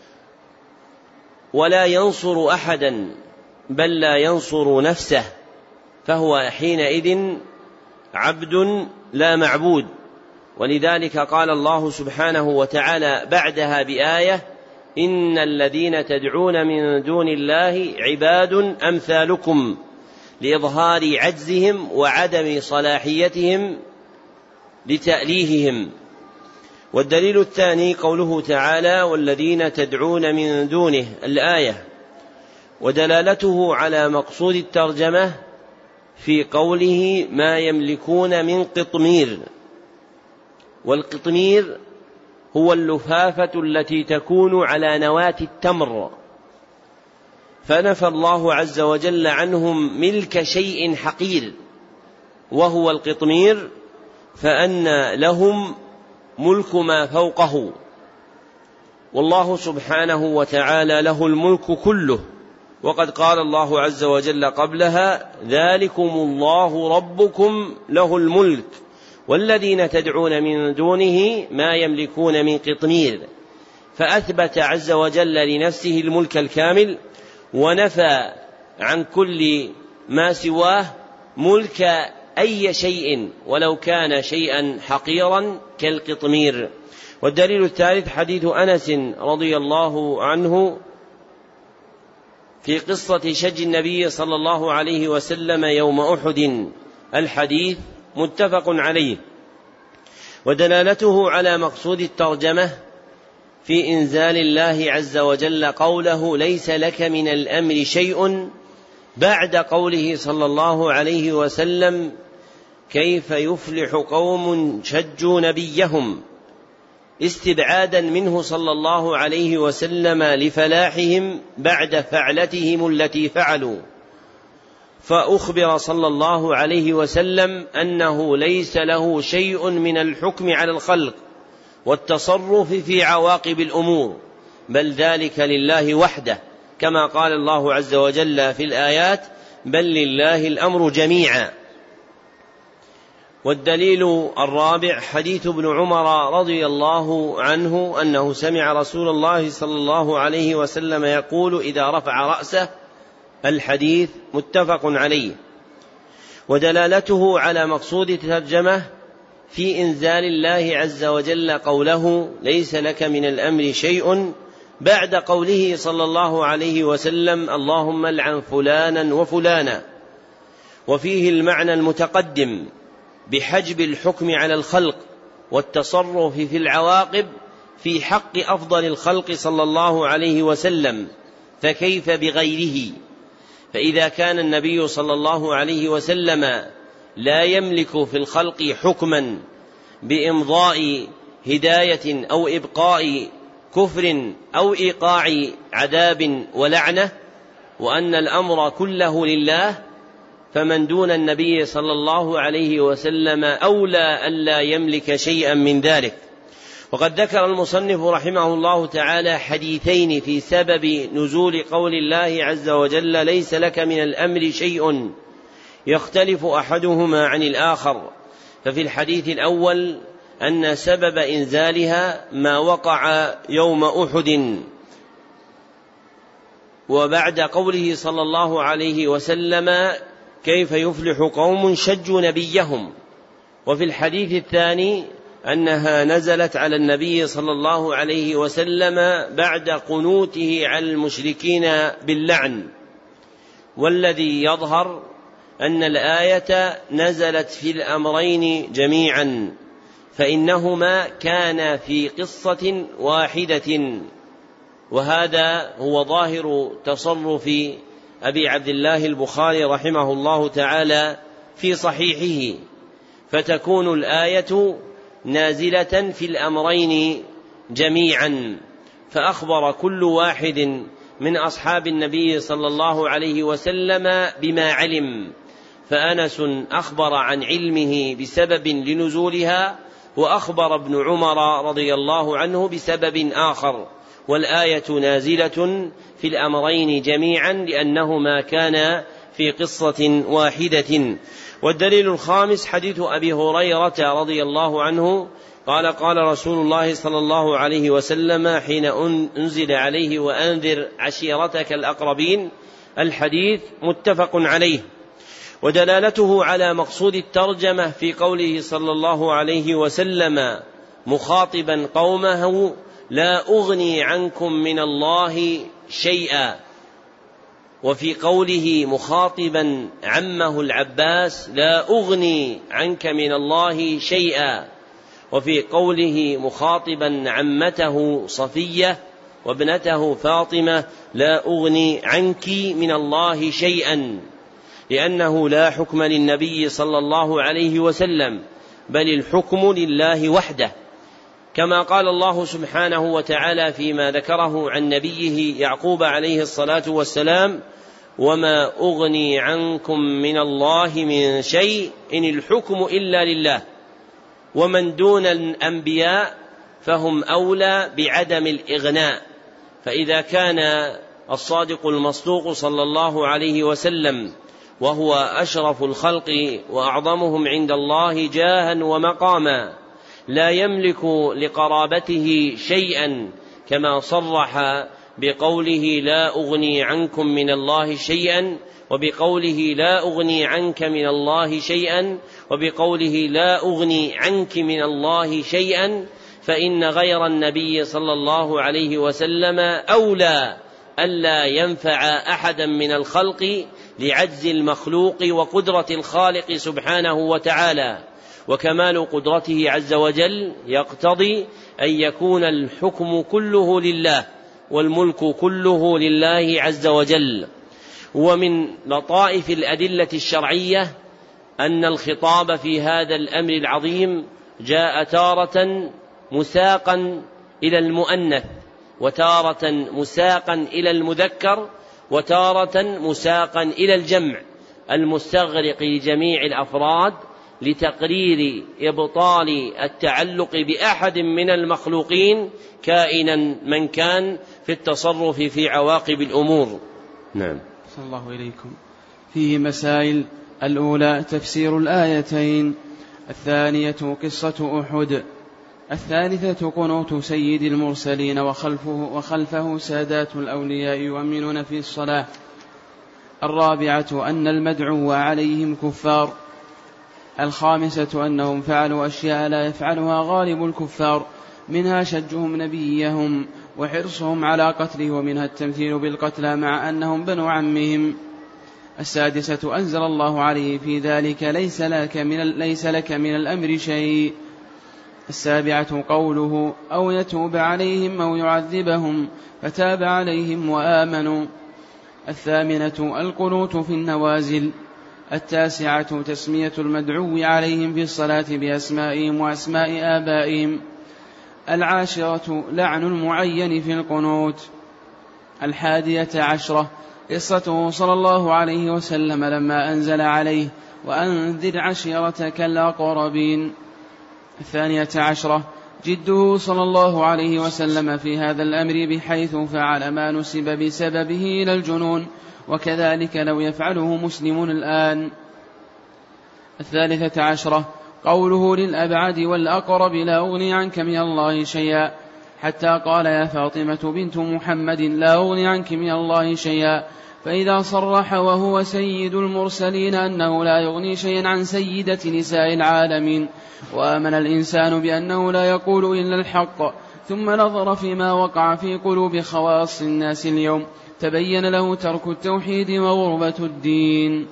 ولا ينصر أحدا، بل لا ينصر نفسه، فهو حينئذ عبد لا معبود. ولذلك قال الله سبحانه وتعالى بعدها بآية: إن الذين تدعون من دون الله عباد أمثالكم، لإظهار عجزهم وعدم صلاحيتهم لتأليههم. والدليل الثاني قوله تعالى: والذين تدعون من دونه، الآية، ودلالته على مقصود الترجمة في قوله: ما يملكون من قطمير. والقطمير هو اللفافة التي تكون على نواة التمر، فنفى الله عز وجل عنهم ملك شيء حقير وهو القطمير، فأن لهم ملك ما فوقه. والله سبحانه وتعالى له الملك كله، وقد قال الله عز وجل قبلها: ذلكم الله ربكم له الملك والذين تدعون من دونه ما يملكون من قطمير. فأثبت عز وجل لنفسه الملك الكامل، ونفى عن كل ما سواه ملك أي شيء ولو كان شيئا حقيرا كالقطمير. والدليل الثالث حديث أنس رضي الله عنه في قصة شج النبي صلى الله عليه وسلم يوم أحد، الحديث متفق عليه. ودلالته على مقصود الترجمة في إنزال الله عز وجل قوله: ليس لك من الأمر شيء، بعد قوله صلى الله عليه وسلم: كيف يفلح قوم شجوا نبيهم، استبعادا منه صلى الله عليه وسلم لفلاحهم بعد فعلتهم التي فعلوا. فأخبر صلى الله عليه وسلم أنه ليس له شيء من الحكم على الخلق والتصرف في عواقب الأمور، بل ذلك لله وحده، كما قال الله عز وجل في الآيات: بل لله الأمر جميعا. والدليل الرابع حديث ابن عمر رضي الله عنه أنه سمع رسول الله صلى الله عليه وسلم يقول إذا رفع رأسه، الحديث متفق عليه. ودلالته على مقصود الترجمة في إنزال الله عز وجل قوله: ليس لك من الأمر شيء، بعد قوله صلى الله عليه وسلم: اللهم لعن فلانا وفلانا. وفيه المعنى المتقدم بحجب الحكم على الخلق والتصرف في العواقب في حق أفضل الخلق صلى الله عليه وسلم، فكيف بغيره؟ فإذا كان النبي صلى الله عليه وسلم لا يملك في الخلق حكما بإمضاء هداية أو إبقاء كفر أو إيقاع عذاب ولعنة، وأن الأمر كله لله، فمن دون النبي صلى الله عليه وسلم أولى ألا يملك شيئا من ذلك. وقد ذكر المصنف رحمه الله تعالى حديثين في سبب نزول قول الله عز وجل: ليس لك من الأمر شيء، يختلف أحدهما عن الآخر. ففي الحديث الأول أن سبب إنزالها ما وقع يوم أحد، وبعد قوله صلى الله عليه وسلم: كيف يفلح قوم شجوا نبيهم. وفي الحديث الثاني أنها نزلت على النبي صلى الله عليه وسلم بعد قنوته على المشركين باللعن. والذي يظهر أن الآية نزلت في الأمرين جميعا، فإنهما كان في قصة واحدة، وهذا هو ظاهر تصرف أبي عبد الله البخاري رحمه الله تعالى في صحيحه، فتكون الآية نازلة في الأمرين جميعا، فأخبر كل واحد من أصحاب النبي صلى الله عليه وسلم بما علم. فأنس أخبر عن علمه بسبب لنزولها، وأخبر ابن عمر رضي الله عنه بسبب آخر، والآية نازلة في الأمرين جميعا لأنهما كان في قصة واحدة. والدليل الخامس حديث أبي هريرة رضي الله عنه قال: قال رسول الله صلى الله عليه وسلم حين أنزل عليه: وأنذر عشيرتك الأقربين، الحديث متفق عليه. ودلالته على مقصود الترجمة في قوله صلى الله عليه وسلم مخاطبا قومه: لا أغني عنكم من الله شيئا، وفي قوله مخاطبا عمه العباس: لا أغني عنك من الله شيئا، وفي قوله مخاطبا عمته صفية وابنته فاطمة: لا أغني عنك من الله شيئا، لأنه لا حكم للنبي صلى الله عليه وسلم، بل الحكم لله وحده، كما قال الله سبحانه وتعالى فيما ذكره عن نبيه يعقوب عليه الصلاة والسلام: وما أغني عنكم من الله من شيء إن الحكم إلا لله. ومن دون الأنبياء فهم أولى بعدم الإغناء. فإذا كان الصادق المصدوق صلى الله عليه وسلم وهو أشرف الخلق وأعظمهم عند الله جاها ومقاما لا يملك لقرابته شيئا، كما صرح بقوله لا أغني عنكم من الله شيئا، وبقوله لا أغني عنك من الله شيئا، وبقوله لا أغني عنك من الله شيئا، فإن غير النبي صلى الله عليه وسلم أولى ألا ينفع أحدا من الخلق لعجز المخلوق وقدرة الخالق سبحانه وتعالى. وكمال قدرته عز وجل يقتضي أن يكون الحكم كله لله والملك كله لله عز وجل. ومن لطائف الأدلة الشرعية أن الخطاب في هذا الأمر العظيم جاء تارة مساقا إلى المؤنث، وتارة مساقا إلى المذكر، وتارة مساقا إلى الجمع المستغرق لجميع الأفراد، لتقرير إبطال التعلق بأحد من المخلوقين كائنا من كان في التصرف في عواقب الأمور. نعم. صلى الله إليكم. فيه مسائل: الأولى تفسير الآيتين، الثانية قصة أحد، الثالثة قنوت سيد المرسلين وخلفه سادات الأولياء يؤمنون في الصلاة، الرابعة أن المدعو عليهم كفار، الخامسة أنهم فعلوا أشياء لا يفعلها غالب الكفار، منها شجهم نبيهم وحرصهم على قتله، ومنها التمثيل بالقتلى مع أنهم بنو عمهم، السادسة أنزل الله عليه في ذلك ليس لك من الأمر شيء، السابعة قوله أو يتوب عليهم أو يعذبهم فتاب عليهم وآمنوا، الثامنة القنوت في النوازل، التاسعة تسمية المدعو عليهم في الصلاة بأسمائهم وأسماء آبائهم، العاشرة لعن المعين في القنوت، 11 قصته صلى الله عليه وسلم لما أنزل عليه وأنذر عشيرتك الأقربين، 12 جده صلى الله عليه وسلم في هذا الأمر بحيث فعل ما نسب بسببه إلى الجنون، وكذلك لو يفعله مسلم الآن، 13 قوله للأبعد والأقرب لا أغني عنك من الله شيئا، حتى قال يا فاطمة بنت محمد لا أغني عنك من الله شيئا، فإذا صرح وهو سيد المرسلين أنه لا يغني شيئا عن سيدة نساء العالمين، وآمن الإنسان بأنه لا يقول إلا الحق، ثم نظر فيما وقع في قلوب خواص الناس اليوم، تبين له ترك التوحيد وغربة الدين.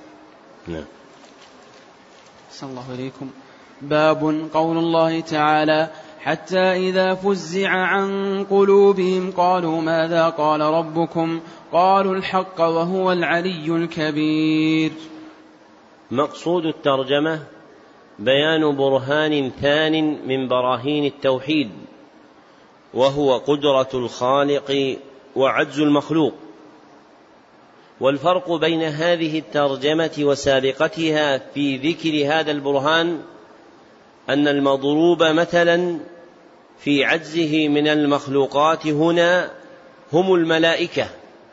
صلى الله عليكم. باب قول الله تعالى حتى إذا فزع عن قلوبهم قالوا ماذا قال ربكم قالوا الحق وهو العلي الكبير. مقصود الترجمة بيان برهان ثان من براهين التوحيد، وهو قدرة الخالق وعجز المخلوق. والفرق بين هذه الترجمة وسابقتها في ذكر هذا البرهان أن المضروب مثلا في عجزه من المخلوقات هنا هم الملائكة،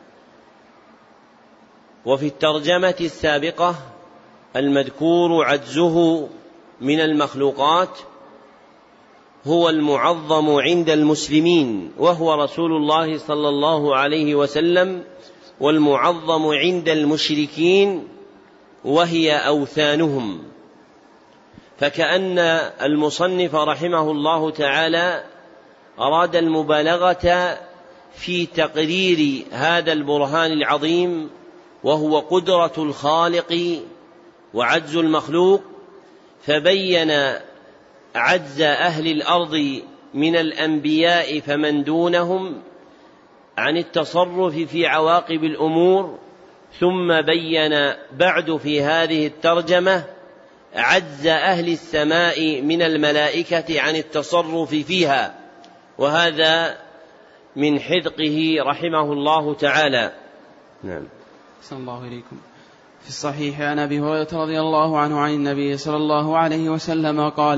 وفي الترجمة السابقة المذكور عجزه من المخلوقات هو المعظم عند المسلمين وهو رسول الله صلى الله عليه وسلم، والمعظم عند المشركين وهي أوثانهم. فكأن المصنف رحمه الله تعالى أراد المبالغة في تقرير هذا البرهان العظيم، وهو قدرة الخالق وعجز المخلوق، فبين عجز أهل الأرض من الأنبياء فمن دونهم عن التصرف في عواقب الأمور، ثم بين بعد في هذه الترجمة عجز أهل السماء من الملائكة عن التصرف فيها، وهذا من حذقه رحمه الله تعالى. نعم. صلى الله عليكم. في الصحيح عن أبي هريرة رضي الله عنه عن النبي صلى الله عليه وسلم قال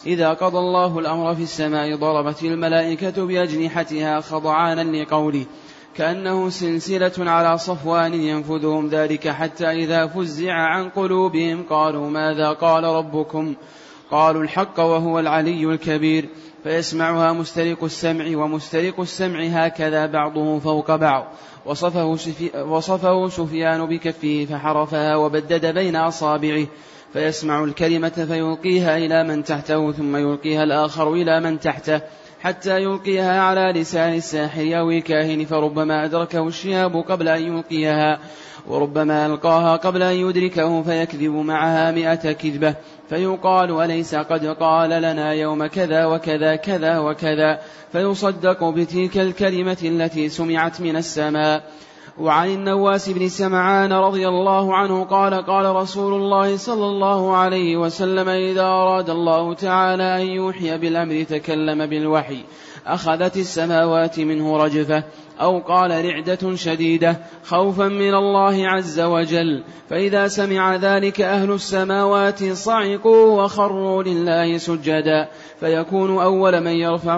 إذا قضى الله الأمر في السماء ضربت الملائكة بأجنحتها خضعانا لقوله كأنه سلسلة على صفوان ينفذهم ذلك حتى إذا فزع عن قلوبهم قالوا ماذا قال ربكم قالوا الحق وهو العلي الكبير فيسمعها مسترق السمع ومسترق السمع هكذا بعضه فوق بعض وصفه سفيان بكفه فحرفها وبدد بين أصابعه فيسمع الكلمة فيلقيها إلى من تحته ثم يلقيها الآخر إلى من تحته حتى يلقيها على لسان الساحر أو الكاهن فربما أدركه الشهاب قبل أن يلقيها وربما ألقاها قبل أن يدركه فيكذب معها 100 كذبة فيقال أليس قد قال لنا يوم كذا وكذا كذا وكذا فيصدق بتلك الكلمة التي سمعت من السماء. وعن النواس بن سمعان رضي الله عنه قال قال رسول الله صلى الله عليه وسلم إذا أراد الله تعالى أن يوحي بالأمر تكلم بالوحي أخذت السماوات منه رجفة أو قال رعدة شديدة خوفا من الله عز وجل فإذا سمع ذلك أهل السماوات صعقوا وخروا لله سجدا فيكون أول من يرفع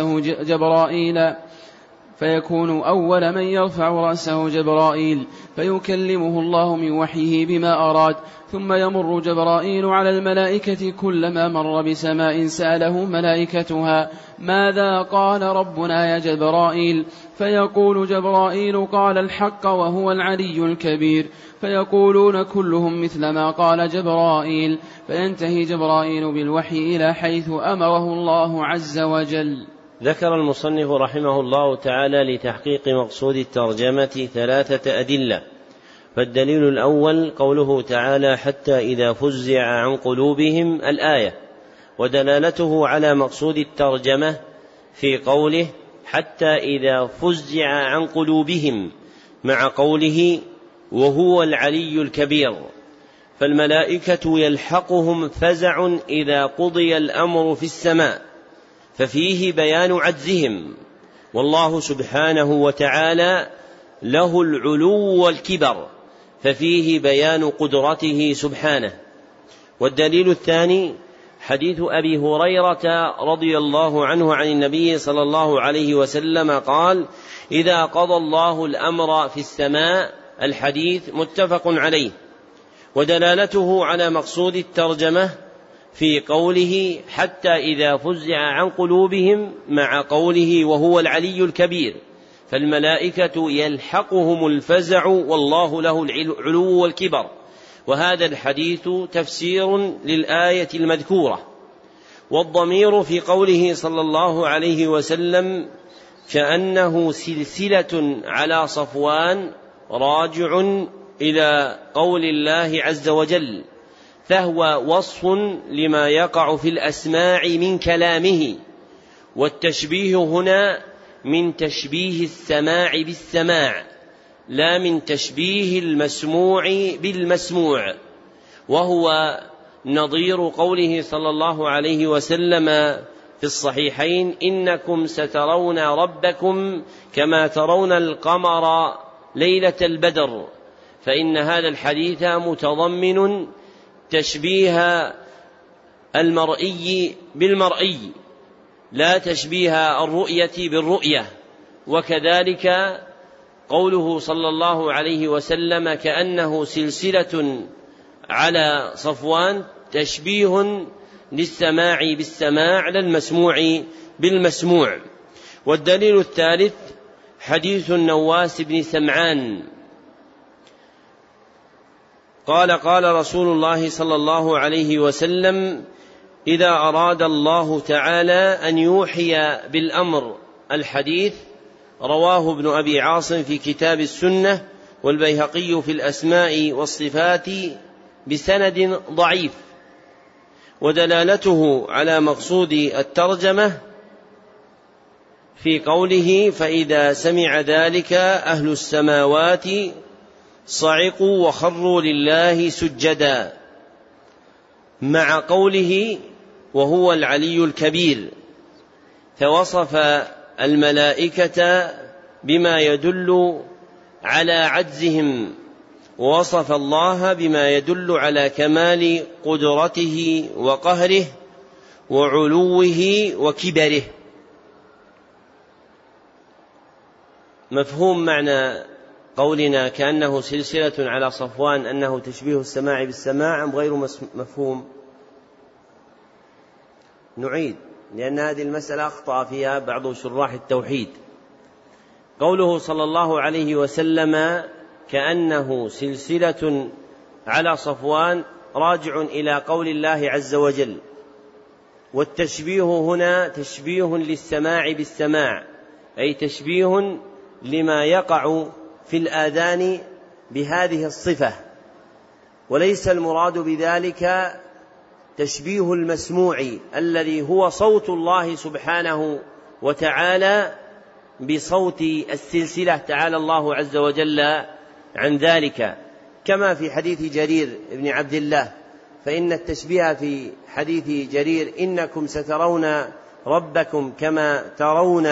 رأسه جبرائيل فيكلمه الله من وحيه بما أراد ثم يمر جبرائيل على الملائكة كلما مر بسماء سأله ملائكتها ماذا قال ربنا يا جبرائيل فيقول جبرائيل قال الحق وهو العلي الكبير فيقولون كلهم مثل ما قال جبرائيل فينتهي جبرائيل بالوحي إلى حيث أمره الله عز وجل. ذكر المصنف رحمه الله تعالى لتحقيق مقصود الترجمة 3 أدلة. فالدليل الأول قوله تعالى حتى إذا فزع عن قلوبهم الآية ودلالته على مقصود الترجمة في قوله حتى إذا فزع عن قلوبهم مع قوله وهو العلي الكبير فالملائكة يلحقهم فزع إذا قضي الأمر في السماء ففيه بيان عجزهم والله سبحانه وتعالى له العلو والكبر ففيه بيان قدرته سبحانه. والدليل الثاني حديث أبي هريرة رضي الله عنه عن النبي صلى الله عليه وسلم قال إذا قضى الله الأمر في السماء الحديث متفق عليه. ودلالته على مقصود الترجمة في قوله حتى إذا فزع عن قلوبهم مع قوله وهو العلي الكبير فالملائكة يلحقهم الفزع والله له العلو والكبر. وهذا الحديث تفسير للآية المذكورة. والضمير في قوله صلى الله عليه وسلم كأنه سلسلة على صفوان راجع إلى قول الله عز وجل فهو وصف لما يقع في الأسماع من كلامه. والتشبيه هنا من تشبيه السماع بالسماع لا من تشبيه المسموع بالمسموع. وهو نظير قوله صلى الله عليه وسلم في الصحيحين إنكم سترون ربكم كما ترون القمر ليلة البدر. فإن هذا الحديث متضمن تشبيه المرئي بالمرئي لا تشبيه الرؤية بالرؤية. وكذلك قوله صلى الله عليه وسلم كأنه سلسلة على صفوان تشبيه للسماع بالسماع لا المسموع بالمسموع. والدليل الثالث حديث النواس بن سمعان قال قال رسول الله صلى الله عليه وسلم إذا أراد الله تعالى أن يوحي بالأمر الحديث رواه ابن أبي عاصم في كتاب السنة والبيهقي في الأسماء والصفات بسند ضعيف. ودلالته على مقصود الترجمة في قوله فإذا سمع ذلك أهل السماوات صعقوا وخروا لله سجدا مع قوله وهو العلي الكبير فوصف الملائكة بما يدل على عجزهم ووصف الله بما يدل على كمال قدرته وقهره وعلوه وكبره. مفهوم معنى قولنا كأنه سلسلة على صفوان أنه تشبيه السماع بالسماع أم غير مفهوم؟ نعيد، لأن هذه المسألة أخطأ فيها بعض شراح التوحيد. قوله صلى الله عليه وسلم كأنه سلسلة على صفوان راجع إلى قول الله عز وجل، والتشبيه هنا تشبيه للسماع بالسماع، أي تشبيه لما يقع في الآذان بهذه الصفة، وليس المراد بذلك تشبيه المسموع الذي هو صوت الله سبحانه وتعالى بصوت السلسلة، تعالى الله عز وجل عن ذلك، كما في حديث جرير بن عبد الله، فإن التشبيه في حديث جرير إنكم سترون ربكم كما ترون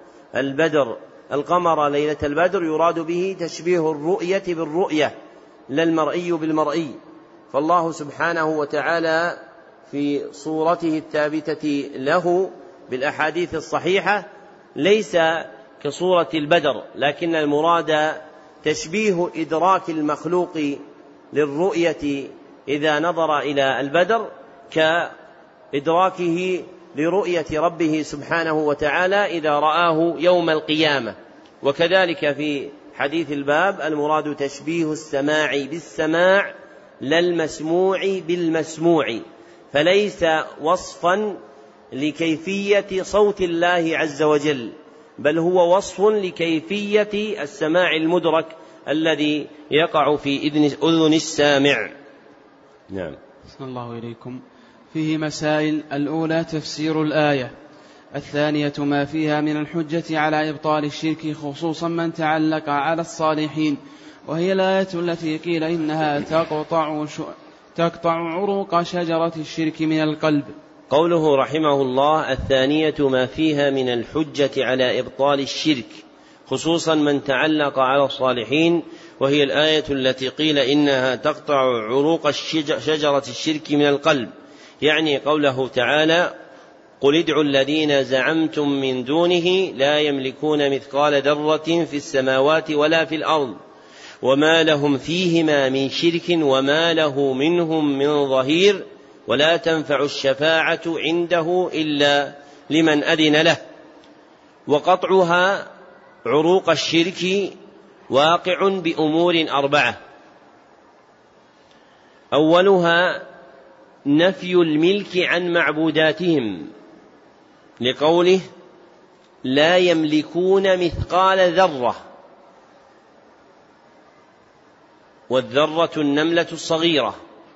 القمر ليلة البدر، يراد به تشبيه الرؤية بالرؤية لا المرئي بالمرئي. فالله سبحانه وتعالى في صورته الثابتة له بالأحاديث الصحيحة ليس كصورة البدر، لكن المراد تشبيه إدراك المخلوق للرؤية إذا نظر إلى البدر كإدراكه لرؤية ربه سبحانه وتعالى إذا رآه يوم القيامة. وكذلك في حديث الباب المراد تشبيه السماع بالسماع لا المسموع بالمسموع، فليس وصفا لكيفية صوت الله عز وجل، بل هو وصف لكيفية السماع المدرك الذي يقع في أذن السامع. نعم. صلى الله إليكم. فيه مسائل: الأولى تفسير الآية، الثانية ما فيها من الحجة على إبطال الشرك، خصوصا من تعلق على الصالحين، وهي الآية التي قيل إنها تقطع عروق شجرة الشرك من القلب. قوله رحمه الله: الثانية ما فيها من الحجة على إبطال الشرك، خصوصا من تعلق على الصالحين، وهي الآية التي قيل إنها تقطع عروق شجرة الشرك من القلب، يعني قوله تعالى: قل ادعوا الذين زعمتم من دونه لا يملكون مثقال ذرة في السماوات ولا في الأرض وما لهم فيهما من شرك وما له منهم من ظهير ولا تنفع الشفاعة عنده إلا لمن أذن له. وقطعها عروق الشرك واقع بأمور 4: أولها نفي الملك عن معبوداتهم، لقوله: لا يملكون مثقال ذرة، والذرة النملة الصغيرة.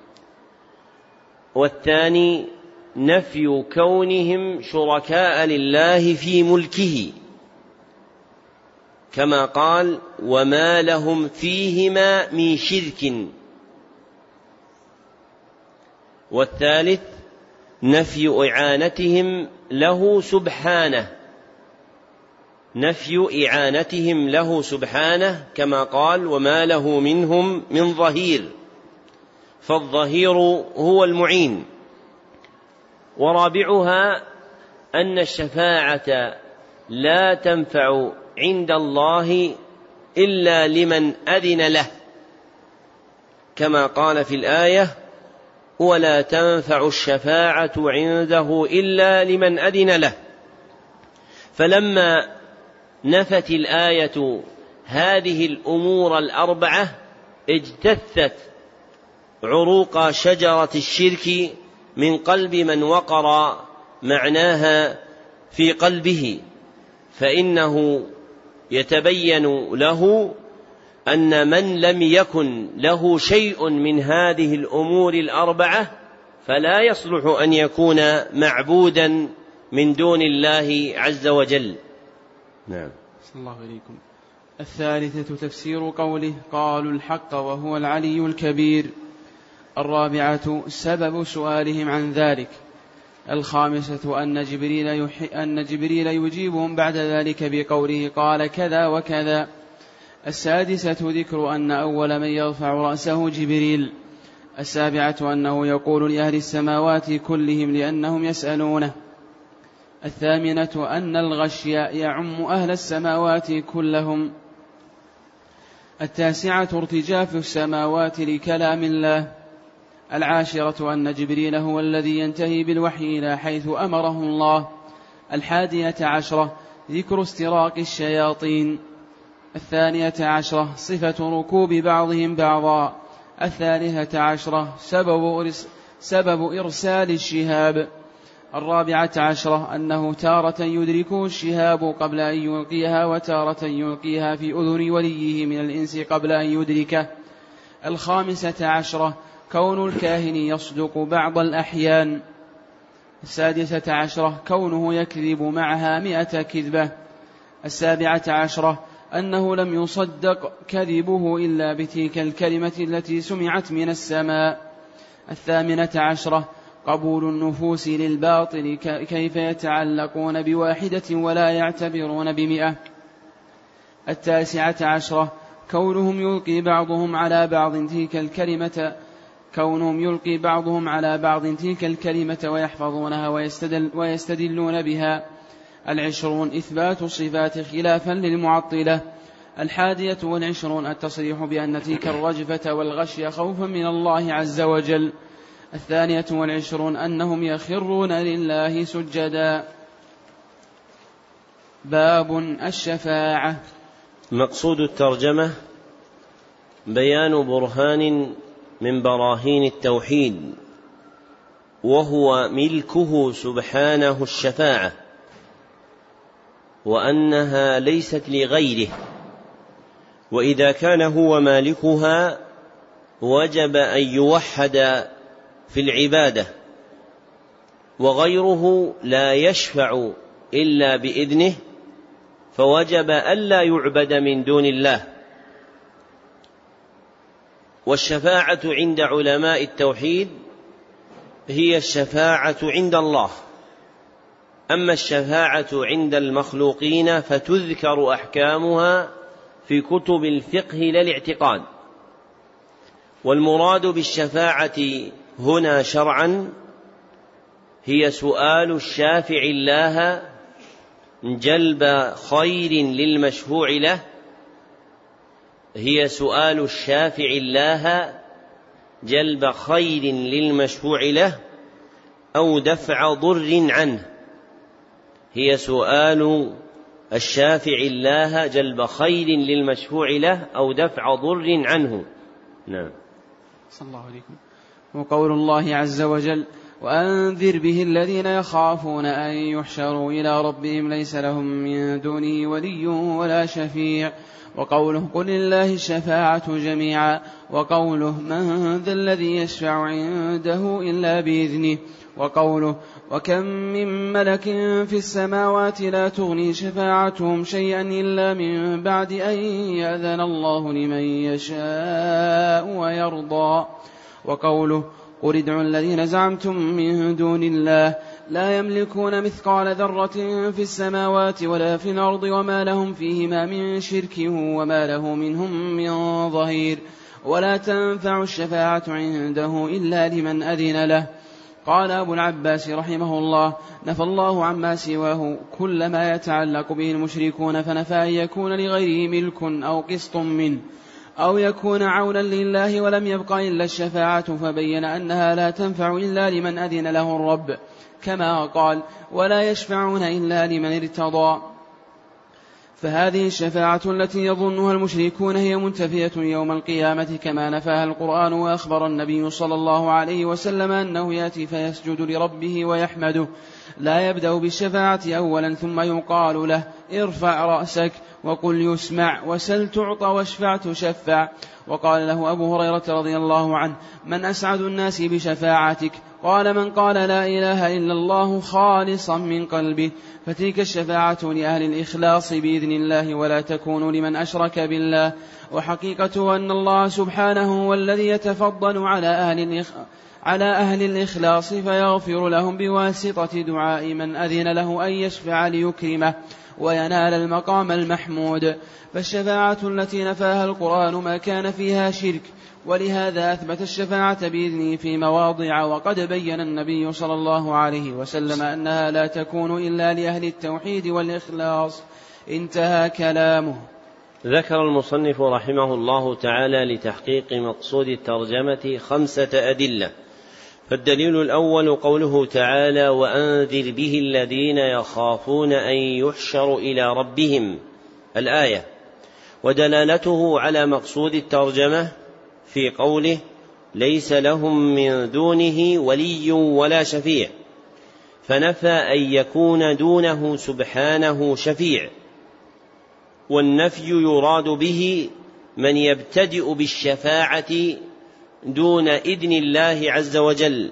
والثاني نفي كونهم شركاء لله في ملكه، كما قال: وما لهم فيهما من شرك. والثالث نفي إعانتهم له سبحانه، نفي إعانتهم له سبحانه، كما قال: وما له منهم من ظهير، فالظهير هو المعين. ورابعها أن الشفاعة لا تنفع عند الله إلا لمن أذن له، كما قال في الآية: ولا تنفع الشفاعة عنده إلا لمن أذن له. فلما نفت الآية هذه الأمور 4 اجتثت عروق شجرة الشرك من قلب من وقر معناها في قلبه، فإنه يتبين له أن من لم يكن له شيء من هذه الأمور 4 فلا يصلح أن يكون معبودا من دون الله عز وجل. نعم. صلى الله عليكم. الثالثة تفسير قوله: قالوا الحق وهو العلي الكبير. الرابعة سبب سؤالهم عن ذلك. الخامسة أن جبريل يجيبهم بعد ذلك بقوله: قال كذا وكذا. السادسة ذكر أن أول من يرفع رأسه جبريل. السابعة أنه يقول لأهل السماوات كلهم لأنهم يسألونه. الثامنة أن الغشي يعم أهل السماوات كلهم. التاسعة ارتجاف السماوات لكلام الله. العاشرة أن جبريل هو الذي ينتهي بالوحي إلى حيث أمره الله. 11 ذكر استراق الشياطين. 12 صفة ركوب بعضهم بعضا. 13 سبب إرسال الشهاب. 14 أنه تارة يدركه الشهاب قبل أن يلقيها وتارة يلقيها في أذن وليه من الإنس قبل أن يدركه. 15 كون الكاهن يصدق بعض الأحيان. 16 كونه يكذب معها 100 كذبة. 17 أنه لم يصدق كذبه إلا بتلك الكلمة التي سمعت من السماء. 18 قبول النفوس للباطل كيف يتعلقون بواحدة ولا يعتبرون ب100. 19 كونهم يلقي بعضهم على بعض تلك الكلمة ويحفظونها ويستدلون بها. 20 إثبات الصفات خلافا للمعطلة. 21 التصريح بأن تلك الرجفة والغشي خوفا من الله عز وجل. 22 أنهم يخرون لله سجدا. باب الشفاعة. مقصود الترجمة بيان برهان من براهين التوحيد، وهو ملكه سبحانه الشفاعة، وأنها ليست لغيره، وإذا كان هو مالكها وجب أن يوحد في العبادة، وغيره لا يشفع إلا بإذنه، فوجب ألا يعبد من دون الله. والشفاعة عند علماء التوحيد هي الشفاعة عند الله، أما الشفاعة عند المخلوقين فتذكر أحكامها في كتب الفقه لا الاعتقاد. والمراد بالشفاعة هنا شرعا هي سؤال الشافع الله جلب خير للمشفوع له، هي سؤال الشافع الله جلب خير للمشفوع له أو دفع ضر عنه، هي سؤال الشافع الله جلب خير للمشفوع له أو دفع ضر عنه. نعم. صلى الله عليكم. وقول الله عز وجل: وأنذر به الذين يخافون أن يحشروا إلى ربهم ليس لهم من دونه ولي ولا شفيع. وقوله: قل لله الشفاعة جميعا. وقوله: من ذا الذي يشفع عنده إلا بإذنه. وقوله: وكم من ملك في السماوات لا تغني شفاعتهم شيئا إلا من بعد أن يأذن الله لمن يشاء ويرضى. وقوله: قل ادعوا الذين زعمتم من دون الله لا يملكون مثقال ذرة في السماوات ولا في الأرض وما لهم فيهما من شرك وما له منهم من ظهير ولا تنفع الشفاعة عنده إلا لمن أذن له. قال أبو العباس رحمه الله: نفى الله عما سواه كل ما يتعلق به المشركون، فنفى أن يكون لغيره ملك أو قسط منه أو يكون عونا لله، ولم يبق إلا الشفاعة، فبين أنها لا تنفع إلا لمن أذن له الرب، كما قال: ولا يشفعون إلا لمن ارتضى. فهذه الشفاعة التي يظنها المشركون هي منتفية يوم القيامة كما نفاها القرآن. وأخبر النبي صلى الله عليه وسلم أنه يأتي فيسجد لربه ويحمده، لا يبدأ بالشفاعة أولا ثم يقال له: ارفع رأسك وقل يسمع وسل تعطى واشفع تشفع. وقال له أبو هريرة رضي الله عنه: من أسعد الناس بشفاعتك؟ قال: من قال لا إله إلا الله خالصا من قلبه. فتلك الشفاعة لأهل الإخلاص بإذن الله، ولا تكون لمن أشرك بالله. وحقيقته أن الله سبحانه هو الذي يتفضل على أهل الإخلاص فيغفر لهم بواسطة دعاء من أذن له أن يشفع ليكرمه وينال المقام المحمود. فالشفاعة التي نفاها القرآن ما كان فيها شرك، ولهذا أثبت الشفاعة بإذنه في مواضع، وقد بين النبي صلى الله عليه وسلم أنها لا تكون إلا لأهل التوحيد والإخلاص. انتهى كلامه. ذكر المصنف رحمه الله تعالى لتحقيق مقصود الترجمة 5 أدلة. فالدليل الأول قوله تعالى: وأنذر به الذين يخافون أن يحشروا إلى ربهم، الآية، ودلالته على مقصود الترجمة في قوله: ليس لهم من دونه ولي ولا شفيع، فنفى أن يكون دونه سبحانه شفيع، والنفي يراد به من يبتدئ بالشفاعة دون إذن الله عز وجل،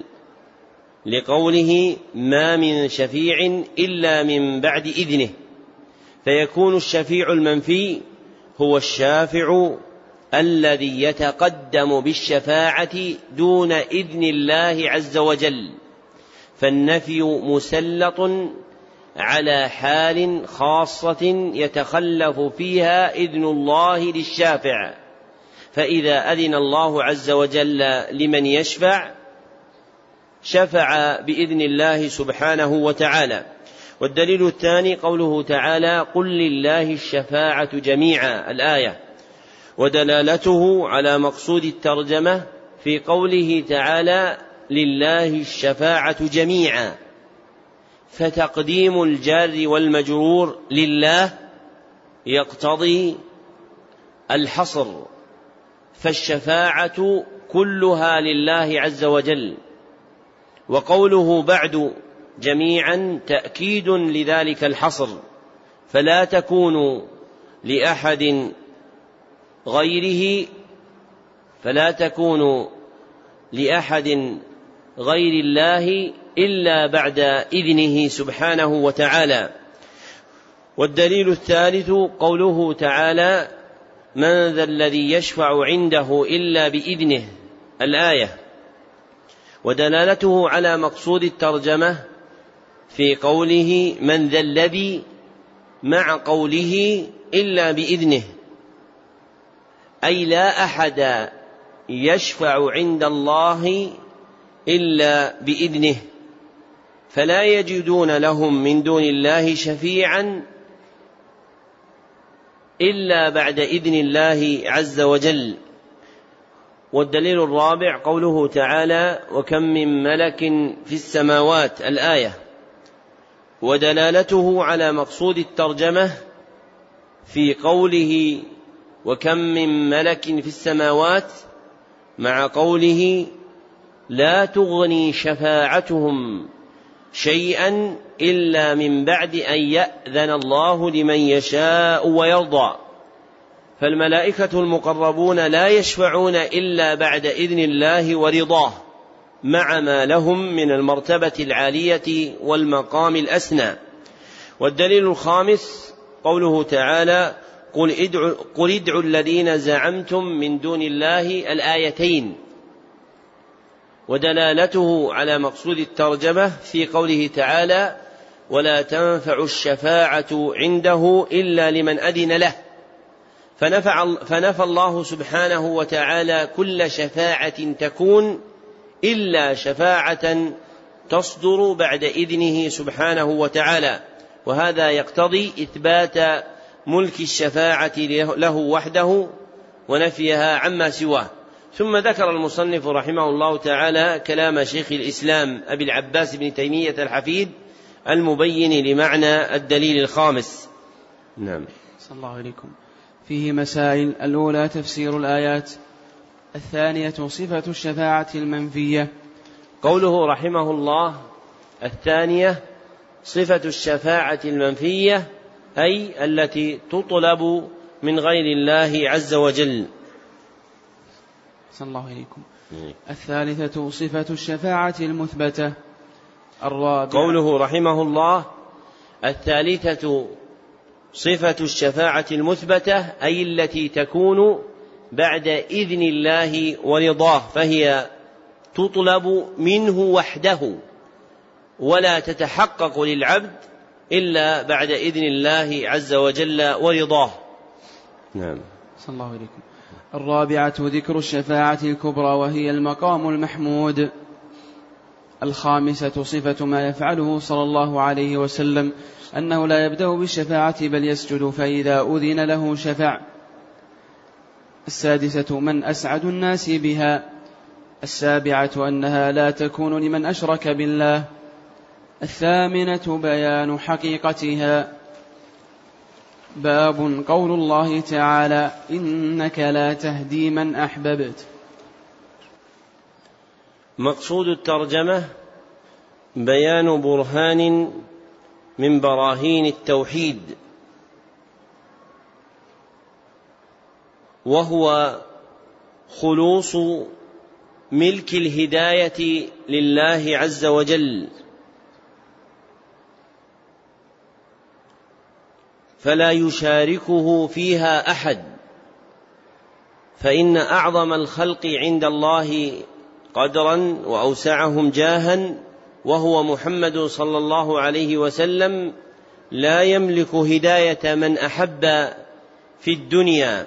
لقوله: ما من شفيع إلا من بعد إذنه، فيكون الشفيع المنفي هو الشافع الذي يتقدم بالشفاعة دون إذن الله عز وجل. فالنفي مسلط على حال خاصة يتخلف فيها إذن الله للشافع، فإذا أذن الله عز وجل لمن يشفع شفع بإذن الله سبحانه وتعالى. والدليل الثاني قوله تعالى: قل لله الشفاعة جميعا، الآية، ودلالته على مقصود الترجمة في قوله تعالى: لله الشفاعة جميعا، فتقديم الجار والمجرور لله يقتضي الحصر، فالشفاعة كلها لله عز وجل. وقوله بعد جميعا تأكيد لذلك الحصر، فلا تكون لأحد غير الله إلا بعد إذنه سبحانه وتعالى. والدليل الثالث قوله تعالى: من ذا الذي يشفع عنده إلا بإذنه، الآية، ودلالته على مقصود الترجمة في قوله: من ذا الذي، مع قوله إلا بإذنه، أي لا أحد يشفع عند الله إلا بإذنه، فلا يجدون لهم من دون الله شفيعا إلا بعد إذن الله عز وجل. والدليل الرابع قوله تعالى: وكم من ملك في السماوات، الآية، ودلالته على مقصود الترجمة في قوله: وكم من ملك في السماوات، مع قوله: لا تغني شفاعتهم شيئا إلا من بعد أن يأذن الله لمن يشاء ويرضى. فالملائكة المقربون لا يشفعون إلا بعد إذن الله ورضاه، مع ما لهم من المرتبة العالية والمقام الأسنى. والدليل الخامس قوله تعالى: قل ادعوا الذين زعمتم من دون الله، الآيتين، ودلالته على مقصود الترجمة في قوله تعالى: ولا تنفع الشفاعة عنده إلا لمن أذن له. فنفى الله سبحانه وتعالى كل شفاعة تكون إلا شفاعة تصدر بعد إذنه سبحانه وتعالى، وهذا يقتضي إثبات ملك الشفاعة له وحده ونفيها عما سواه. ثم ذكر المصنف رحمه الله تعالى كلام شيخ الإسلام أبي العباس بن تيمية الحفيد المبين لمعنى الدليل الخامس. نعم. صلى الله عليكم. فيه مسائل: الأولى تفسير الآيات، الثانية صفة الشفاعة المنفية. قوله رحمه الله: الثانية صفة الشفاعة المنفية، أي التي تطلب من غير الله عز وجل. صلى الله عليكم. الثالثة صفة الشفاعة المثبتة. الرابعة قوله رحمه الله: الثالثة صفة الشفاعة المثبتة، أي التي تكون بعد إذن الله ورضاه، فهي تطلب منه وحده، ولا تتحقق للعبد إلا بعد إذن الله عز وجل ورضاه. نعم. صلى الله عليكم. الرابعة ذكر الشفاعة الكبرى وهي المقام المحمود. الخامسة صفة ما يفعله صلى الله عليه وسلم أنه لا يبدأ بالشفاعة بل يسجد فإذا أذن له شفع. السادسة من أسعد الناس بها. السابعة أنها لا تكون لمن أشرك بالله. الثامنة بيان حقيقتها. باب قول الله تعالى إنك لا تهدي من أحببت. مقصود الترجمة بيان برهان من براهين التوحيد، وهو خلوص ملك الهداية لله عز وجل، فلا يشاركه فيها أحد، فإن أعظم الخلق عند الله قدرا وأوسعهم جاها وهو محمد صلى الله عليه وسلم لا يملك هداية من أحب في الدنيا،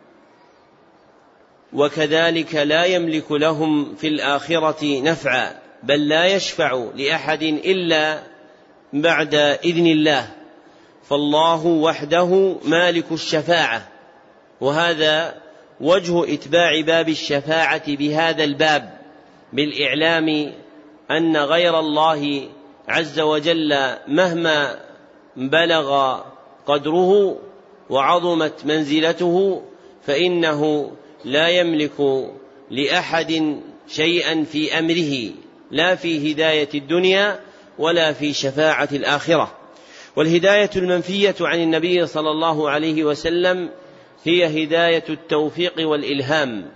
وكذلك لا يملك لهم في الآخرة نفعا، بل لا يشفع لأحد إلا بعد إذن الله، فالله وحده مالك الشفاعة. وهذا وجه إتباع باب الشفاعة بهذا الباب، بالإعلام أن غير الله عز وجل مهما بلغ قدره وعظمت منزلته فإنه لا يملك لأحد شيئا في أمره، لا في هداية الدنيا ولا في شفاعة الآخرة. والهداية المنفية عن النبي صلى الله عليه وسلم هي هداية التوفيق والإلهام،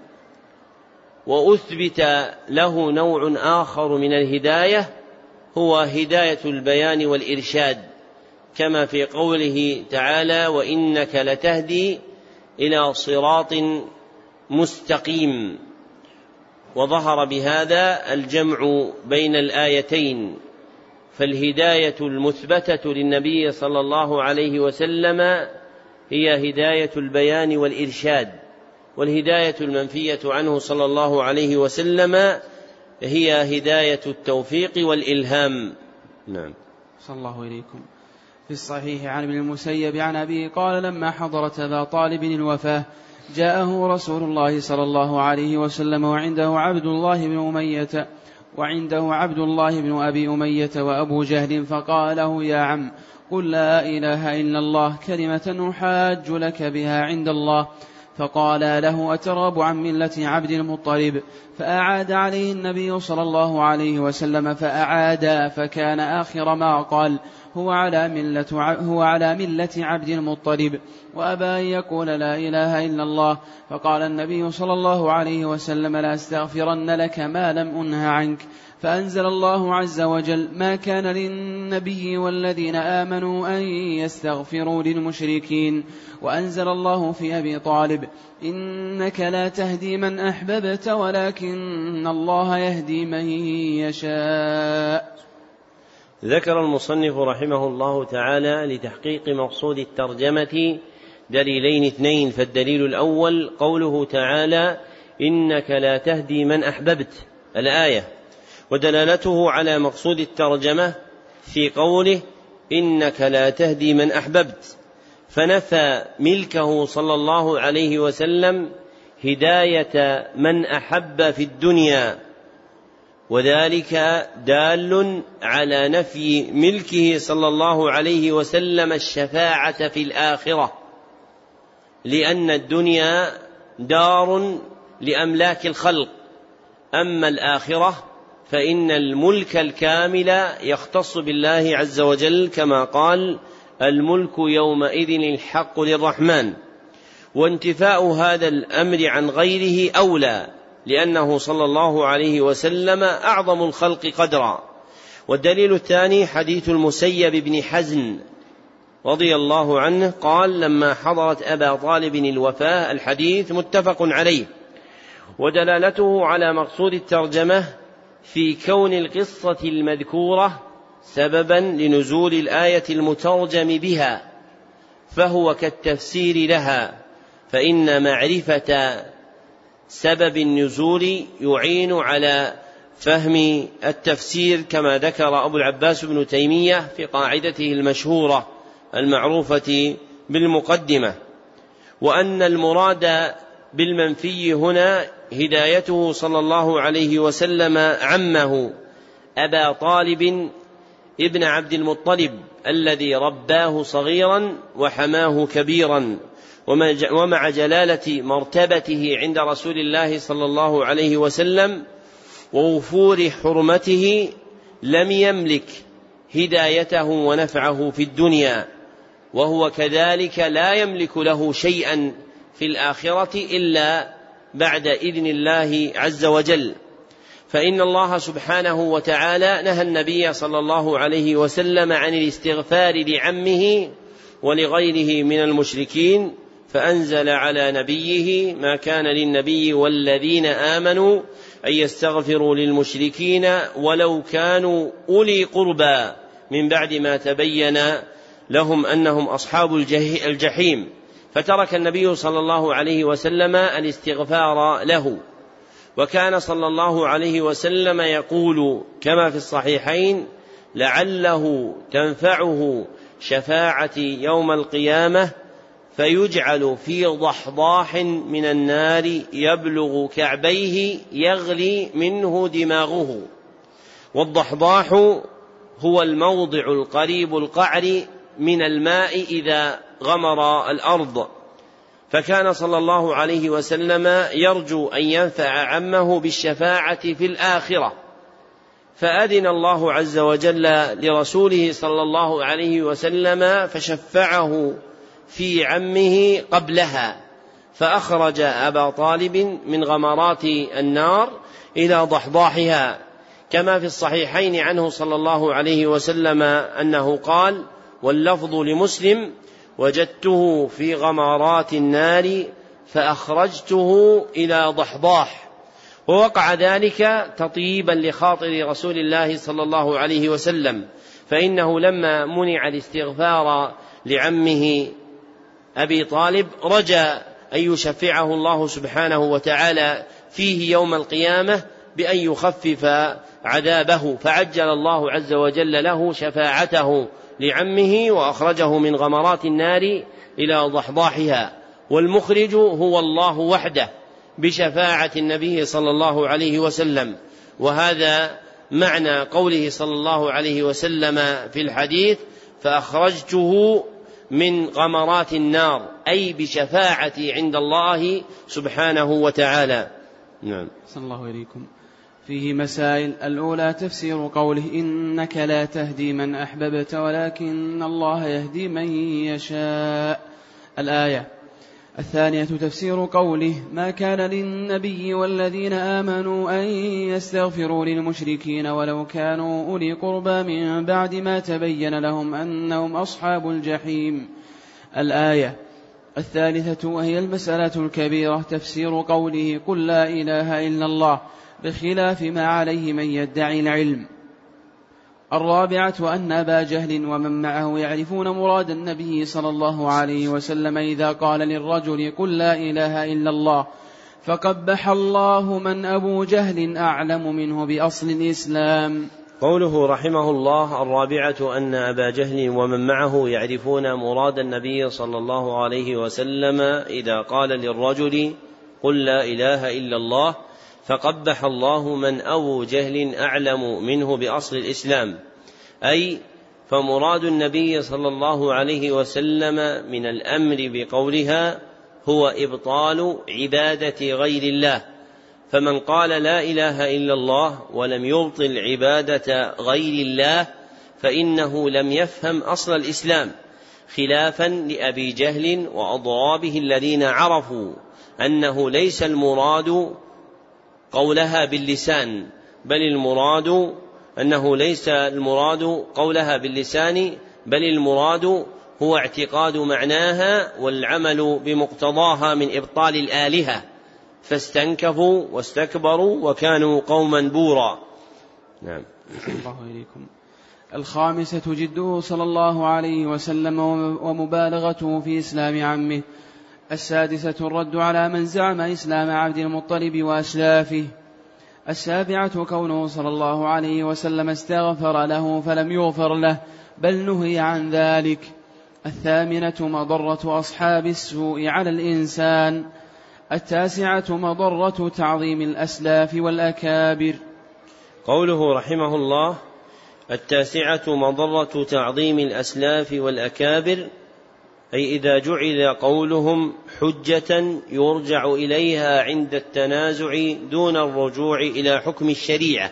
وأثبت له نوع آخر من الهداية هو هداية البيان والإرشاد، كما في قوله تعالى وإنك لتهدي إلى صراط مستقيم. وظهر بهذا الجمع بين الآيتين، فالهداية المثبتة للنبي صلى الله عليه وسلم هي هداية البيان والإرشاد، والهداية المنفية عنه صلى الله عليه وسلم هي هداية التوفيق والإلهام. نعم. صلى الله عليكم. في الصحيح عن ابن المسيب عن أبي قال لما حضرت أبا طالب الوفاة جاءه رسول الله صلى الله عليه وسلم وعنده عبد الله بن أبي أمية وأبو جهل، فقال له يا عم قل لا إله إلا الله كلمة أحاج لك بها عند الله. فقال له أترغب عن ملة عبد المطلب؟ فأعاد عليه النبي صلى الله عليه وسلم فأعاد، فكان آخر ما قال هو على ملة عبد المطلب، وأبى أن يقول لا إله إلا الله. فقال النبي صلى الله عليه وسلم لا أستغفرن لك ما لم أنه عنك. فأنزل الله عز وجل ما كان للنبي والذين آمنوا أن يستغفروا للمشركين. وأنزل الله في أبي طالب إنك لا تهدي من أحببت ولكن الله يهدي من يشاء. ذكر المصنف رحمه الله تعالى لتحقيق مقصود الترجمة دليلين اثنين، فالدليل الأول قوله تعالى إنك لا تهدي من أحببت الآية، ودلالته على مقصود الترجمة في قوله إنك لا تهدي من أحببت، فنفى ملكه صلى الله عليه وسلم هداية من أحب في الدنيا، وذلك دال على نفي ملكه صلى الله عليه وسلم الشفاعة في الآخرة، لأن الدنيا دار لأملاك الخلق، أما الآخرة فإن الملك الكامل يختص بالله عز وجل، كما قال الملك يومئذ الحق للرحمن. وانتفاء هذا الأمر عن غيره أولى، لأنه صلى الله عليه وسلم أعظم الخلق قدرا. والدليل الثاني حديث المسيب بن حزن رضي الله عنه قال لما حضرت أبا طالب الوفاة، الحديث متفق عليه. ودلالته على مقصود الترجمة في كون القصة المذكورة سببا لنزول الآية المترجم بها، فهو كالتفسير لها، فإن معرفة سبب النزول يعين على فهم التفسير، كما ذكر أبو العباس بن تيمية في قاعدته المشهورة المعروفة بالمقدمة. وأن المراد بالمنفي هنا هدايته صلى الله عليه وسلم عمه أبا طالب ابن عبد المطلب الذي رباه صغيرا وحماه كبيرا، ومع جلالة مرتبته عند رسول الله صلى الله عليه وسلم ووفور حرمته لم يملك هدايته ونفعه في الدنيا، وهو كذلك لا يملك له شيئا في الآخرة إلا بعد إذن الله عز وجل. فإن الله سبحانه وتعالى نهى النبي صلى الله عليه وسلم عن الاستغفار لعمه ولغيره من المشركين، فأنزل على نبيه: ما كان للنبي والذين آمنوا أن يستغفروا للمشركين ولو كانوا أولي قربى من بعد ما تبين لهم أنهم أصحاب الجحيم. فترك النبي صلى الله عليه وسلم الاستغفار له، وكان صلى الله عليه وسلم يقول كما في الصحيحين: لعله تنفعه شفاعة يوم القيامة فيجعل في ضحضاح من النار يبلغ كعبيه يغلي منه دماغه. والضحضاح هو الموضع القريب القعر من الماء إذا غمر الأرض. فكان صلى الله عليه وسلم يرجو أن ينفع عمه بالشفاعة في الآخرة، فأذن الله عز وجل لرسوله صلى الله عليه وسلم فشفعه في عمه قبلها، فأخرج أبا طالب من غمرات النار إلى ضحضاحها، كما في الصحيحين عنه صلى الله عليه وسلم أنه قال: واللفظ لمسلم: وجدته في غمرات النار فأخرجته إلى ضحضاح. ووقع ذلك تطيبا لخاطر رسول الله صلى الله عليه وسلم، فإنه لما منع الاستغفار لعمه أبي طالب رجا أن يشفعه الله سبحانه وتعالى فيه يوم القيامة بأن يخفف عذابه، فعجل الله عز وجل له شفاعته لعمه وأخرجه من غمرات النار إلى ضحضاحها. والمخرج هو الله وحده بشفاعة النبي صلى الله عليه وسلم، وهذا معنى قوله صلى الله عليه وسلم في الحديث: فأخرجته من غمرات النار، أي بشفاعتي عند الله سبحانه وتعالى. نعم. صلى الله عليكم. فيه مسائل: الأولى تفسير قوله: إنك لا تهدي من أحببت ولكن الله يهدي من يشاء، الآية. الثانية تفسير قوله: ما كان للنبي والذين آمنوا أن يستغفروا للمشركين ولو كانوا أولي قربى من بعد ما تبين لهم أنهم أصحاب الجحيم، الآية. الثالثة وهي المسألة الكبيرة تفسير قوله: قل لا إله إلا الله، بخلاف ما عليه من يدعي العلم. الرابعة أن أبا جهل ومن معه يعرفون مراد النبي صلى الله عليه وسلم إذا قال للرجل: قل لا إله إلا الله، فقبح الله من أبو جهل أعلم منه بأصل الإسلام. قوله رحمه الله: الرابعة أن أبا جهل ومن معه يعرفون مراد النبي صلى الله عليه وسلم إذا قال للرجل: قل لا إله إلا الله، فقبح الله من أبو جهل أعلم منه بأصل الإسلام. أي فمراد النبي صلى الله عليه وسلم من الأمر بقولها هو إبطال عبادة غير الله، فمن قال لا إله إلا الله ولم يبطل عبادة غير الله فإنه لم يفهم أصل الإسلام، خلافا لأبي جهل وأضرابه الذين عرفوا أنه ليس المراد قولها باللسان، بل المراد هو اعتقاد معناها والعمل بمقتضاها من إبطال الآلهة، فاستنكفوا واستكبروا وكانوا قوما بورا. نعم. الله إليكم. الخامسة جده صلى الله عليه وسلم ومبالغته في إسلام عمه. السادسة الرد على من زعم إسلام عبد المطلب وأسلافه. السابعة كونه صلى الله عليه وسلم استغفر له فلم يغفر له بل نهي عن ذلك. الثامنة مضرة أصحاب السوء على الإنسان. التاسعة مضرة تعظيم الأسلاف والأكابر. قوله رحمه الله: التاسعة مضرة تعظيم الأسلاف والأكابر، أي إذا جعل قولهم حجة يرجع إليها عند التنازع دون الرجوع إلى حكم الشريعة،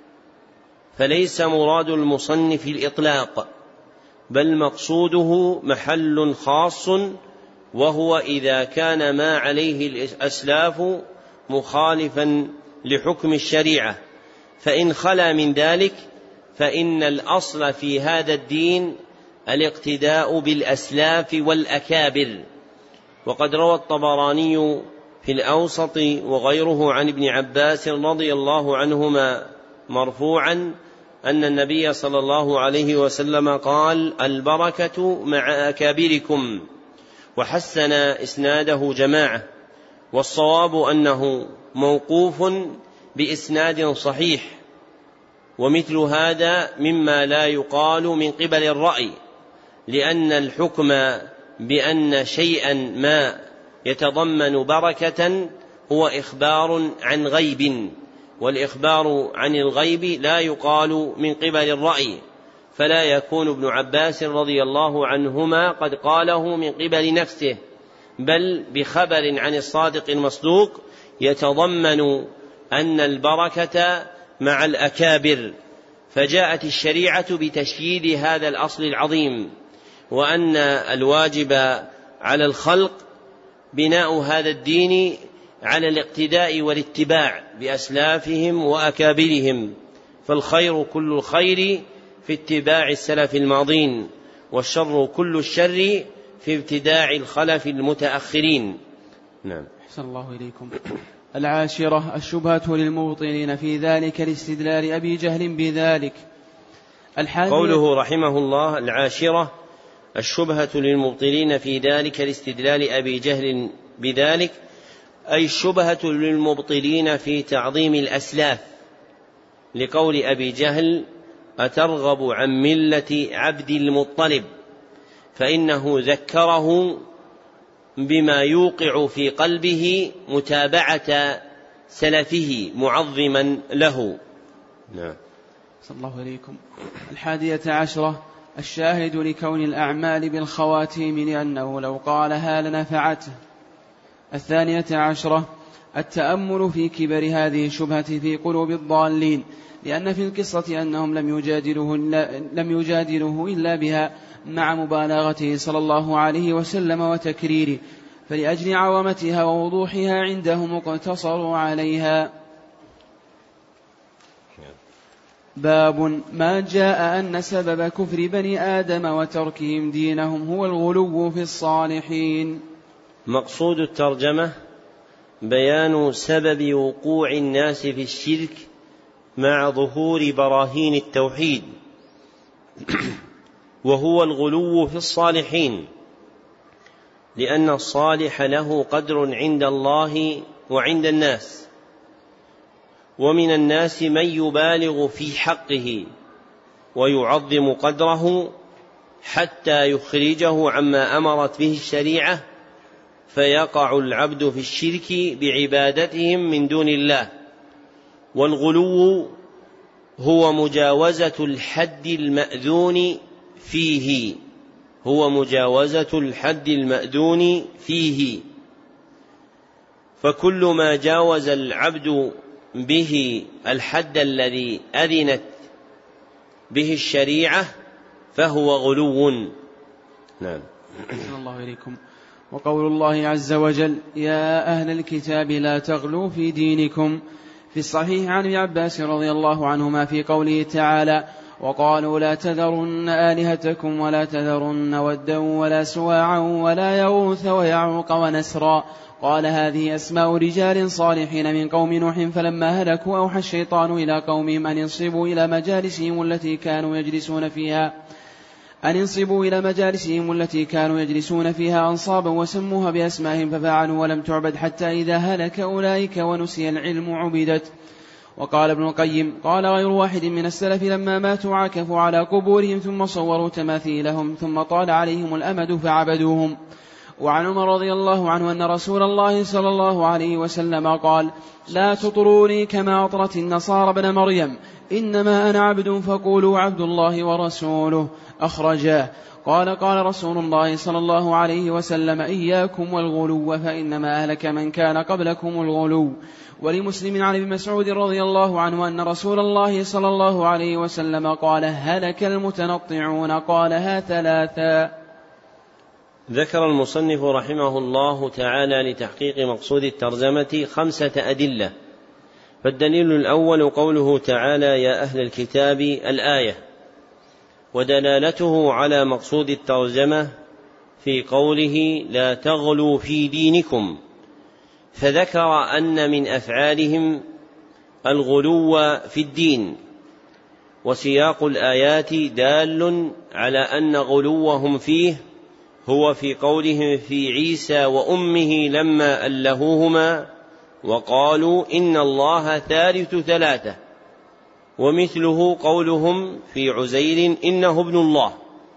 فليس مراد المصنف الإطلاق، بل مقصوده محل خاص، وهو إذا كان ما عليه الأسلاف مخالفا لحكم الشريعة، فإن خلا من ذلك فإن الأصل في هذا الدين الاقتداء بالأسلاف والأكابر. وقد روى الطبراني في الأوسط وغيره عن ابن عباس رضي الله عنهما مرفوعا أن النبي صلى الله عليه وسلم قال: البركة مع أكابركم، وحسن إسناده جماعة، والصواب أنه موقوف بإسناد صحيح، ومثل هذا مما لا يقال من قبل الرأي، لأن الحكم بأن شيئا ما يتضمن بركة هو إخبار عن غيب، والإخبار عن الغيب لا يقال من قبل الرأي، فلا يكون ابن عباس رضي الله عنهما قد قاله من قبل نفسه، بل بخبر عن الصادق المصدوق يتضمن أن البركة مع الأكابر. فجاءت الشريعة بتشييد هذا الأصل العظيم، وأن الواجب على الخلق بناء هذا الدين على الاقتداء والاتباع بأسلافهم وأكابرهم، فالخير كل الخير في اتباع السلف الماضين، والشر كل الشر في ابتداع الخلف المتأخرين. نعم. أحسن الله إليكم. العاشرة الشبهة للمبطلين في ذلك لاستدلال أبي جهل بذلك. قوله رحمه الله: العاشرة الشبهة للمبطلين في ذلك لاستدلال أبي جهل بذلك، أي الشبهة للمبطلين في تعظيم الأسلاف، لقول أبي جهل: أترغب عن ملة عبد المطلب، فإنه ذكره بما يوقع في قلبه متابعة سلفه معظما له. نعم. صلى الله عليكم. 11 الشاهد لكون الأعمال بالخواتيم لأنه لو قالها لنفعته. 12 التأمل في كبر هذه الشبهة في قلوب الضالين، لأن في القصة أنهم لم يجادلوه إلا بها مع مبالغته صلى الله عليه وسلم وتكريره، فلأجل عظمتها ووضوحها عندهم اقتصروا عليها. باب ما جاء أن سبب كفر بني آدم وتركهم دينهم هو الغلو في الصالحين. مقصود الترجمة بيان سبب وقوع الناس في الشرك مع ظهور براهين التوحيد، وهو الغلو في الصالحين، لأن الصالح له قدر عند الله وعند الناس، ومن الناس من يبالغ في حقه ويعظم قدره حتى يخرجه عما أمرت به الشريعة، فيقع العبد في الشرك بعبادتهم من دون الله. والغلو هو مجاوزة الحد المأذون فيه، فكل ما جاوز العبد به الحد الذي أذنت به الشريعة فهو غلو. نعم. أحسن الله إليكم. وقول الله عز وجل: يا أهل الكتاب لا تغلوا في دينكم، في الصحيح عن ابن عباس رضي الله عنهما في قوله تعالى: وقالوا لا تذرن آلهتكم ولا تذرن ودا ولا سواعا ولا يغوث ويعوق ونسرا. قال هذه أسماء رجال صالحين من قوم نوح فلما هلكوا أوحى الشيطان إلى قومهم أن ينصبوا إلى مجالسهم التي كانوا يجلسون فيها أنصابا وسموها بأسمائهم ففعلوا ولم تعبد حتى إذا هلك أولئك ونسي العلم عبدت. وقال ابن القيم قال غير واحد من السلف لما ماتوا عكفوا على قبورهم ثم صوروا تماثيلهم ثم طال عليهم الأمد فعبدوهم. وعن عمر رضي الله عنه أن رسول الله صلى الله عليه وسلم قال لا تطروني كما أطرت النصارى ابن مريم إنما أنا عبد فقولوا عبد الله ورسوله. أخرجاه. قال رسول الله صلى الله عليه وسلم إياكم والغلو فإنما أهلك من كان قبلكم الغلو. ولمسلم عن ابن مسعود رضي الله عنه أن رسول الله صلى الله عليه وسلم قال هلك المتنطعون قالها ثلاثا. ذكر المصنف رحمه الله تعالى لتحقيق مقصود الترجمة 5 أدلة. فالدليل الأول قوله تعالى يا أهل الكتاب الآية، ودلالته على مقصود الترجمة في قوله لا تغلوا في دينكم، فذكر أن من أفعالهم الغلو في الدين، وسياق الآيات دال على أن غلوهم فيه هو في قولهم في عيسى وأمه لما ألهوهما وقالوا إن الله ثالث ثلاثة، ومثله قولهم في عزير إنه ابن الله.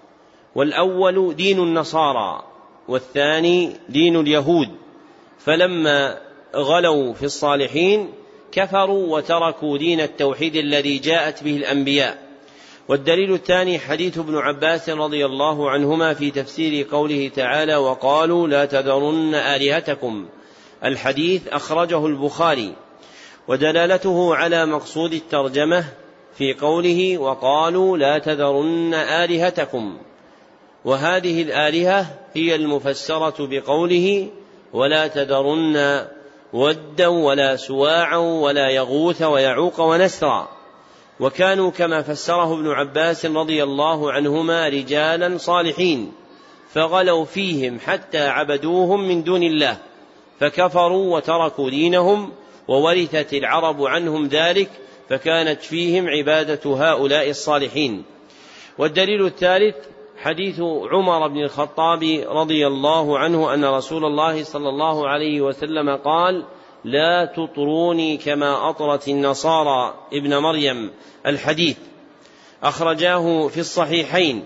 والأول دين النصارى والثاني دين اليهود، فلما غلوا في الصالحين كفروا وتركوا دين التوحيد الذي جاءت به الأنبياء. والدليل الثاني حديث ابن عباس رضي الله عنهما في تفسير قوله تعالى وقالوا لا تذرن آلهتكم، الحديث أخرجه البخاري. ودلالته على مقصود الترجمة في قوله وقالوا لا تذرن آلهتكم، وهذه الآلهة هي المفسرة بقوله ولا تذرن ودا ولا سواعا ولا يغوث ويعوق ونسرا. وكانوا كما فسره ابن عباس رضي الله عنهما رجالا صالحين فغلوا فيهم حتى عبدوهم من دون الله فكفروا وتركوا دينهم، وورثت العرب عنهم ذلك، فكانت فيهم عبادة هؤلاء الصالحين. والدليل الثالث حديث عمر بن الخطاب رضي الله عنه أن رسول الله صلى الله عليه وسلم قال لا تطروني كما أطرت النصارى ابن مريم، الحديث أخرجاه في الصحيحين.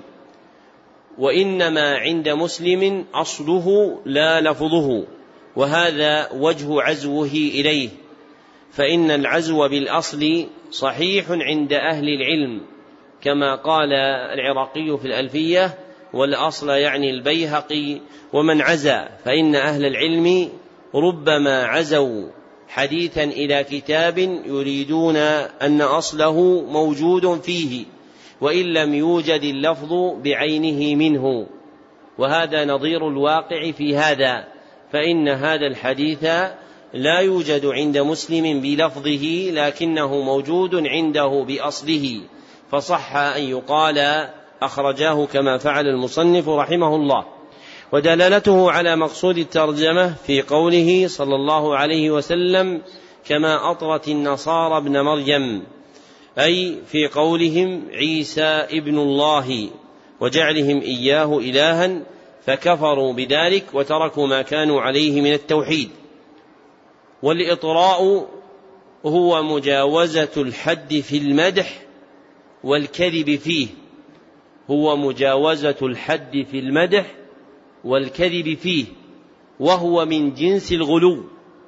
وإنما عند مسلم أصله لا لفظه، وهذا وجه عزوه إليه، فإن العزو بالأصل صحيح عند أهل العلم كما قال العراقي في الألفية، والأصل يعني البيهقي ومن عزا، فإن أهل العلم ربما عزوا حديثا إلى كتاب يريدون أن أصله موجود فيه وإن لم يوجد اللفظ بعينه منه، وهذا نظير الواقع في هذا، فإن هذا الحديث لا يوجد عند مسلم بلفظه لكنه موجود عنده بأصله، فصح أن يقال أخرجاه كما فعل المصنف رحمه الله. ودلالته على مقصود الترجمة في قوله صلى الله عليه وسلم كما أطرت النصارى ابن مريم، أي في قولهم عيسى ابن الله وجعلهم إياه إلها، فكفروا بذلك وتركوا ما كانوا عليه من التوحيد. والإطراء هو مجاوزة الحد في المدح والكذب فيه، وهو من جنس الغلو،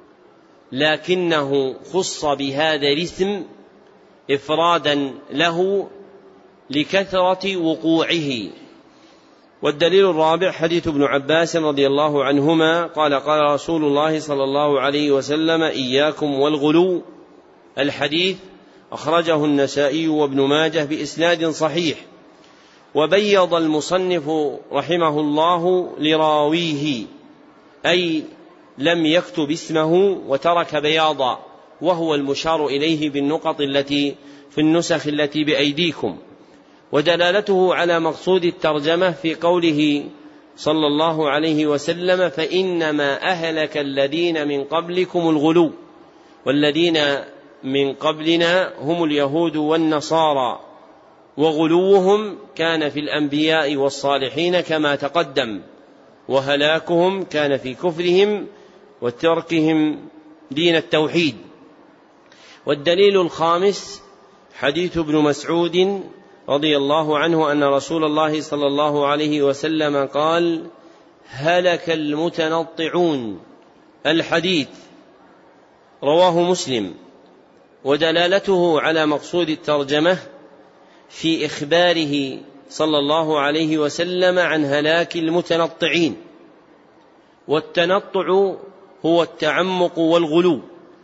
لكنه خص بهذا الاسم إفرادا له لكثرة وقوعه. والدليل الرابع حديث ابن عباس رضي الله عنهما قال قال رسول الله صلى الله عليه وسلم إياكم والغلو، الحديث أخرجه النسائي وابن ماجه بإسناد صحيح. وبيض المصنف رحمه الله لراويه، أي لم يكتب اسمه وترك بياضا، وهو المشار إليه بالنقط التي في النسخ التي بأيديكم. ودلالته على مقصود الترجمة في قوله صلى الله عليه وسلم: فإنما أهلك الذين من قبلكم الغلو، والذين من قبلنا هم اليهود والنصارى، وغلوهم كان في الأنبياء والصالحين كما تقدم، وهلاكهم كان في كفرهم وتركهم دين التوحيد. والدليل الخامس حديث ابن مسعود رضي الله عنه أن رسول الله صلى الله عليه وسلم قال: هلك المتنطعون، الحديث، رواه مسلم. ودلالته على مقصود الترجمة في إخباره صلى الله عليه وسلم عن هلاك المتنطعين. والتنطع هو التعمق والغلو،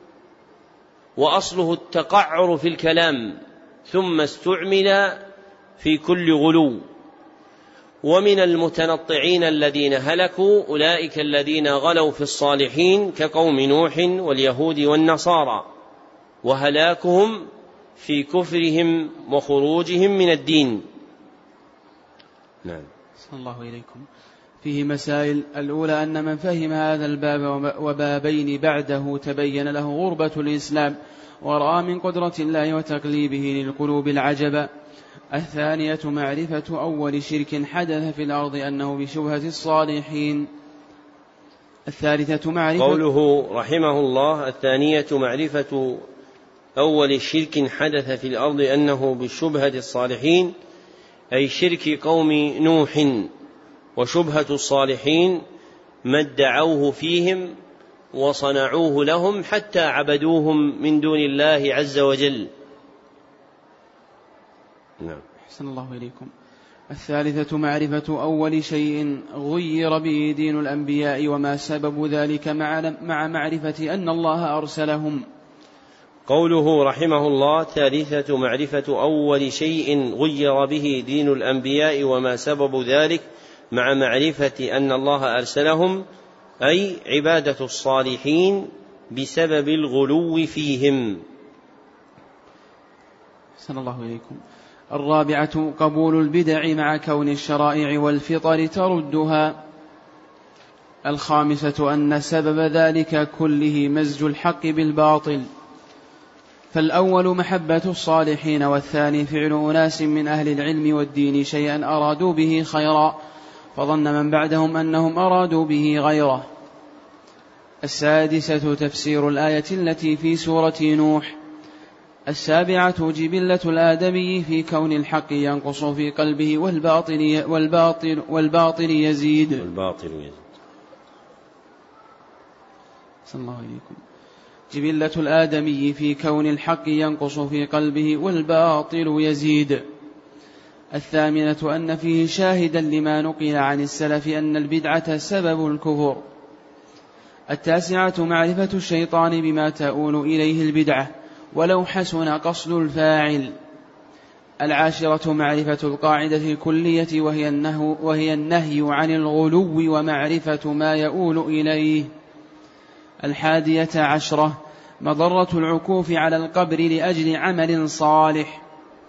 وأصله التقعر في الكلام، ثم استعمل في كل غلو. ومن المتنطعين الذين هلكوا أولئك الذين غلوا في الصالحين كقوم نوح واليهود والنصارى، وهلاكهم في كفرهم وخروجهم من الدين. نعم. صلى الله إليكم. فيه مسائل. الأولى أن من فهم هذا الباب وبابين بعده تبين له غربة الإسلام، ورأى من قدرة الله وتقليبه للقلوب العجب. الثانية معرفة أول شرك حدث في الأرض أنه بشبهة الصالحين. الثالثة معرفة قوله رحمه الله: الثانية معرفة أول شرك حدث في الأرض أنه بشبهة الصالحين، أي شرك قوم نوح، وشبهة الصالحين ما ادعوه فيهم وصنعوه لهم حتى عبدوهم من دون الله عز وجل. نعم. أحسن الله إليكم. الثالثة معرفة أول شيء غير به دين الأنبياء وما سبب ذلك مع معرفة أن الله أرسلهم. قوله رحمه الله: ثالثة معرفة أول شيء غير به دين الأنبياء وما سبب ذلك مع معرفة أن الله أرسلهم، أي عبادة الصالحين بسبب الغلو فيهم. صلى الله عليكم. الرابعة قبول البدع مع كون الشرائع والفطر تردها. الخامسة أن سبب ذلك كله مزج الحق بالباطل، فالأول محبة الصالحين، والثاني فعل أناس من أهل العلم والدين شيئا أرادوا به خيرا، فظن من بعدهم أنهم أرادوا به غيره. السادسة تفسير الآية التي في سورة نوح. السابعة جبلة الآدمي في كون الحق ينقص في قلبه والباطل يزيد. صلى الله عليكم. جبلة الآدمي في كون الحق ينقص في قلبه والباطل يزيد. الثامنة أن فيه شاهدا لما نقل عن السلف أن البدعة سبب الكفر. التاسعة معرفة الشيطان بما تؤول إليه البدعة ولو حسن قصد الفاعل. العاشرة معرفة القاعدة الكلية وهي النهي عن الغلو ومعرفة ما يؤول إليه. 11 مضرة العكوف على القبر لأجل عمل صالح.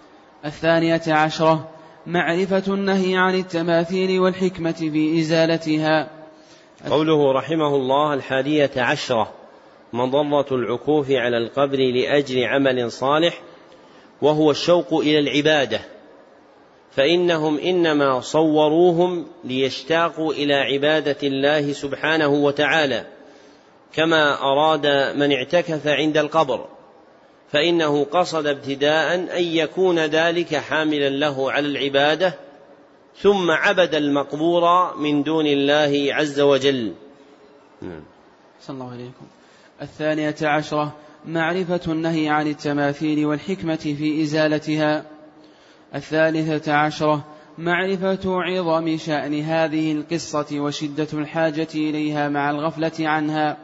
12 معرفة النهي عن التماثيل والحكمة في إزالتها. قوله رحمه الله: 11 مضرة العكوف على القبر لأجل عمل صالح، وهو الشوق إلى العبادة، فإنهم إنما صوروهم ليشتاقوا إلى عبادة الله سبحانه وتعالى، كما أراد من اعتكف عند القبر، فإنه قصد ابتداء أن يكون ذلك حاملا له على العبادة، ثم عبد المقبور من دون الله عز وجل. صلى الله عليكم. 12 معرفة النهي عن التماثيل والحكمة في إزالتها. 13 معرفة عظم شأن هذه القصة وشدة الحاجة إليها مع الغفلة عنها.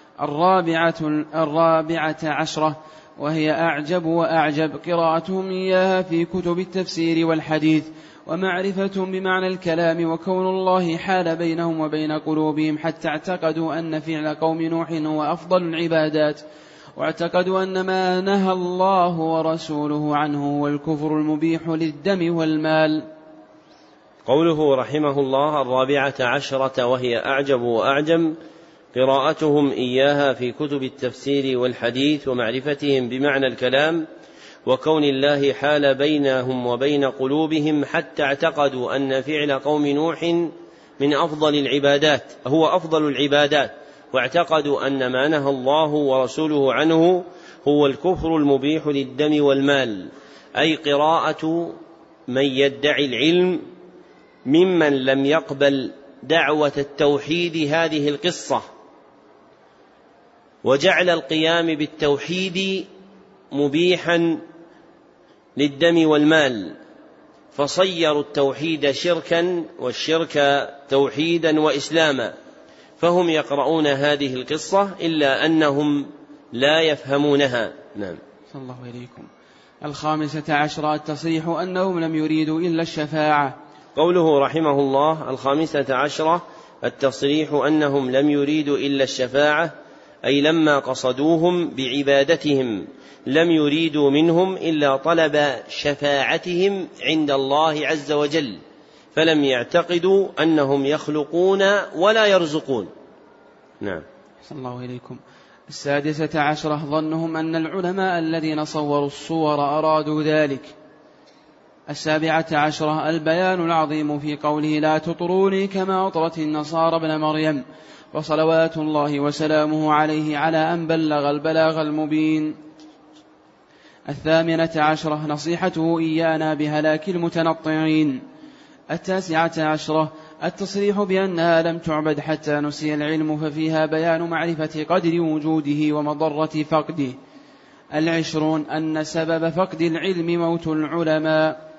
14 وهي أعجب وأعجب قراءتهم إياها في كتب التفسير والحديث، ومعرفة بمعنى الكلام، وكون الله حال بينهم وبين قلوبهم حتى اعتقدوا أن فعل قوم نوح هو أفضل العبادات، واعتقدوا أن ما نهى الله ورسوله عنه هو الكفر المبيح للدم والمال. قوله رحمه الله 14 وهي أعجب وأعجم قراءتهم إياها في كتب التفسير والحديث ومعرفتهم بمعنى الكلام وكون الله حال بينهم وبين قلوبهم حتى اعتقدوا أن فعل قوم نوح من أفضل العبادات هو أفضل العبادات، واعتقدوا أن ما نهى الله ورسوله عنه هو الكفر المبيح للدم والمال، أي قراءة من يدعي العلم ممن لم يقبل دعوة التوحيد هذه القصة، وجعل القيام بالتوحيد مبيحا للدم والمال، فصيروا التوحيد شركا والشرك توحيدا وإسلاما، فهم يقرؤون هذه القصة إلا أنهم لا يفهمونها. نعم. صلى الله عليكم. 15 التصريح أنهم لم يريدوا إلا الشفاعة. قوله رحمه الله 15 التصريح أنهم لم يريدوا إلا الشفاعة، أي لما قصدوهم بعبادتهم لم يريدوا منهم إلا طلب شفاعتهم عند الله عز وجل، فلم يعتقدوا أنهم يخلقون ولا يرزقون. نعم. صلى الله عليكم. 16 ظنهم أن العلماء الذين صوروا الصور أرادوا ذلك. 17 البيان العظيم في قوله لا تطروني كما أطرت النصارى ابن مريم، وصلوات الله وسلامه عليه على أن بلغ البلاغ المبين. 18 نصيحته إيانا بهلاك المتنطعين. 19 التصريح بأنها لم تعبد حتى نسي العلم، ففيها بيان معرفة قدر وجوده ومضرة فقده. 20 أن سبب فقد العلم موت العلماء.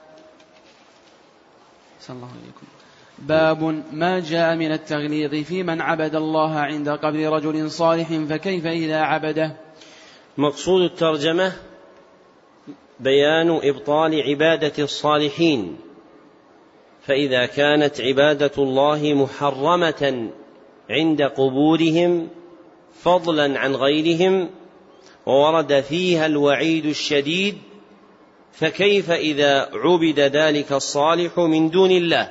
صلى الله عليكم. باب ما جاء من التغليظ في من عبد الله عند قبر رجل صالح فكيف إذا عبده. مقصود الترجمة بيان إبطال عبادة الصالحين، فإذا كانت عبادة الله محرمة عند قبورهم فضلا عن غيرهم وورد فيها الوعيد الشديد، فكيف إذا عبد ذلك الصالح من دون الله؟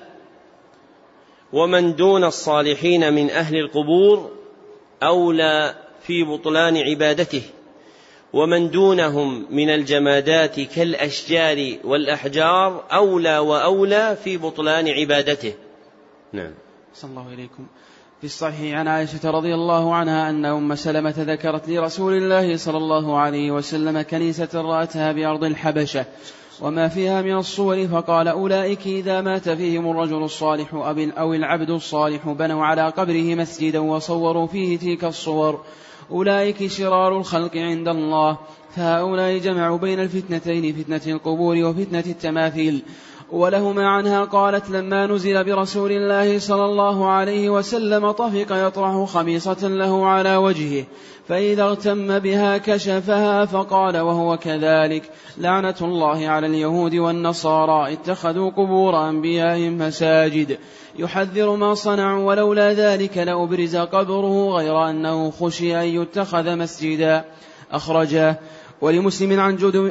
ومن دون الصالحين من أهل القبور أولى في بطلان عبادته، ومن دونهم من الجمادات كالأشجار والأحجار أولى وأولى في بطلان عبادته. نعم. صلى الله عليكم. في الصحيح عن عائشة رضي الله عنها أن أم سلمة ذكرت لرسول الله صلى الله عليه وسلم كنيسة رأتها بأرض الحبشة وما فيها من الصور، فقال أولئك إذا مات فيهم الرجل الصالح أو العبد الصالح بنوا على قبره مسجدا وصوروا فيه تلك الصور، أولئك شرار الخلق عند الله، فهؤلاء جمعوا بين الفتنتين، فتنة القبور وفتنة التماثيل. ولهما عنها قالت لما نزل برسول الله صلى الله عليه وسلم طفق يطرح خميصة له على وجهه، فإذا اغتم بها كشفها، فقال وهو كذلك لعنة الله على اليهود والنصارى اتخذوا قبور أنبيائهم مساجد، يحذر ما صنعوا ولولا ذلك لأبرز قبره غير أنه خشي أن يتخذ مسجدا. أخرجاه. ولمسلم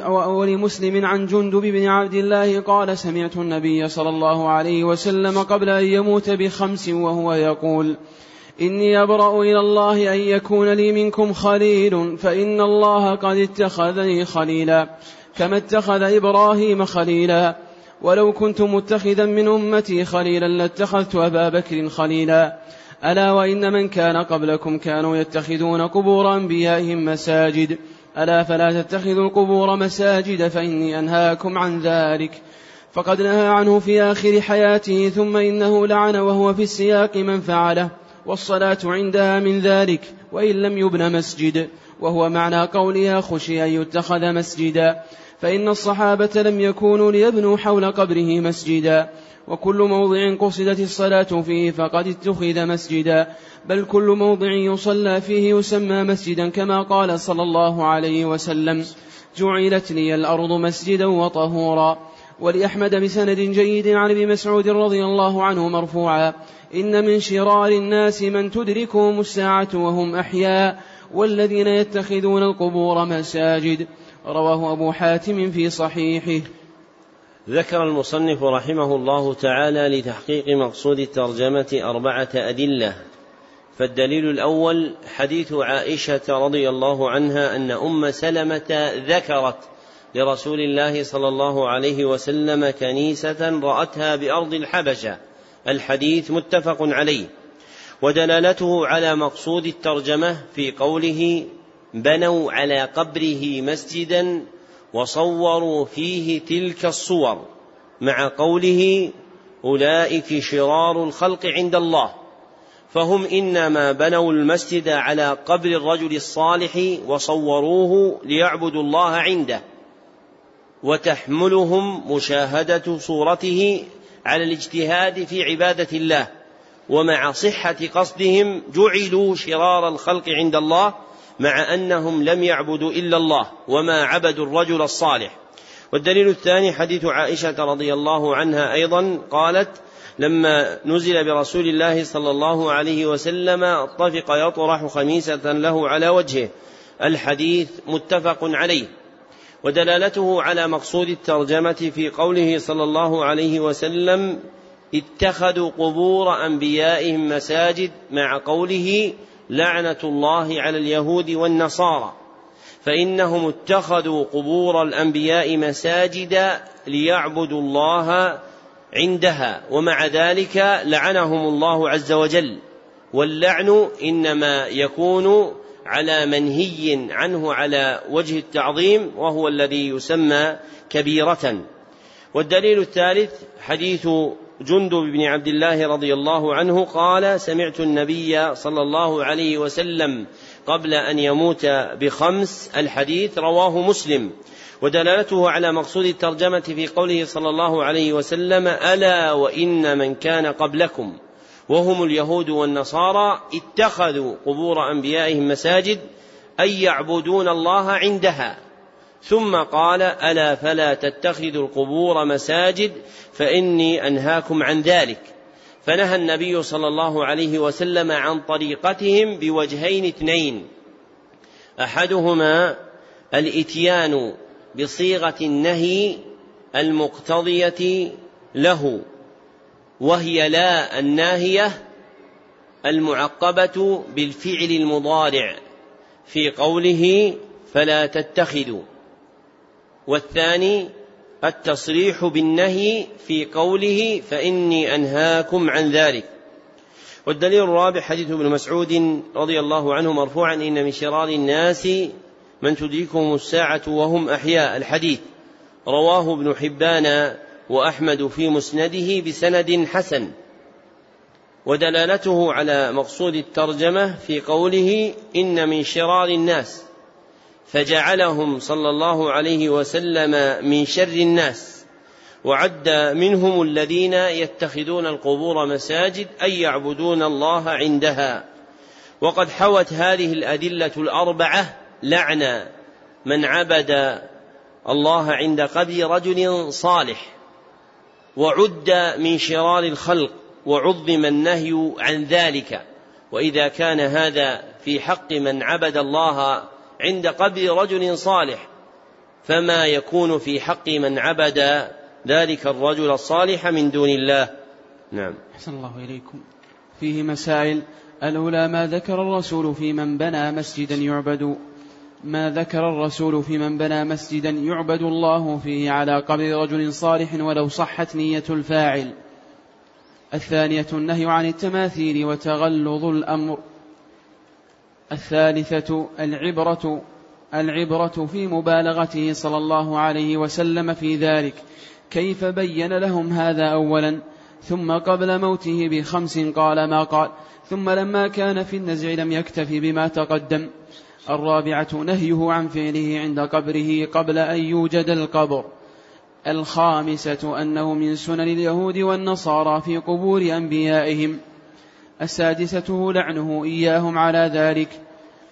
عن جندب بن عبد الله قال سمعت النبي صلى الله عليه وسلم قبل أن يموت ب5 وهو يقول إني أبرأ إلى الله أن يكون لي منكم خليل، فإن الله قد اتخذني خليلا كما اتخذ إبراهيم خليلا، ولو كنت متخذا من أمتي خليلا لاتخذت أبا بكر خليلا. ألا وإن من كان قبلكم كانوا يتخذون قبور أنبيائهم مساجد، ألا فلا تتخذوا القبور مساجد فإني أنهاكم عن ذلك. فقد نهى عنه في آخر حياته، ثم إنه لعن وهو في السياق من فعله، والصلاة عندها من ذلك وإن لم يبن مسجد، وهو معنى قولها خشي أن يتخذ مسجدا، فإن الصحابة لم يكونوا ليبنوا حول قبره مسجدا، وكل موضع قصدت الصلاة فيه فقد اتخذ مسجدا، بل كل موضع يصلى فيه يسمى مسجدا، كما قال صلى الله عليه وسلم جعلت لي الأرض مسجدا وطهورا. ولأحمد بسند جيد عن ابن مسعود رضي الله عنه مرفوعا إن من شرار الناس من تدركهم الساعة وهم أحياء والذين يتخذون القبور مساجد. رواه أبو حاتم في صحيحه. ذكر المصنف رحمه الله تعالى لتحقيق مقصود الترجمة 4 أدلة. فالدليل الأول حديث عائشة رضي الله عنها أن أم سلمة ذكرت لرسول الله صلى الله عليه وسلم كنيسة رأتها بأرض الحبشة. الحديث متفق عليه. ودلالته على مقصود الترجمة في قوله بنوا على قبره مسجدا وصوروا فيه تلك الصور، مع قوله أولئك شرار الخلق عند الله، فهم إنما بنوا المسجد على قبر الرجل الصالح وصوروه ليعبدوا الله عنده، وتحملهم مشاهدة صورته على الاجتهاد في عبادة الله، ومع صحة قصدهم جعلوا شرار الخلق عند الله، مع أنهم لم يعبدوا إلا الله وما عبدوا الرجل الصالح. والدليل الثاني حديث عائشة رضي الله عنها أيضا قالت لما نزل برسول الله صلى الله عليه وسلم طفق يطرح خميسة له على وجهه. الحديث متفق عليه. ودلالته على مقصود الترجمة في قوله صلى الله عليه وسلم اتخذوا قبور أنبيائهم مساجد، مع قوله لعنة الله على اليهود والنصارى، فإنهم اتخذوا قبور الأنبياء مساجد ليعبدوا الله عندها، ومع ذلك لعنهم الله عز وجل. واللعن إنما يكون على منهي عنه على وجه التعظيم، وهو الذي يسمى كبيرة. والدليل الثالث حديث جندب بن عبد الله رضي الله عنه قال سمعت النبي صلى الله عليه وسلم قبل أن يموت ب5. الحديث رواه مسلم. ودلالته على مقصود الترجمة في قوله صلى الله عليه وسلم ألا وإن من كان قبلكم وهم اليهود والنصارى اتخذوا قبور أنبيائهم مساجد أي يعبدون الله عندها، ثم قال ألا فلا تتخذوا القبور مساجد فإني أنهاكم عن ذلك. فنهى النبي صلى الله عليه وسلم عن طريقتهم بوجهين 2: أحدهما الإتيان بصيغة النهي المقتضية له، وهي لا الناهية المعقبة بالفعل المضارع في قوله فلا تتخذوا. والثاني التصريح بالنهي في قوله فإني أنهاكم عن ذلك. والدليل الرابع حديث ابن مسعود رضي الله عنه مرفوعا إن من شرار الناس من تدركهم الساعة وهم أحياء. الحديث رواه ابن حبان وأحمد في مسنده بسند حسن. ودلالته على مقصود الترجمة في قوله إن من شرار الناس، فجعلهم صلى الله عليه وسلم من شر الناس، وعد منهم الذين يتخذون القبور مساجد أي يعبدون الله عندها. وقد حوت هذه الأدلة 4 لعن من عبد الله عند قبر رجل صالح، وعد من شرار الخلق، وعظم النهي عن ذلك. وإذا كان هذا في حق من عبد الله عند قبر رجل صالح، فما يكون في حق من عبد ذلك الرجل الصالح من دون الله. نعم. أحسن الله إليكم. فيه مسائل. الأولى ما ذكر الرسول في من بنى مسجدا يعبد الله فيه على قبر رجل صالح ولو صحت نية الفاعل. الثانية النهي عن التماثيل وتغلظ الأمر. الثالثة العبرة في مبالغته صلى الله عليه وسلم في ذلك، كيف بين لهم هذا أولا، ثم قبل موته ب5 قال ما قال، ثم لما كان في النزع لم يكتفي بما تقدم. الرابعة نهيه عن فعله عند قبره قبل أن يوجد القبر. الخامسة أنه من سنن اليهود والنصارى في قبور أنبيائهم. السادسة لعنه إياهم على ذلك.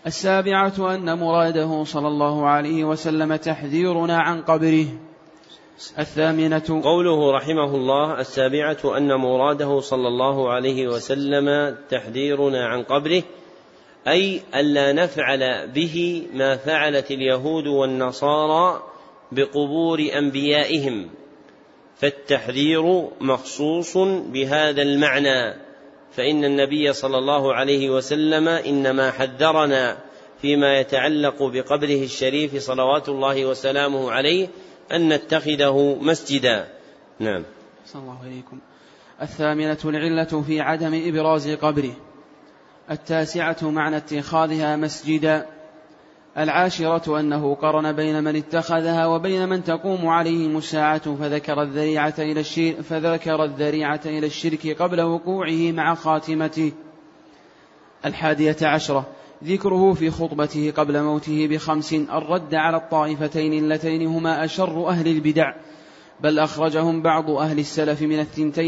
السابعة أن مراده صلى الله عليه وسلم تحذيرنا عن قبره. الثامنة. قوله رحمه الله: السابعة أن مراده صلى الله عليه وسلم تحذيرنا عن قبره، أي ألا نفعل به ما فعلت اليهود والنصارى بقبور أنبيائهم، فالتحذير مخصوص بهذا المعنى، فإن النبي صلى الله عليه وسلم إنما حذرنا فيما يتعلق بقبره الشريف صلوات الله وسلامه عليه أن نتخذه مسجدا. نعم. صلى الله عليكم. الثامنة العلة في عدم إبراز قبره. التاسعة معنى اتخاذها مسجدا. العاشرة أنه قرن بين من اتخذها وبين من تقوم عليهم الساعة، فذكر الذريعة إلى الشرك قبل وقوعه مع خاتمته. 11 ذكره في خطبته قبل موته ب5 الرد على الطائفتين اللتين هما أشر أهل البدع، بل أخرجهم بعض أهل السلف من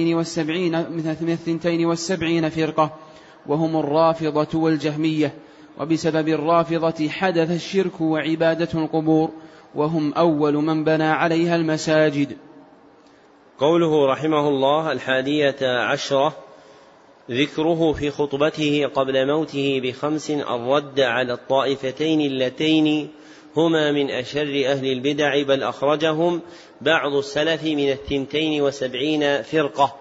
72 فرقة، وهم الرافضة والجهمية، وبسبب الرافضة حدث الشرك وعبادة القبور، وهم أول من بنى عليها المساجد. قوله رحمه الله: 11 ذكره في خطبته قبل موته ب5 الرد على الطائفتين اللتين هما من أشر أهل البدع، بل أخرجهم بعض السلف من 72 فرقة،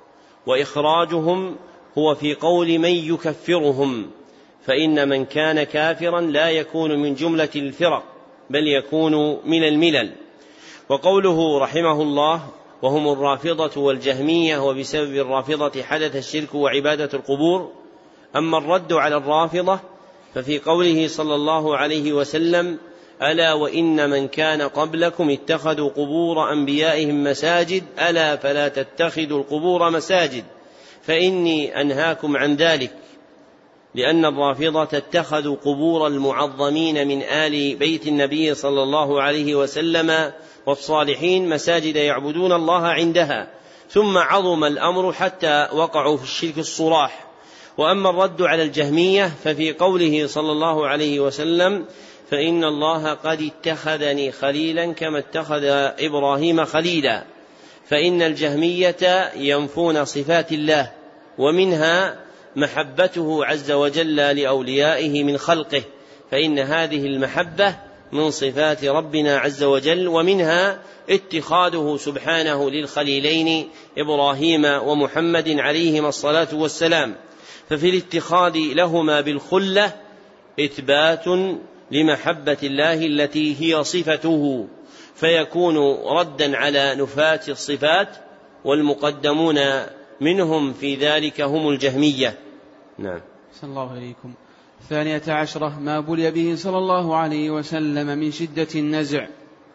وإخراجهم هو في قول من يكفرهم، فإن من كان كافرا لا يكون من جملة الفرق بل يكون من الملل. وقوله رحمه الله: وهم الرافضة والجهمية، وبسبب الرافضة حدث الشرك وعبادة القبور. أما الرد على الرافضة ففي قوله صلى الله عليه وسلم: ألا وإن من كان قبلكم اتخذوا قبور أنبيائهم مساجد، ألا فلا تتخذوا القبور مساجد فإني أنهاكم عن ذلك، لأن الرافضة اتخذوا قبور المعظمين من آل بيت النبي صلى الله عليه وسلم والصالحين مساجد يعبدون الله عندها، ثم عظم الأمر حتى وقعوا في الشرك الصراح. وأما الرد على الجهمية ففي قوله صلى الله عليه وسلم: فإن الله قد اتخذني خليلا كما اتخذ إبراهيم خليلا، فإن الجهمية ينفون صفات الله، ومنها محبته عز وجل لأوليائه من خلقه، فإن هذه المحبة من صفات ربنا عز وجل، ومنها اتخاذه سبحانه للخليلين إبراهيم ومحمد عليهما الصلاة والسلام، ففي الاتخاذ لهما بالخلة إثبات لمحبة الله التي هي صفته، فيكون ردا على نفاة الصفات، والمقدمون منهم في ذلك هم الجهمية. نعم. صلى الله عليكم. 12 ما بلي به صلى الله عليه وسلم من شدة النزع.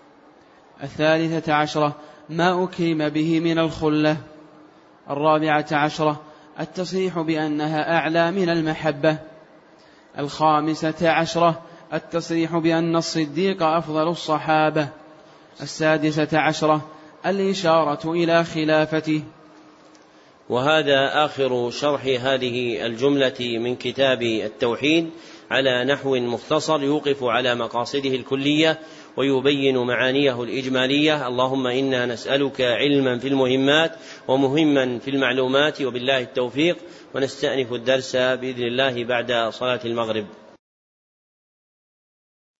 13 ما أكرم به من الخلة. 14 التصريح بأنها أعلى من المحبة. 15 التصريح بأن الصديق أفضل الصحابة. 16 الإشارة إلى خلافته. وهذا آخر شرح هذه الجملة من كتاب التوحيد على نحو مختصر يوقف على مقاصده الكلية ويبين معانيه الإجمالية. اللهم إنا نسألك علما في المهمات ومهما في المعلومات، وبالله التوفيق، ونستأنف الدرس بإذن الله بعد صلاة المغرب.